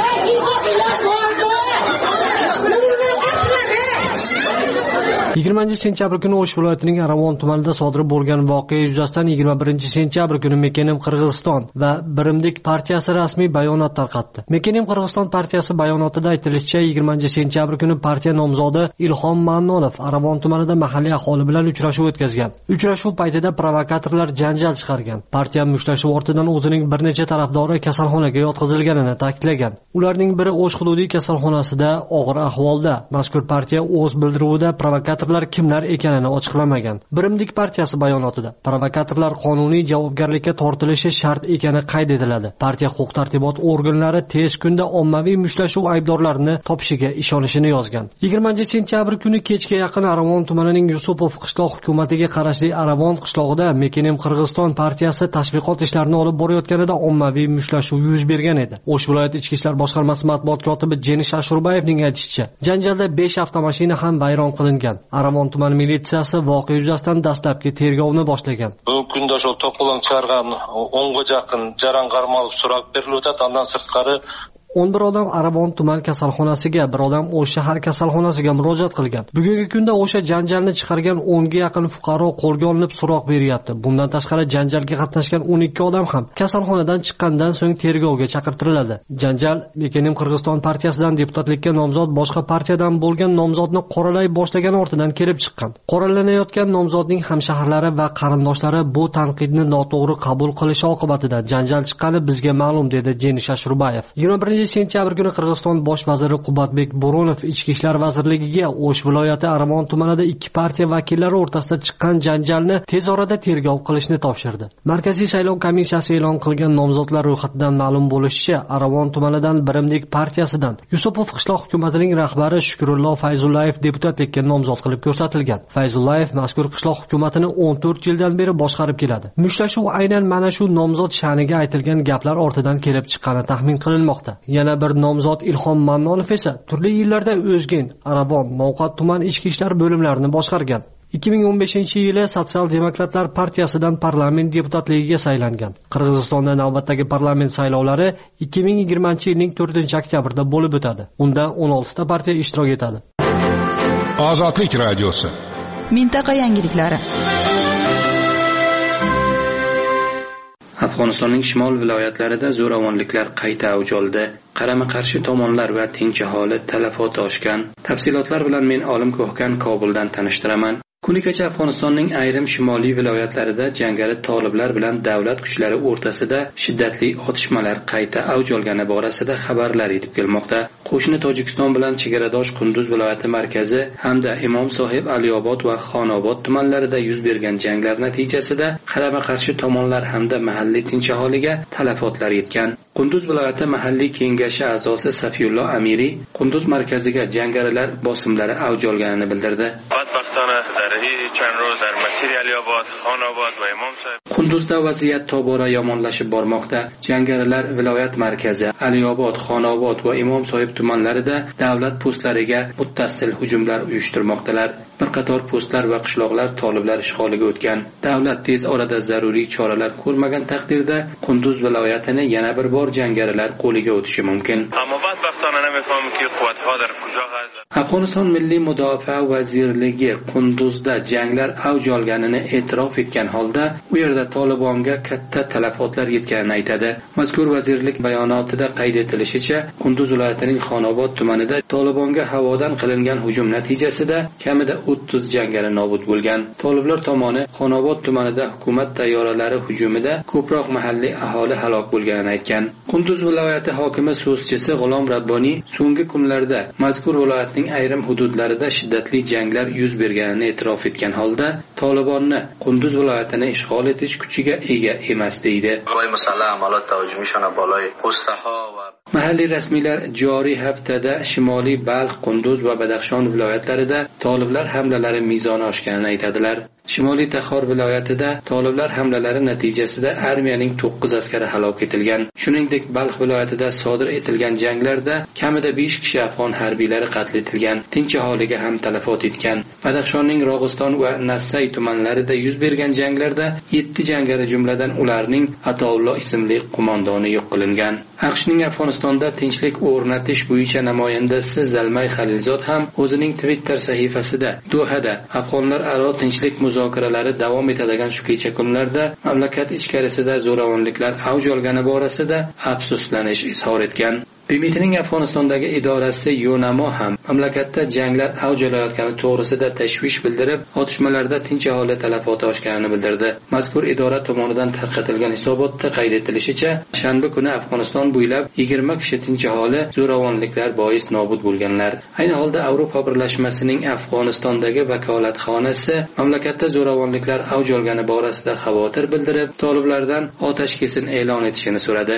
20 sentyabr kuni O'sh viloyatining Aravon tumanida sodir bo'lgan voqea yuzasidan 21 sentyabr kuni Mekenim Qirg'iziston va Birimdik partiyasi rasmiy bayonot tarqatdi. Mekenim Qirg'iziston partiyasi bayonotida aytilishicha, 20 sentyabr kuni partiya nomzodi Ilhom Mannonov Aravon tumanida mahalliy aholi bilan uchrashuv o'tkazgan. Uchrashuv paytida provokatorlar janjal chiqargan. Partiya mushtlashuv ortidan o'zining bir necha tarafdori kasalxonaga yotqizilganini ta'kidlagan. Ularning biri O'sh hududiy kasalxonasida og'ir ahvolda. Mazkur partiya o'z bildiruvida provokator provokatorlar kimlar ekanini ochiqlamagan. Birimlik partiyasi bayonotida provokatorlar qonuniy javobgarlikka tortilishi shart ekani qayd etiladi. Partiya huquq-tartibot organlari tez kunda ommaviy mushtlashuv aybdorlarini topishiga ishonishini yozgan. 20-sentyabr kuni kechga yaqin Aravon tumanining Yusupov qishloq hukumatiga qarashli Aravon qishlog'ida Mekenim Qirg'iziston partiyasi tashviqot ishlarini olib borayotganida ommaviy mushtlashuv yuz bergan edi. O'sh viloyat ichki ishlar boshqarmasi matbuot kotibi Jenish Ashurbayevning aytishicha, janjalda 5 avtomashina ham vayron qilingan. Aravon tuman militsiyasi voqea yuzasidan dastlabki tergovni boshlagan. Bugungi kunda shu to'polon chiqargan 10 ga yaqin jarangarma olib so'roq beriladi. Undan sirtqari 11 odam Aravon tuman kasalxonasiga, bir odam O'sh shahar kasalxonasiga murojaat qilgan. Bugungi kunda o'sha janjalni chiqargan 10 ga yaqin fuqaro qo'lga olinib so'roq beryapti. Bundan tashqari janjalga qatnashgan 12 odam ham kasalxonadan chiqqandan so'ng tergovga chaqirtiriladi. Janjal Mekenim Qirg'iziston partiyasidan deputatlikka nomzod boshqa partiyadan bo'lgan nomzodni qoralay boshlagan ortidan kelib chiqqan. Qoralanayotgan nomzodning hamshaharlari va qarindoshlari bu tanqidni noto'g'ri qabul qilishi oqibatida janjal chiqqani bizga ma'lum, dedi Jenish Ashurbayev. 21-sentyabr kuni Qirg'iziston bosh vaziri Qubatbek Bo'ronov Ichki ishlar vazirligiga O'sh viloyati Aravon tumanida ikki partiya vakillari o'rtasida chiqqan janjalni tez orada tergov qilishni topshirdi. Markaziy saylov komissiyasi e'lon qilgan nomzodlar ro'yxatidan ma'lum bo'lishicha, Aravon tumanidan Birimlik partiyasidan Yusupov qishloq hukumatining rahbari Shukrullo Fayzullayev deputatlikka nomzod qilib ko'rsatilgan. Fayzullayev mazkur qishloq hukumatini 14 yildan beri boshqarib keladi. Mushtlashuv aynan mana shu nomzod sha'niga aytilgan gaplar ortidan kelib chiqqani taxmin qilinmoqda. Yana bir nomzod Ilhom Mannonov esa turli yillarda O'zgen, Aravon, Novqat tuman ichki ishlar bo'limlarini boshqargan. 2015-yili Sotsial demokratlar partiyasidan parlament deputatligiga saylangan. Qirg'izistonda navbatdagi parlament saylovlari 2020-yilning 4-oktyabrda bo'lib o'tadi. Unda 16 ta partiya ishtirok etadi. Ozodlik radiosi. Mintaqa yangiliklari. Afg'onistonning shimol viloyatlarida zo'ravonliklar qayta avj oldi. Qarama-qarshi tomonlar va tinch aholi talafot oshgan. Tafsilotlar bilan men Olim Ko'hkan Kobuldan tanishtiraman. Kuni kecha Afg'onistonning ayrim shimoliy viloyatlarida jangari toliblar bilan davlat kuchlari o'rtasida shiddatli otishmalar qayta avj olgani borasida xabarlar yetib kelmoqda. Qo'shni Tojikiston bilan chegaradosh Qunduz viloyati markazi hamda Imom Sohib, Aliyobod va Xonobod tumanlarida yuz bergan janglar natijasida qarama-qarshi tomonlar hamda mahalliy tinch aholiga talafotlar yetgan. Qunduz viloyati mahalliy kengashi a'zosi Safiyullo Amiri Qunduz markaziga jangarilar bosimlari avj olganini bildirdi. Qunduzda vaziyat tobora yomonlashib bormoqda. Jangarilar viloyat markazi, Aliyobod, Xonobod va Imom Sohib tumanlarida davlat postlariga muttassil hujumlar uyushtirmoqdalar. Bir qator postlar va qishloqlar toliblar ishg'oliga o'tgan. Davlat tez orada zaruriy choralar ko'rmagan taqdirda Qunduz viloyatini yana bir bor jangarilar qo'liga o'tishi mumkin. Afg'oniston Milliy mudofaa vazirligi Qunduzda janglar avj olganini e'tirof etgan holda, u yerda Tolibonga katta talafotlar yetganini aytadi. Mazkur vazirlik bayonotida qayd etilishicha, Qunduz viloyatining Xonobod tumanida Tolibonga havodan qilingan hujum natijasida kamida 30 jangari nobud bo'lgan. Toliblar tomoni Xonobod tumanida hukumat tayyoralari hujumida ko'proq mahalliy aholi halok bo'lganini aytgan. Qunduz viloyati hokimi so'zchisi G'ulom Rabboniy so'nggi kunlarda mazkur viloyatning ayrim hududlarida shiddatli janglar yuz berganini e'tirof etgan holda Tolibonni Qunduz viloyatini ishg'ol etish kuchiga ega emas deydi. Mahalliy rasmiylar joriy haftada Shimoliy Balx, Qunduz va Badaxshon viloyatlarida toliblar hamlalari mezoni oshganini aytadilar. Shimoliy Taxor viloyatida toliblar hamlalari natijasida armiyaning 9 askari halok etilgan. Shuningdek, Balx viloyatida sodir etilgan janglarda kamida 5 kishi afg'on harbiylari qatl etilgan. Tinch aholiga ham talafot etgan. Badaxshonning Rog'iston va Nassay tumanlarida yuz bergan janglarda 7 jangari jumladan ularning Atoullo ismli qo'mondoni yo'q qilingan. AQShning Afg'onistonda tinchlik o'rnatish bo'yicha namoyandasi Zalmay Xalilzod ham o'zining Twitter sahifasida Dohada afg'onlar aro tinchlik muzokaralari davom etadigan shu kecha kunlarda mamlakat ichkarisida zo'ravonliklar avj olgani borasida afsuslanish izhor etgan. BMTning Afg'onistondagi idorasi Yonamo ham mamlakatda janglar avj olayotgani to'g'risida tashvish bildirib, otishmalarda tinch aholi talafoti oshganini bildirdi. Mazkur idora tomonidan tarqatilgan hisobotda qayd etilishicha, shanba kuni Afg'oniston bo'ylab 20 kishi tinch aholi zo'ravonliklar bois nobud bo'lganlar. Ayni holda Yevropa birlashmasining Afg'onistondagi vakolatxonasi mamlakatda zo'ravonliklar avj olgani borasida xavotir bildirib, toliblardan otashkesin e'lon etishini so'radi.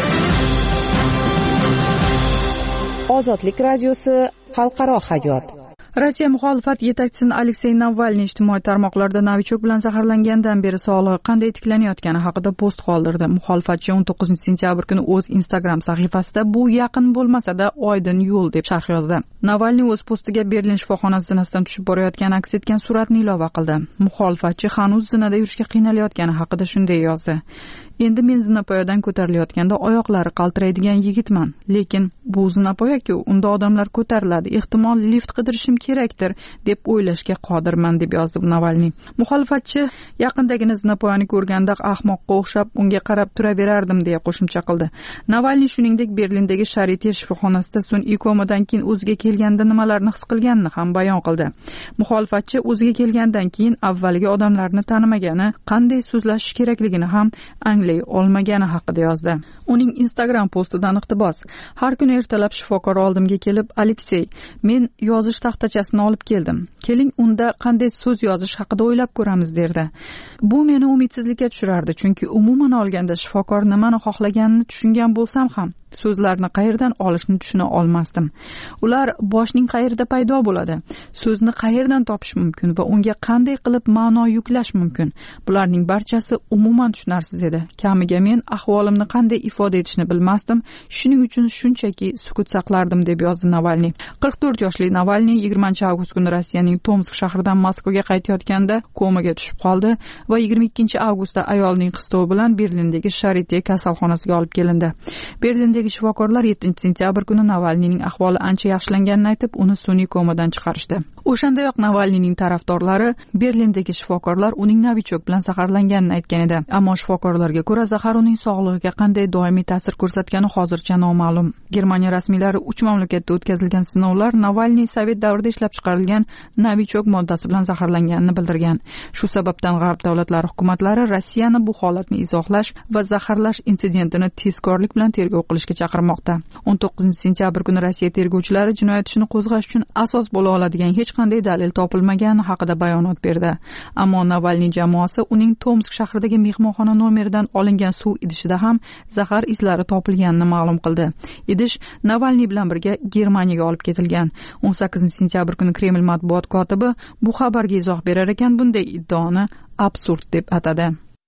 Ozodlik radiosi xalqaro hayot. Rossiya muxolifat yetakchisi Aleksey Navalniy ijtimoiy tarmoqlarda novichok bilan zaharlangandan beri sog'lig'i qanday tiklanayotgani haqida post qoldirdi. Muxolifatchi 19-sentyabr kuni o'z Instagram sahifasida bu yaqin bo'lmasa-da oydin yo'l deb sharh yozdi. Navalniy o'z postiga Berlin shifoxonasi zinasidan tushib borayotgani aks etgan suratni ilova qildi. Muxolifatchi hanuz zinada yurishga qiynalayotgani haqida shunday yozdi. Endi men zinapoyadan ko'tarilayotganda oyoqlari qaltiraydigan yigitman, lekin bu zinapoya-ku, unda odamlar ko'tariladi, ehtimol lift qidirishim kerakdir deb o'ylashga qodirman deb yozdi Navalniy. Muxolifatchi yaqindagina zinapoyani ko'rganda ahmoqqa o'xshab unga qarab turaverardim deya qo'shimcha qildi. Navalniy shuningdek Berlindagi Sharite shifoxonasida sun'iy komadan keyin o'ziga kelganda nimalarni his qilganini ham bayon qildi. Muxolifatchi o'ziga kelgandan keyin avvaliga odamlarni tanimagani, qanday so'zlashish kerakligini ham olmagani haqida yozdi. Uning Instagram postidan iqtibos: har kuni ertalab shifokor oldimga kelib, Aleksey, men yozish taxtachasini olib keldim. Keling, unda qanday so'z yozish haqida o'ylab ko'ramiz derdi. Bu meni umidsizlikka tushirardi, chunki umuman olganda shifokor nimani xohlaganini tushungan bo'lsam ham so'zlarni qayerdan olishni tushuna olmasdim. Ular boshning qayerda paydo bo'ladi, so'zni qayerdan topish mumkin va unga qanday qilib ma'no yuklash mumkin. Bularning barchasi umuman tushunarsiz edi. Kamiga men ahvolimni qanday ifoda etishni bilmasdim, shuning uchun shunchaki sukut saqlardim deb yozdi Navalniy. 44 yoshli Navalniy 20-avgust kuni Rossiyaning Tomsk shahridan Moskvaga qaytayotganda komaga tushib qoldi va 22-avgustda ayolning qistovi bilan Berlindagi Sharite kasalxonasiga olib kelindi. Berlindagi shifokorlar 7-sentyabr kuni Navalniyning ahvoli ancha yaxshilanganini aytib, uni sun'iy komadan chiqarishdi. O'shandayoq Navalniyning tarafdorlari Berlindagi shifokorlar uning novichok bilan zaharlanganini aytgan edi. Ammo shifokorlarga ko'ra, zahar uning sog'lig'iga qanday doimiy ta'sir ko'rsatgani hozircha noma'lum. Germaniya rasmiylari 3 mamlakatda o'tkazilgan sinovlar Navalniy Sovet davrida ishlab chiqarilgan novichok moddasi bilan zaharlanganini bildirgan. Shu sababdan G'arb davlatlari hukumatlari Rossiyani bu holatni izohlash va zaharlash insidentini tezkorlik bilan tergov qilishga chaqirmoqda. 19-sentyabr kuni Rossiya tergovchilari jinoyat ishini qo'zg'ash uchun asos bo'la oladigan hech qanday dalil topilmagani haqida bayonot berdi. Ammo Navalniy jamoasi uning Tomsk shahridagi mehmonxona nomeridan olingan suv idishida ham zahar izlari topilganini ma'lum qildi. Idish Navalniy bilan birga Germaniyaga olib ketilgan. 18-sentyabr kuni Kreml matbuot kotibi bu xabarga izoh berar ekan, bunday iddaoni absurd deb atadi.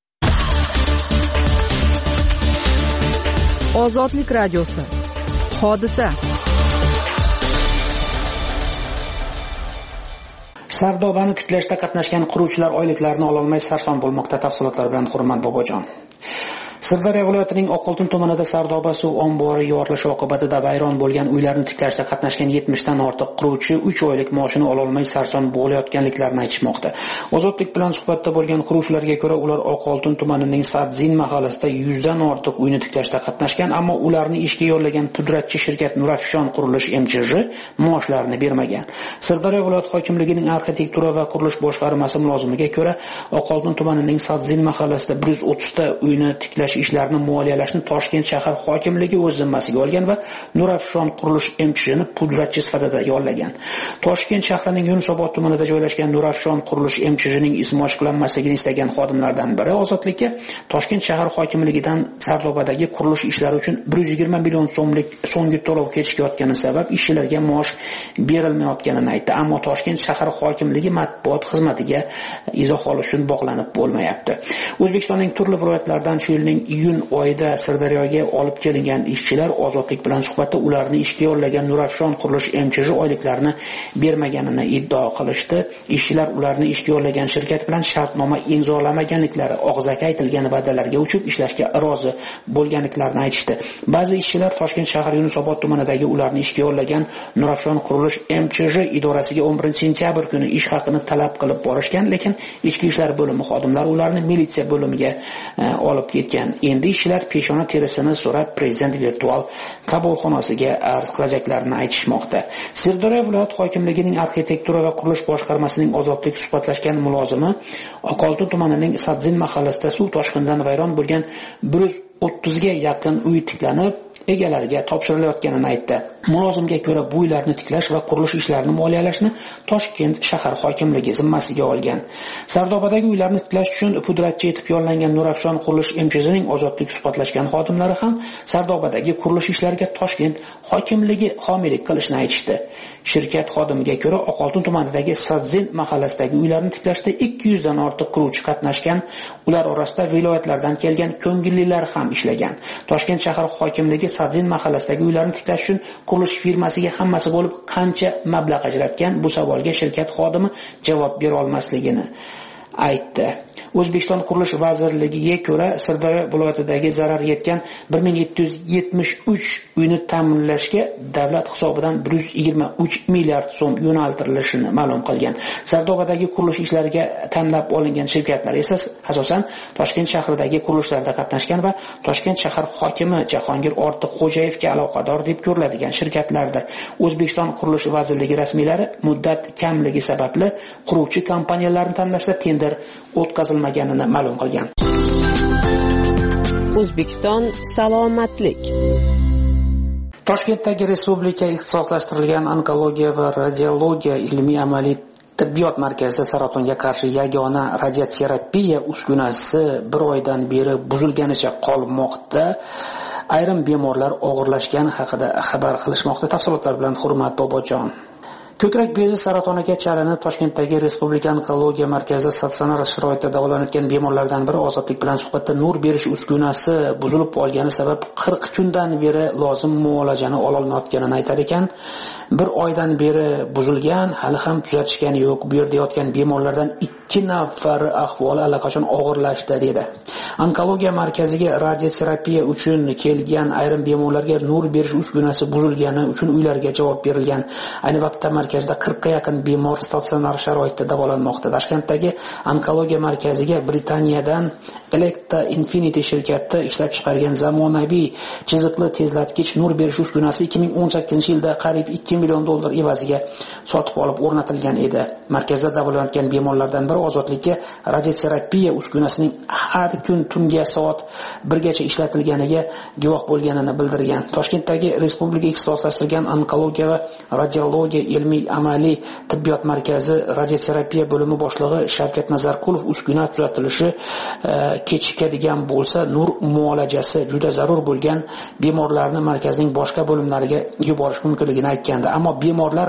Ozodlik radiosi. Hodisa. Sardobani tiklashda qatnashgan quruvchilar oyliklarini ololmay sarson bo'lmoqda. Tafsilotlar bilan Hurmat Bobojon. Sirdaryo viloyatining Oqoltin tumanida Sardoba suv ombori yorilishi oqibatida vayron bo'lgan uylarni tiklashda qatnashgan 70 dan ortiq quruvchi 3 oylik maoshini ololmay sarson bo'layotganliklarini aytishmoqda. Ozodlik bilan suhbatda bo'lgan quruvchilarga ko'ra, ular Oqoltin tumanining Sadzin mahallasida 100 dan ortiq uyni tiklashda qatnashgan, ammo ularni ishga yollagan pudratchi shirkat Nurafshon qurilish MChJ maoshlarini bermagan. Sirdaryo viloyat hokimligining arxitektura va qurilish boshqarmasi mulozimiga ko'ra, Oqoltin tumanining Sadzin mahallasida 130 ta uyni tiklash ishlarini moliyalashni Toshkent shahar hokimligi o'z zimmasiga olgan va Nurafshon qurilish MChJni pudratchi sifatida yollagan. Toshkent shahrining Yunusobod tumanida joylashgan Nurafshon qurilish MChJning ismi oshkorlanmasligini istagan xodimlardan biri Ozodlikka Toshkent shahar hokimligidan Sardobadagi qurilish ishlari uchun 120 million so'mlik so'nggi to'lov kechikayotgani sabab ishchilarga maosh berilmayotganini aytdi. Ammo Toshkent shahar hokimligi matbuot xizmatiga izoh olish uchun bog'lanib bo'lmayapti. O'zbekistonning turli viloyatlaridan shu yilning iyun oyida Sirdaryoga olib kelingan ishchilar Ozodlik bilan suhbatda ularni ishga yollagan Nurafshon qurilish MChJ oyliklarini bermaganini iddao qilishdi. Ishchilar ularni ishga yollagan shirkat bilan shartnoma imzolamaganliklari, og'zaki aytilgan va'dalarga uchib ishlashga rozi bo'lganliklarini aytishdi. Ba'zi ishchilar Toshkent shahar Yunusobod tumanidagi ularni ishga yollagan Nurafshon qurilish MChJ idorasiga 11-sentyabr kuni ish haqini talab qilib borishgan, lekin ichki ishlar bo'limi xodimlari ularni militsiya bo'limiga olib ketgan. bo'lgan. Endi ishchilar peshona terisini so'rab prezident virtual qabulxonasiga arz qilajaklarini aytishmoqda. Sirdaryo viloyat hokimligining arxitektura va qurilish boshqarmasining ozodlik suhbatlashgan mulozimi Oqoltin tumanining Sadzin mahallasida suv toshqinidan vayron bo'lgan 130 ga yaqin uy tiklanib, egalariga topshirilayotganini aytdi. Mulozimga ko'ra, bu uylarni tiklash va qurilish ishlarini moliyalashni Toshkent shahar hokimligi zimmasiga olgan. Sardobadagi uylarni tiklash uchun pudratchi etib yo'llangan Nurafshon qurilish MCh'ning ozodlik suhbatlashgan xodimlari ham Sardobadagi qurilish ishlariga Toshkent hokimligi homiylik qilishni aytishdi. Shirkat xodimiga ko'ra, Oqoltin tumanidagi Sadzin mahallasidagi uylarni tiklashda 200 dan ortiq quruvchi qatnashgan, ular orasida viloyatlardan kelgan ko'ngillilar ham ishlagan. Toshkent shahar hokimligi Sadzin mahallasidagi uylarni tiklash uchun qurilish firmasiga hammasi bo'lib qancha mablag' ajratgan, bu savolga shirkat xodimi javob bera olmasligini aytdi. O'zbekiston qurilish vazirligiga ko'ra, Sirdaryo viloyatidagi zarar yetgan 1773 uyni ta'minlashga davlat hisobidan 123 milliard so'm yo'naltirilishini ma'lum qilgan. Sardobadagi qurilish ishlariga tanlab olingan shirkatlar esa asosan Toshkent shahridagi qurilishlarda qatnashgan va Toshkent shahar hokimi Jahongir Ortiqxo'jayevga aloqador deb ko'riladigan shirkatlardir. O'zbekiston qurilish vazirligi rasmiylari muddat kamligi sababli quruvchi kompaniyalarni tanlashda tender o'tkazilmaganini ma'lum qilgan. O'zbekiston salomatlik. Toshkentdagi Respublika ixtisoslashtirilgan onkologiya va radiologiya ilmiy amaliy tibbiyot markazida saratonga qarshi yagona radioterapiya uskunasi 1 oydan beri buzilganicha qolmoqda. Ayrim bemorlar og'irlashgani haqida xabar qilishmoqda. Tafsilotlar bilan Hurmat Bobojon. Ko'krak bezi saratoniga chalinib Toshkentdagi Respublika onkologiya markazida statsionar sharoitda davolanayotgan bemorlardan biri ozodlik bilan suhbatda nur berish uskunasi buzilib qolgani sabab 40 kundan beri lozim muolajani ola olmayotganini aytar ekan. 1 oydan beri buzilgan, hali ham tuzatishgani yo'q. Bu yerda yotgan bemorlardan 2 nafari ahvoli allaqachon og'irlashdi dedi. Onkologiya markaziga radioterapiya uchun kelgan ayrim bemorlarga nur berish uskunasi buzilgani uchun uylarga javob berilgan. Ayni vaqtda markazda 40 ga yaqin bemor statsionar sharoitda davolanmoqda. Toshkentdagi onkologiya markaziga Britaniyadan Electa Infinity shirkati ishlab chiqargan zamonaviy chiziqli tezlatgich nur berish uskunasi 2018-yilda qariyb $2 million evaziga sotib olib o'rnatilgan edi. Markazda davolanayotgan bemorlardan biri ozodlikka radioterapiya uskunasining har kun tungi soat 1 gacha ishlatilganiga guvoh bo'lganini bildirgan. Toshkentdagi Respublika ixtisoslashtirilgan onkologiya va radiologiya ilmiy amaliy tibbiyot markazi radioterapiya bo'limi boshlig'i Shavkat Nazarqulov uskuna tuzatilishi kechikadigan bo'lsa, nur muolajasi juda zarur bo'lgan bemorlarni markazning boshqa bo'limlariga yuborish mumkinligini aytgandi. Ammo bemorlar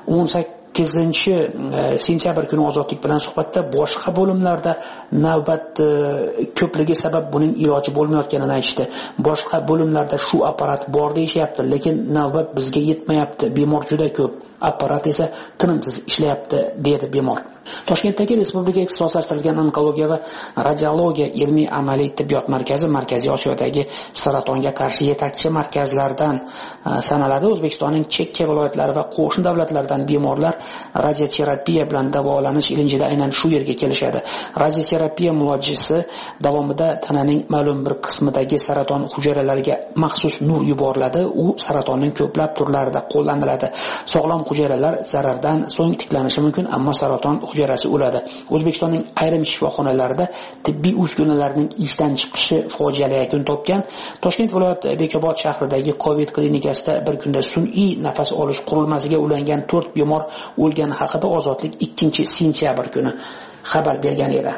8-sentyabr kuni ozodlik bilan suhbatda boshqa bo'limlarda navbat ko'pligi sabab buning iloji bo'lmayotganini aytishdi. Boshqa bo'limlarda shu apparat bor deyishyapti, lekin navbat bizga yetmayapti. Bemor juda ko'p. Apparat esa tinimsiz ishlayapti, dedi bemor. Toshkentdagi Respublika ixtisoslashtirilgan onkologiya va radiologiya ilmiy amaliy tibbiyot markazi Markaziy Osiyodagi saratonga qarshi yetakchi markazlardan sanaladi. O'zbekistonning chekka viloyatlari va qo'shni davlatlardan bemorlar radioterapiya bilan davolanish ilinjida aynan shu yerga kelishadi. Radioterapiya muolajasi davomida tananing ma'lum bir qismidagi saraton hujayralariga maxsus nur yuboriladi. U saratonning ko'plab turlarida qo'llaniladi. Sog'lom hujayralar zarardan so'ng tiklanishi mumkin, ammo saraton hujayrasi o'ladi. O'zbekistonning ayrim shifoxonalarida tibbiy uskunalarning ishdan chiqishi fojiali yakun topgan. Toshkent viloyat Bekobod shahridagi COVID klinikasida bir kunda sun'iy nafas olish qurilmasiga ulangan 4 bemor o'lgani haqida Ozodlik 2-sentyabr kuni xabar bergan edi.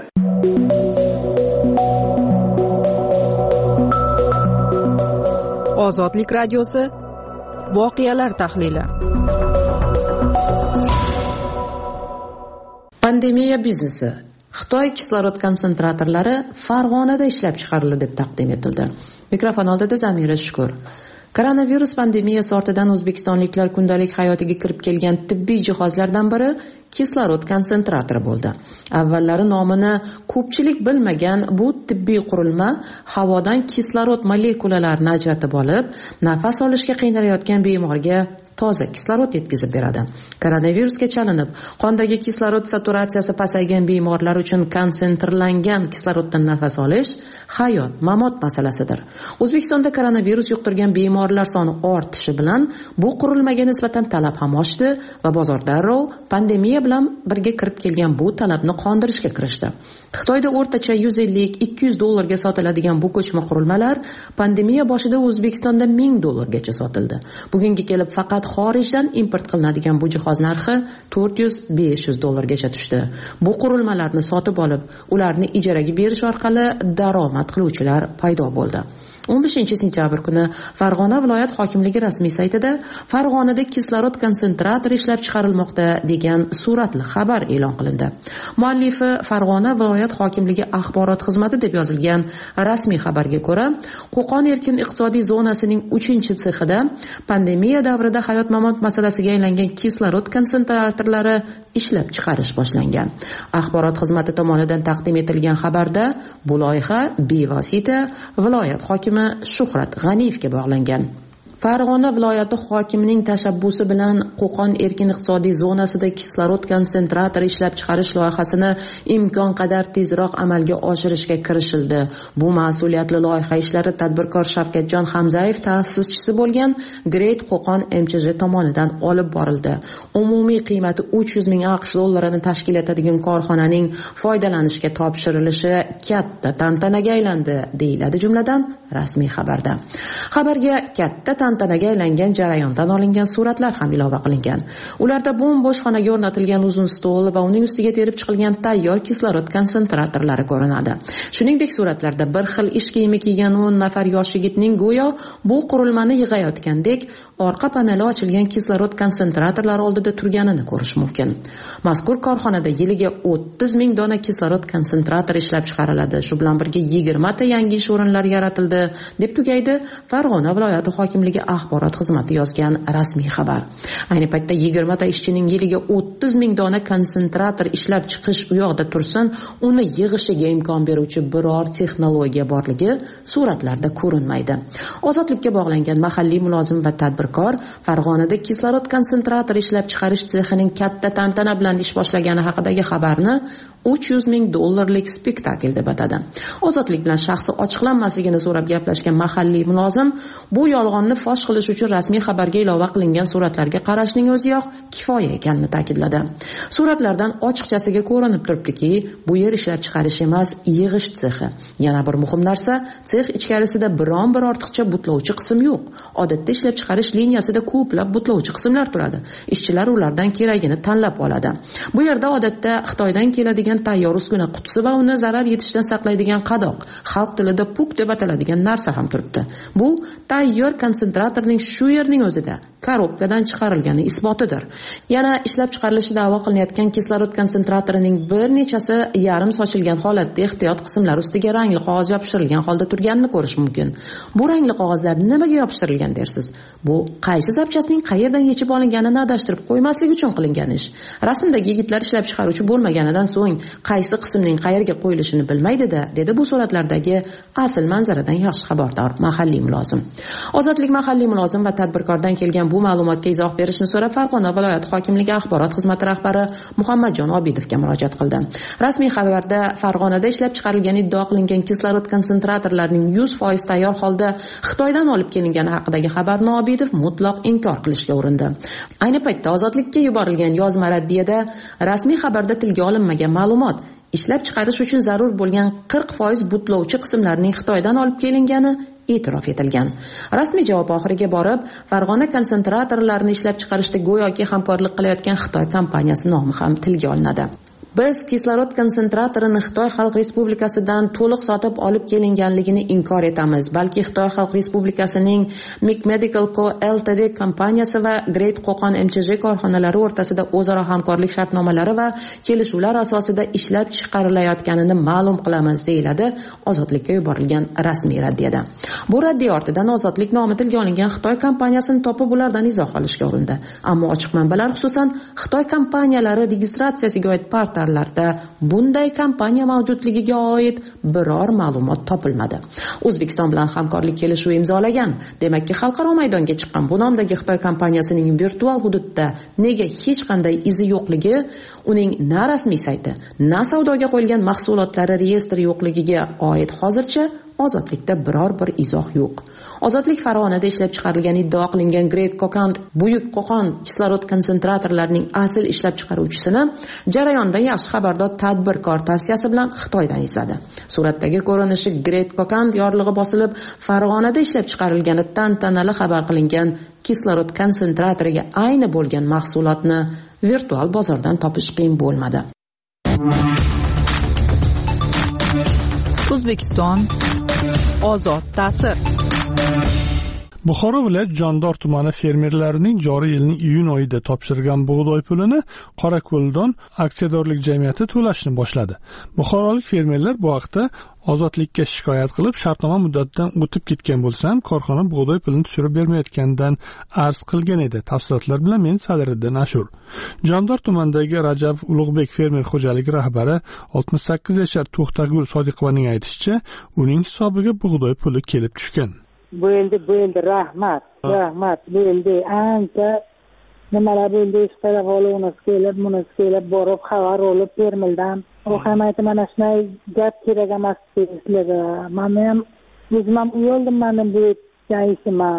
Ozodlik radiosi voqealar tahlili. Pandemiya biznesi. Xitoy kislorod konsentratorlari Farg'onada ishlab chiqarildi deb taqdim etildi. Mikrofon oldida Zamira Shukur. Koronavirus pandemiyasi ortidan o'zbekistonliklar kundalik hayotiga kirib kelgan tibbiy jihozlardan biri kislorod konsentratori bo'ldi. Avvallari nomini ko'pchilik bilmagan bu tibbiy qurilma havodan kislorod molekulalarini ajratib olib, nafas olishga qiynalayotgan bemorga toza kislorod yetkazib beradi. Koronavirusga chalinib, qondagi kislorod saturatsiyasi pasaygan bemorlar uchun konsentrlangan kisloroddan nafas olish hayot mamot masalasidir. O'zbekistonda koronavirus yuqtirgan bemorlar soni ortishi bilan bu qurilmaga nisbatan talab ham oshdi va bozor darrov pandemiya bilan birga kirib kelgan bu talabni qondirishga kirishdi. Xitoyda o'rtacha 150-200 dollarga sotiladigan bu ko'chma qurilmalar pandemiya boshida O'zbekistonda $1000 sotildi. Bugunga kelib faqat xorijdan import qilinadigan bu jihoz narxi $400-500 tushdi. Bu qurilmalarni sotib olib, ularni ijaraga berish orqali daromad qiluvchilar paydo bo'ldi. 15-sentyabr kuni Farg'ona viloyat hokimligi rasmiy saytida Farg'onada kislorod konsentratori ishlab chiqarilmoqda degan suratli xabar e'lon qilindi. Muallifi Farg'ona viloyat hokimligi axborot xizmati deb yozilgan rasmiy xabarga ko'ra, Qo'qon erkin iqtisodiy zonasining 3-sexida pandemiya davrida hayot-mamot masalasiga aylangan kislorod konsentratorlari ishlab chiqarish boshlangan. Axborot xizmati tomonidan taqdim etilgan xabarda bu loyiha bevosita viloyat hokimi Shuhrat G'aniyevga bog'langan. Farg'ona viloyati hokimining tashabbusi bilan Qo'qon erkin iqtisodiy zonasida kislorod konsentratori ishlab chiqarish loyihasini imkon qadar tezroq amalga oshirishga kirishildi. Bu mas'uliyatli loyiha ishlari tadbirkor Shavkatjon Hamzayev ta'sischisi bo'lgan Great Qo'qon MCJ tomonidan olib borildi. Umumiy qiymati 300 ming AQSh dollarini tashkil etadigan korxonaning foydalanishga topshirilishi katta tantanaga aylandi, deyiladi jumladan rasmiy xabarda. Xabarga katta tantanaga aylangan jarayondan olingan suratlar ham ilova qilingan. Ularda bo'm-bo'sh xonaga o'rnatilgan uzun stol va uning ustiga terib chiqilgan tayyor kislorod konsentratorlari ko'rinadi. Shuningdek, suratlarda bir xil ish kiyimi kiygan 10 nafar yosh yigitning go'yo bu qurilmani yig'ayotgandek orqa paneli ochilgan kislorod konsentratorlari oldida turganini ko'rish mumkin. Mazkur korxonada yiliga 30 ming dona kislorod konsentratori ishlab chiqariladi. Shu bilan birga 20 ta yangi ish o'rinlari yaratildi, deb tugaydi Farg'ona viloyati hokimligi axborot xizmati yozgan rasmiy xabar. Ayni paytda 20 ta ishchining yiliga 30 ming dona konsentrator ishlab chiqish u yoqda tursin, uni yig'ishiga imkon beruvchi biror texnologiya borligi suratlarda ko'rinmaydi. Ozodlikka bog'langan mahalliy mulozim va tadbirkor Farg'onada kislorod konsentrator ishlab chiqarish sexining katta tantana bilan ish boshlagani haqidagi xabarni $300 ming spektakl deb atadi. Ozodlik bilan shaxsi ochiqlanmasligini so'rab gaplashgan mahalliy mulozim bu yolg'onni fosh qilish uchun rasmiy xabarga ilova qilingan suratlarga qarashning o'ziyoq kifoya ekanini ta'kidladi. Suratlardan ochiqchasiga ko'rinib turibdiki, bu yer ishlab chiqarish emas, yig'ish sexi. Yana bir muhim narsa, sex ichkarisida biron bir ortiqcha butlovchi qism yo'q. Odatda ishlab chiqarish liniyasida ko'plab butlovchi qismlar turadi. Ishchilar ulardan keragini tanlab oladi. Bu yerda odatda Xitoydan keladigan tayyor uskuna qutisi va uni zarar yetishidan saqlaydigan qadoq, xalq tilida puk deb ataladigan narsa ham turibdi. Bu tayyor konsentratorning shu yerning o'zida korobkadan chiqarilgani isbotidir. Yana ishlab chiqarilishi da'vo qilinayotgan kislorod konsentratorining bir nechasi yarim sochilgan holatda ehtiyot qismlar ustiga rangli qog'oz yopishtirilgan holda turganini ko'rish mumkin. Bu rangli qog'ozlar nimaga yopishtirilgan dersiz? Bu qaysi zapchastning qayerdan yechib olinganini adashtirib qo'ymaslik uchun qilingan ish. Rasmdagi yigitlar ishlab chiqaruvchi bo'lmaganidan so'ng qaysi qismning qayerga qo'yilishini bilmaydi-da, dedi bu suratlardagi asl manzaradan yaxshi xabardor mahalliy mulozim. Ozodlik mahalliy mulozim va tadbirkordan kelgan bu ma'lumotga izoh berishni so'rab Farg'ona viloyat hokimligi axborot xizmati rahbari Muhammadjon Obidovga murojaat qildi. Rasmiy xabarda Farg'onada ishlab chiqarilgan iddia qilingan kislorod konsentratorlarining 100% tayyor holda Xitoydan olib kelingani haqidagi xabarni Obidov mutlaq inkor qilishga urindi. Ayni paytda Ozodlikka yuborilgan yozma raddiyada rasmiy xabarda tilga olinmagan ma'lumot ishlab chiqarish uchun zarur bo'lgan 40% butlovchi qismlarning Xitoydan olib kelingani e'tirof etilgan. Rasmiy javob oxiriga borib, Farg'ona konsentratorlarini ishlab chiqarishda go'yoki hamkorlik qilayotgan Xitoy kompaniyasi nomi ham tilga olinadi. Biz kislorod konsentratorini Xitoy Xalq Respublikasidan to'liq sotib olib kelinganligini inkor etamiz. Balki Xitoy Xalq Respublikasining Mic Medical Co Ltd kompaniyasi va Great Qo'qon MCJ korxonalari o'rtasida o'zaro hamkorlik shartnomalari va kelishuvlar asosida ishlab chiqarilayotganini ma'lum qilamiz, deyiladi Ozodlikka yuborilgan rasmiy raddiyada. Bu raddiya ortidan Ozodlik nomi tilga olingan Xitoy kompaniyasini topib ulardan izoh olishga urindi. Ammo ochiq manbalar, xususan Xitoy kompaniyalari registratsiyasiga oid portal portallarida bunday kompaniya mavjudligiga oid biror ma'lumot topilmadi. O'zbekiston bilan hamkorlik kelishuvi imzolagan. Demakki, xalqaro maydonga chiqqan bu nomdagi Xitoy kompaniyasining virtual hududda nega hech qanday izi yo'qligi, uning na rasmiy sayti, na savdoga qo'yilgan mahsulotlari reyestri yo'qligiga oid hozircha Ozodlikda biror bir izoh yo'q. Ozodlik Farg'onada ishlab chiqarilgan iddao qilingan Great Kokand buyuk qo'qon kislorod konsentratorlarining asl ishlab chiqaruvchisini jarayondan yaxshi xabardor tadbirkor tavsiyasi bilan Xitoydan izladi. Suratdagi ko'rinishi Great Kokand yorlig'i bosilib, Farg'onada ishlab chiqarilgani tantanali xabar qilingan kislorod konsentratoriga ayni bo'lgan mahsulotni virtual bozordan topish qiyin bo'lmadi. O'zbekiston ozod ta'sir. Buxoro viloyat Jondor tumani fermerlarining joriy yilning iyun oyida topshirgan bug'doy pulini Qorako'ldon aksiyadorlik jamiyati to'lashni boshladi. Buxorolik fermerlar bu haqda Ozodlikka shikoyat qilib, shartnoma muddatidan o'tib ketgan bo'lsa ham korxona bug'doy pulini tushirib bermayotganidan arz qilgan edi. Tafsilotlar bilan men Sadiriddin Ashur. Jondor tumanidagi Rajab Ulug'bek fermer xo'jaligi rahbari 68 yashar To'xtagul Sodiqovaning aytishicha, uning hisobiga bug'doy puli kelib tushgan. Bo'ldi, rahmat. Bo'ldi. Ancha nimalar bo'ldi, ishqilib bunisi kelib borib xabar olib termildan. U ham aytdi, mana shunday gap kerak emas sizlarga. Men ham o'zim ham uyaldim, men bu ishimga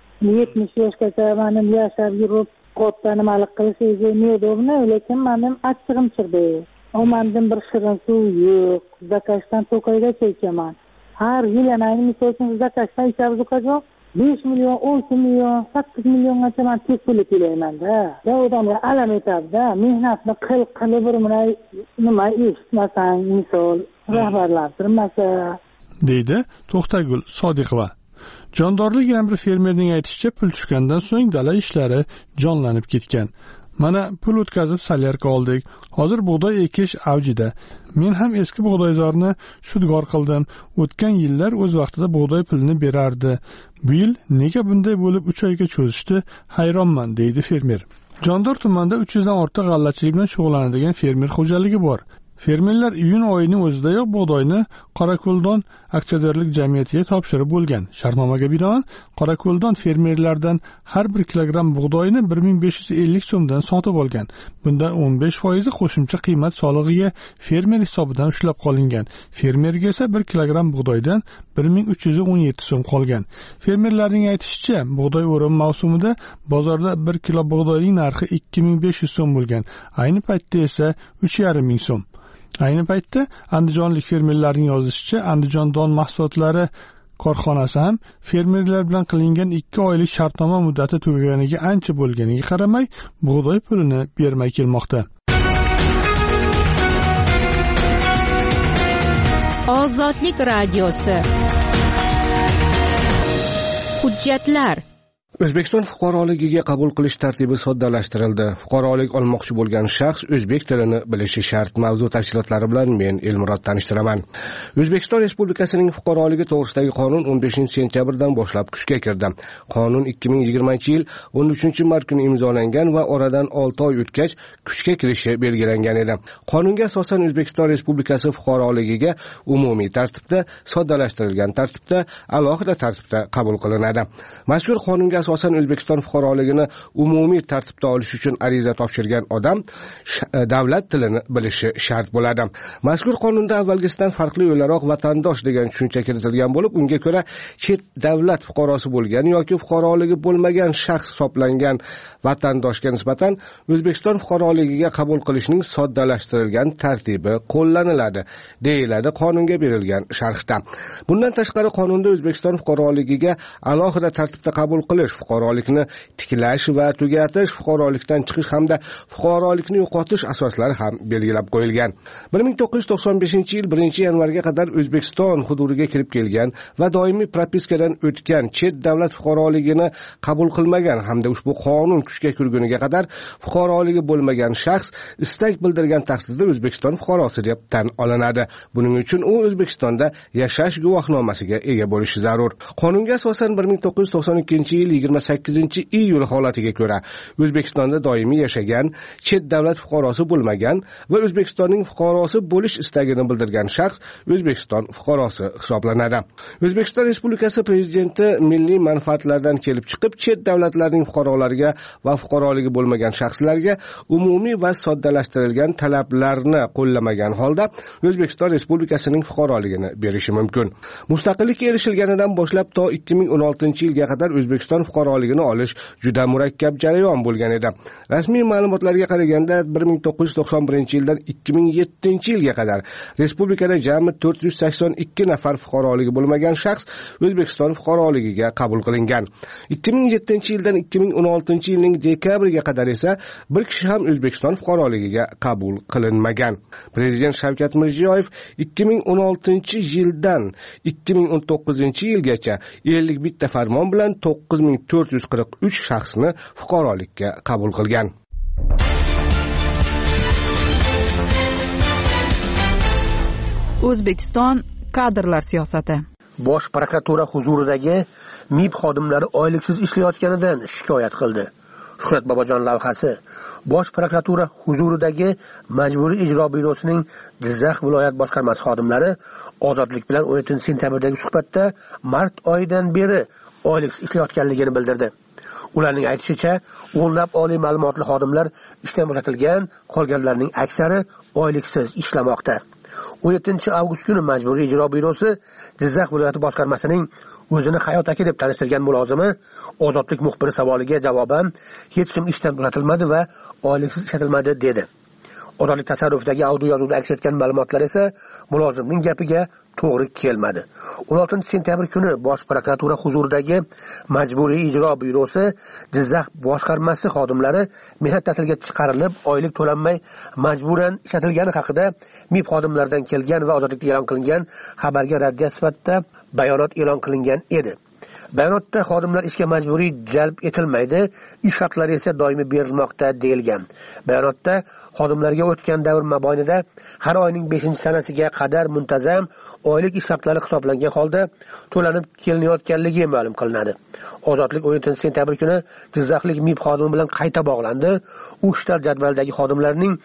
70 yoshgacha men yashab yurib, katta nimalar qilish neudobno, lekin menim achchig'im chiqdi. O mendan bir shirin suv yo'q, zakashdan to'kayda chechaman. Har yil yana misol uchun zakashdan ichamiz ukajon 5 million, 10 million, 8 milliongacha men tek puli to'layman-da. Odamlar alam etadi-da, mehnatni qilib bir nima eshitmasang, misol rahbarlar turmasa, deydi To'xtagul Sodiqova. Jondorlik yana bir fermerning aytishicha, pul tushgandan so'ng dala ishlari jonlanib ketgan. Mana pul o'tkazib salyarka oldik. Hozir bug'doy ekish avjida. Men ham eski bug'doyzorni shudgor qildim. O'tgan yillar o'z vaqtida bug'doy pulini berardi. Bu yil nega bunday bo'lib 3 oyga cho'zishdi? Hayronman, deydi fermer. Jondor tumanida 300 dan ortiq g'allachilik bilan shug'ullanadigan fermer xo'jaligi bor. Fermerlar iyun oyining o'zidayoq bug'doyni Qorako'ldon aksiyadorlik jamiyatiga topshirib bo'lgan. Shartnomaga binoan Qorako'ldon fermerlardan har 1 kilogramm bug'doyni 1550 so'mdan sotib olgan. Bundan 15% qo'shimcha qiymat solig'iga fermer hisobidan ushlab qolingan. Fermerga esa 1 kilogramm bug'doydan 1317 so'm qolgan. Fermerlarning aytishicha, bug'doy o'rim mavsumida bozorda 1 kilo bug'doyning narxi 2500 so'm bo'lgan. Ayni paytda esa 3500 so'm. Ayni paytda andijonlik fermerlarning yozishicha, Andijon don mahsulotlari korxonasi ham fermerlar bilan qilingan 2 oylik shartnoma muddati tugaganiga ancha bo'lganiga qaramay, bug'doy pulini bermay kelmoqda. Ozodlik radiosi. Hujjatlar. O'zbekiston fuqaroligiga qabul qilish tartibi soddalashtirildi. Fuqarolik olmoqchi bo'lgan shaxs o'zbek tilini bilishi shart. Mavzu tafsilotlari bilan men Elmurod tanishtiraman. O'zbekiston Respublikasining fuqaroligi to'g'risidagi qonun 15-sentyabrdan boshlab kuchga kirdi. Qonun 2020-yil 13-mart kuni imzolangan va oradan 6 oy o'tgach kuchga kirishi belgilangan edi. Qonunga asosan O'zbekiston Respublikasi fuqaroligiga umumiy tartibda, soddalashtirilgan tartibda, alohida tartibda qabul qilinadi. Mazkur qonunga asosan O'zbekiston fuqaroligini umumiy tartibda olish uchun ariza topshirgan odam davlat tilini bilishi shart bo'ladi. Mazkur qonunda avvalgisidan farqli o'laroq vatandosh degan tushuncha kiritilgan bo'lib, unga ko'ra chet davlat fuqarosi bo'lgan yoki fuqaroligi bo'lmagan shaxs hisoblangan vatandoshga nisbatan O'zbekiston fuqaroligiga qabul qilishning soddalashtirilgan tartibi qo'llaniladi, deyiladi qonunga berilgan sharhda. Bundan tashqari qonunda O'zbekiston fuqaroligiga alohida tartibda qabul qilish, fuqarolikni tiklash va tugatish, fuqarolikdan chiqish hamda fuqarolikni yo'qotish asoslari ham belgilab qo'yilgan. 1995-yil 1-yanvarga qadar O'zbekiston hududiga kirib kelgan va doimiy propiskadan o'tgan chet davlat fuqaroligini qabul qilmagan hamda ushbu qonun kuchga kirguniga qadar fuqaroligi bo'lmagan shaxs istak bildirgan taqdirda O'zbekiston fuqarosi deb tan olinadi. Buning uchun u O'zbekistonda yashash guvohnomasiga ega bo'lishi zarur. Qonunga asosan 1992-yil 28-iyul holatiga ko'ra O'zbekistonda doimiy yashagan, chet davlat fuqarosi bo'lmagan va O'zbekistonning fuqarosi bo'lish istagini bildirgan shaxs O'zbekiston fuqarosi hisoblanadi. O'zbekiston Respublikasi Prezidenti milliy manfaatlardan kelib chiqib, chet davlatlarning fuqarolariga va fuqaroligi bo'lmagan shaxslarga umumiy va soddalashtirilgan talablarni qo'llamagan holda O'zbekiston Respublikasining fuqaroligini berishi mumkin. Mustaqillikka erishilganidan boshlab to 2016-yilga qadar O'zbekiston fuqaroligini olish juda murakkab jarayon bo'lgan edi. Rasmiy ma'lumotlarga qaraganda 1991-yildan 2007-yilga qadar respublikada jami 482 nafar fuqaroligi bo'lmagan shaxs O'zbekiston fuqaroligiga qabul qilingan. 2007-yildan 2016-yilning dekabriga qadar esa bir kishi ham O'zbekiston fuqaroligiga qabul qilinmagan. Prezident Shavkat Mirziyoyev 2016-yildan 2019-yilgacha 51 farmon bilan 9443 shaxsni fuqarolikka qabul qilgan. O'zbekiston kadrlar siyosati. Bosh prokuratura huzuridagi MIB xodimlari oyliksiz ishlayotganidan shikoyat qildi. Shuhrat Bobojon lavhasi. Bosh prokuratura huzuridagi Majburiy ijro byurosining Jizzax viloyat boshqarmasi xodimlari Ozodlik bilan 17-sentyabrdagi suhbatda mart oyidan beri oyliksiz ishlayotganligini bildirdi. Ularning aytishicha, o'nlab oliy ma'lumotli xodimlar ishdan bo'shatilgan, qolganlarning aksari oyliksiz ishlamoqda. 17-avgust kuni Majburiy ijro byurosi Jizzax viloyati boshqarmasining o'zini Hayot aka deb tanishtirgan mulozimi Ozodlik muxbiri savoliga javoban hech kim ishdan bo'shatilmadi va oyliksiz ishlatilmadi dedi. Ozodlik tasarrufidagi audio yozuvda aks etgan ma'lumotlar esa mulozimning gapiga to'g'ri kelmadi. 16-sentyabr kuni Bosh prokuratura huzuridagi Majburiy ijro byurosi Jizzax boshqarmasi xodimlari mehnat ta'tiliga chiqarilib, oylik to'lanmay majburan ishlatilgani haqida MIB xodimlaridan kelgan va Ozodlikda e'lon qilingan xabarga raddiya sifatida bayonot e'lon qilingan edi. Bayonotda xodimlar ishga majburiy jalb etilmaydi, ish haqlari esa doimiy berilmoqda deyilgan. Bayonotda xodimlarga o'tgan davr mobaynida har oyning 5-sanasiga qadar muntazam oylik ish haqlari hisoblangan holda to'lanib kelinayotganligi ma'lum qilinadi. Ozodlik 17-sentyabr kuni Jizzaxlik MIB xodimi bilan qayta bog'landi. U ishlar jadvaldagi xodimlarning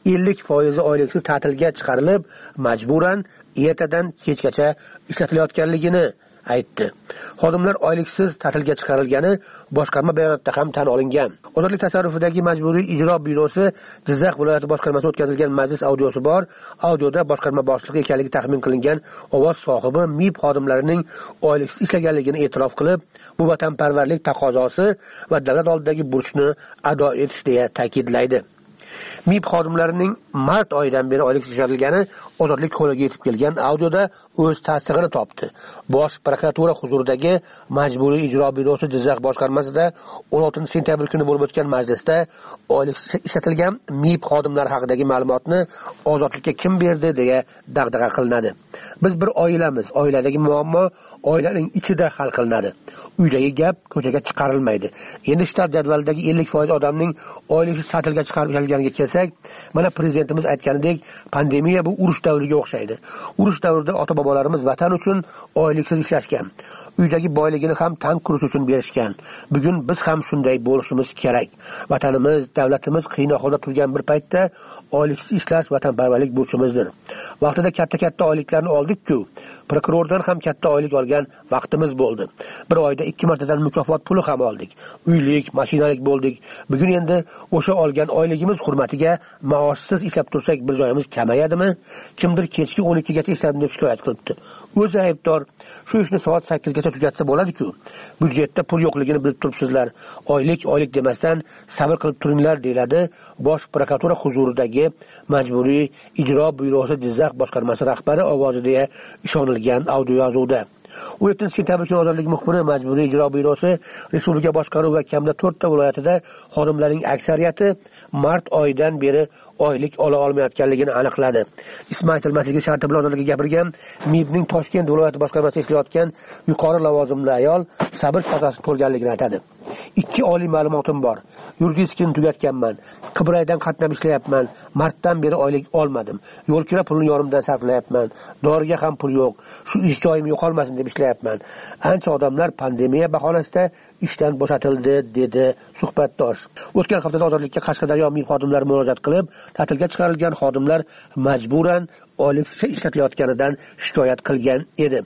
50% oyliksiz ta'tilga chiqarilib, majburan ertadan kechgacha ishlatilayotganligini aytdi. Xodimlar oyliksiz ta'tilga chiqarilgani boshqarma bayonotida ham tan olingan. Ozodlik tasarrufidagi Majburiy ijro byurosi Jizzax viloyati boshqarmasi o'tkazilgan majlis audiosi bor. Audioda boshqarma boshlig'i ekanligi taxmin qilingan ovoz sohibi MIB xodimlarining oyliksiz ishlaganligini e'tirof qilib, bu vatanparvarlik taqozosi va davlat oldidagi burchni ado etish deya ta'kidlaydi. MIB xodimlarining mart oyidan beri oylik ishlatilgani Ozodlik qo'liga yetib kelgan audioda o'z tasdig'ini topdi. Bosh prokuratura huzuridagi Majburiy ijro byurosi Jizzax boshqarmasida 16-sentyabr kuni bo'lib o'tgan majlisda oylik ishlatilgan MIB xodimlari haqidagi ma'lumotni Ozodlikka kim berdi deya dag'dag'a qilinadi. Biz bir oilamiz, oiladagi muammo oilaning ichida hal qilinadi. Uydagi gap ko'chaga chiqarilmaydi. Endi shtat jadvalidagi 50% odamning oyliksiz ta'tilga chiqarib ishlatilganiga kelsak, mana prezidentimiz aytganidek, pandemiya bu urush davriga o'xshaydi. Urush davrida ota-bobolarimiz vatan uchun oyliksiz ishlashgan. Uydagi boyligini ham tank qurish uchun berishgan. Bugun biz ham shunday bo'lishimiz kerak. Vatanimiz, davlatimiz qiyin ahvolda turgan bir paytda oyliksiz ishlash vatanparvarlik burchimizdir. Vaqtida katta-katta oyliklarni oldik-ku, prokurordan ham katta oylik olgan vaqtimiz bo'ldi. Bir oyda 2 martadan mukofot puli ham oldik. Uylik, mashinalik bo'ldik. Bugun endi o'sha olgan oyligimiz hurmatiga maoshsiz ishlab tursak bir joyimiz kamayadimi? Kimdir kechki 12 gacha ishladim deb shikoyat qilibdi. O'zi aybdor. Shu ishni soat 8 gacha tugatsa bo'ladi-ku. Budjetda pul yo'qligini bilib turibsizlar. Oylik demasdan sabr qilib turinglar deyiladi Bosh prokuratura huzuridagi Majburiy ijro byurosi Jizzax boshqarmasi rahbari ovozida ishonilgan audio yozuvda. 17-sentyabr kuni Ozodlik muxbiri Majburiy ijro byurosi respublika boshqaruvi va kamida 4 ta viloyatida xodimlarning aksariyati mart oyidan beri oylik ola olmayotganligini aniqladi. Ismi aytilmasligi sharti bilan Ozodlikka gapirgan MIBning Toshkent viloyati boshqarmasida ishlayotgan yuqori lavozimli ayol sabr qazosi ko'rganligini aytadi. 2 oliy ma'lumotim bor. Yuridiskini tugatganman. Qibraydan qatnab ishlayapman. Martdan beri oylik olmadim. Yo'l kira pulini yorimdan sarflayapman. Doriga ham pul yo'q. Shu ish joyim yo'qolmasin deb ishlayapman. Ancha odamlar pandemiya bahonasida ishdan bo'shatildi, dedi suhbatdosh. O'tgan haftada ozodlikka Qashqadaryo MIB xodimlari murojaat qilib, ta'tilga chiqarilgan xodimlar majburan oyliksiz ishlatilayotganidan shikoyat qilgan edi.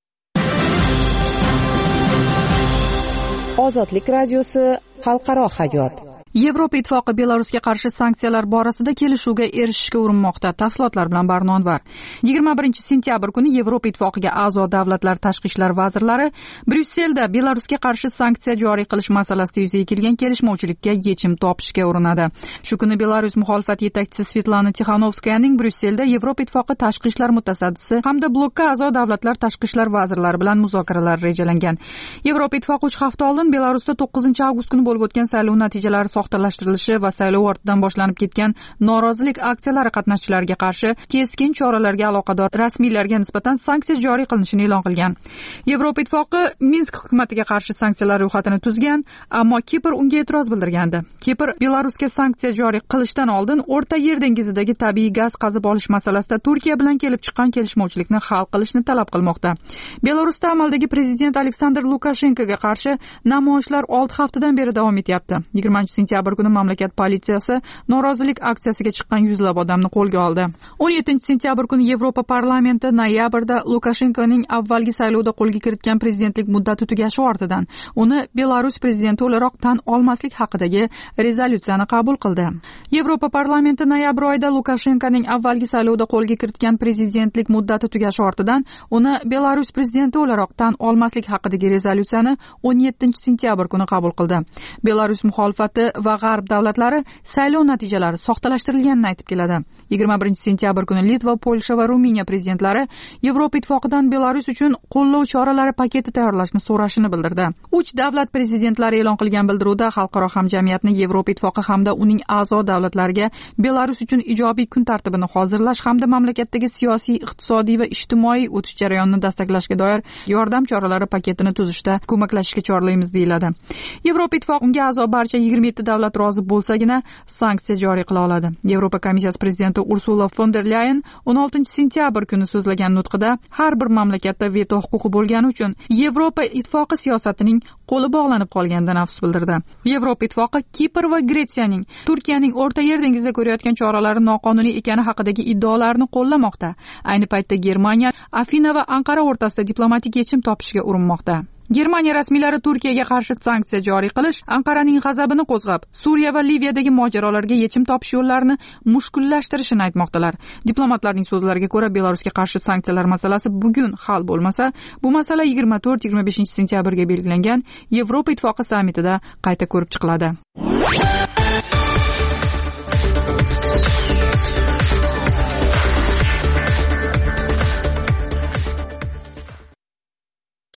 Ozodlik radiosi xalqaro hayot. Yevropa ittifoqi Belarusga qarshi sanksiyalar borasida kelishuvga erishishga urinmoqda. Tafsilotlar bilan Barnon var. 21-sentyabr kuni Yevropa ittifoqiga a'zo davlatlar tashqi ishlar vazirlari Bryusselda Belarusga qarshi sanksiya joriy qilish masalasida yuzaga kelgan kelishmovchilikka yechim topishga urinadi. Shu kuni Belarus muxolifat yetakchisi Svetlana Tixanovskayaning Bryusselda Yevropa ittifoqi tashqi ishlar mutasaddisi hamda blokka a'zo davlatlar tashqi ishlar vazirlari bilan muzokaralar rejalangan. Yevropa ittifoqi 3 hafta oldin Belarusda 9-avgust kuni bo'lib o'tgan saylov natijalari soxtalashtirilishi va saylov ortidan boshlanib ketgan norozilik aksiyalari qatnashchilariga qarshi keskin choralarga aloqador rasmiylarga nisbatan sanksiya joriy qilinishini e'lon qilgan. Yevropa ittifoqi Minsk hukumatiga qarshi sanksiyalar ro'yxatini tuzgan, ammo Kipr unga e'tiroz bildirgandi. Kipr Belarusga sanksiya joriy qilishdan oldin O'rta Yer dengizidagi tabiiy gaz qazib olish masalasida Turkiya bilan kelib chiqqan kelishmovchilikni hal qilishni talab qilmoqda. Belarusda amaldagi prezident Aleksandr Lukashenkoga qarshi namoyishlar 6 haftadan beri davom etyapti. 20-sentyabr kuni mamlakat politsiyasi norozilik aksiyasiga chiqqan yuzlab odamni qo'lga oldi. 17-sentyabr kuni Yevropa parlamenti noyabrda Lukashenkoning avvalgi saylovda qo'lga kiritgan prezidentlik muddati tugashi ortidan uni Belarus prezidenti o'laroq tan olmaslik haqidagi rezolyutsiyani qabul qildi. Yevropa parlamenti noyabr oyida Lukashenkoning avvalgi saylovda qo'lga kiritgan prezidentlik muddati tugashi ortidan uni Belarus prezidenti o'laroq tan olmaslik haqidagi rezolyutsiyani 17-sentyabr kuni qabul qildi. Belarus muxolifati va g'arb davlatlari saylov natijalari soxtalashtirilganini aytib keladi. 21-sentyabr kuni Litva, Polsha va Ruminiya prezidentlari Yevropa ittifoqidan Belarus uchun qo'llov choralari paketi tayyorlashni so'rashini bildirdi. 3 davlat prezidentlari e'lon qilgan bildiruvda xalqaro hamjamiyatni Yevropa ittifoqi hamda uning a'zo davlatlariga Belarus uchun ijobiy kun tartibini hozirlash hamda mamlakatdagi siyosiy, iqtisodiy va ijtimoiy o'tish jarayonini dastaklashga doir yordam choralari paketini tuzishda ko'maklashishga chorlaymiz deyiladi. Yevropa ittifoqi unga a'zo barcha 27 davlat rozi bo'lsagina sanksiya joriy qila oladi. Yevropa komissiyasi prezidenti Ursula von der Leyen 16-sentyabr kuni so'zlagan nutqida har bir mamlakatda veto huquqi bo'lgani uchun Yevropa ittifoqi siyosatining qo'li bog'lanib qolganidan afsus bildirdi. Yevropa ittifoqi Kipr va Gretsiyaning Turkiyaning O'rta Yer dengizida ko'rayotgan choralari noqonuniy ekani haqidagi iddaolarini qo'llamoqda. Ayni paytda Germaniya, Afina va Anqara o'rtasida diplomatik yechim topishga urinmoqda. Germaniya rasmiylari Turkiyaga qarshi sanksiya joriy qilish Anqaraning g'azabini qo'zg'ab, Suriya va Liviyadagi mojarolarga yechim topish yo'llarini mushkullashtirishini aytmoqdalar. Diplomatlarning so'zlariga ko'ra, Belarusga qarshi sanksiyalar masalasi bugun hal bo'lmasa, bu masala 24-25 sentyabrga belgilangan Yevropa ittifoqi sammitida qayta ko'rib chiqiladi.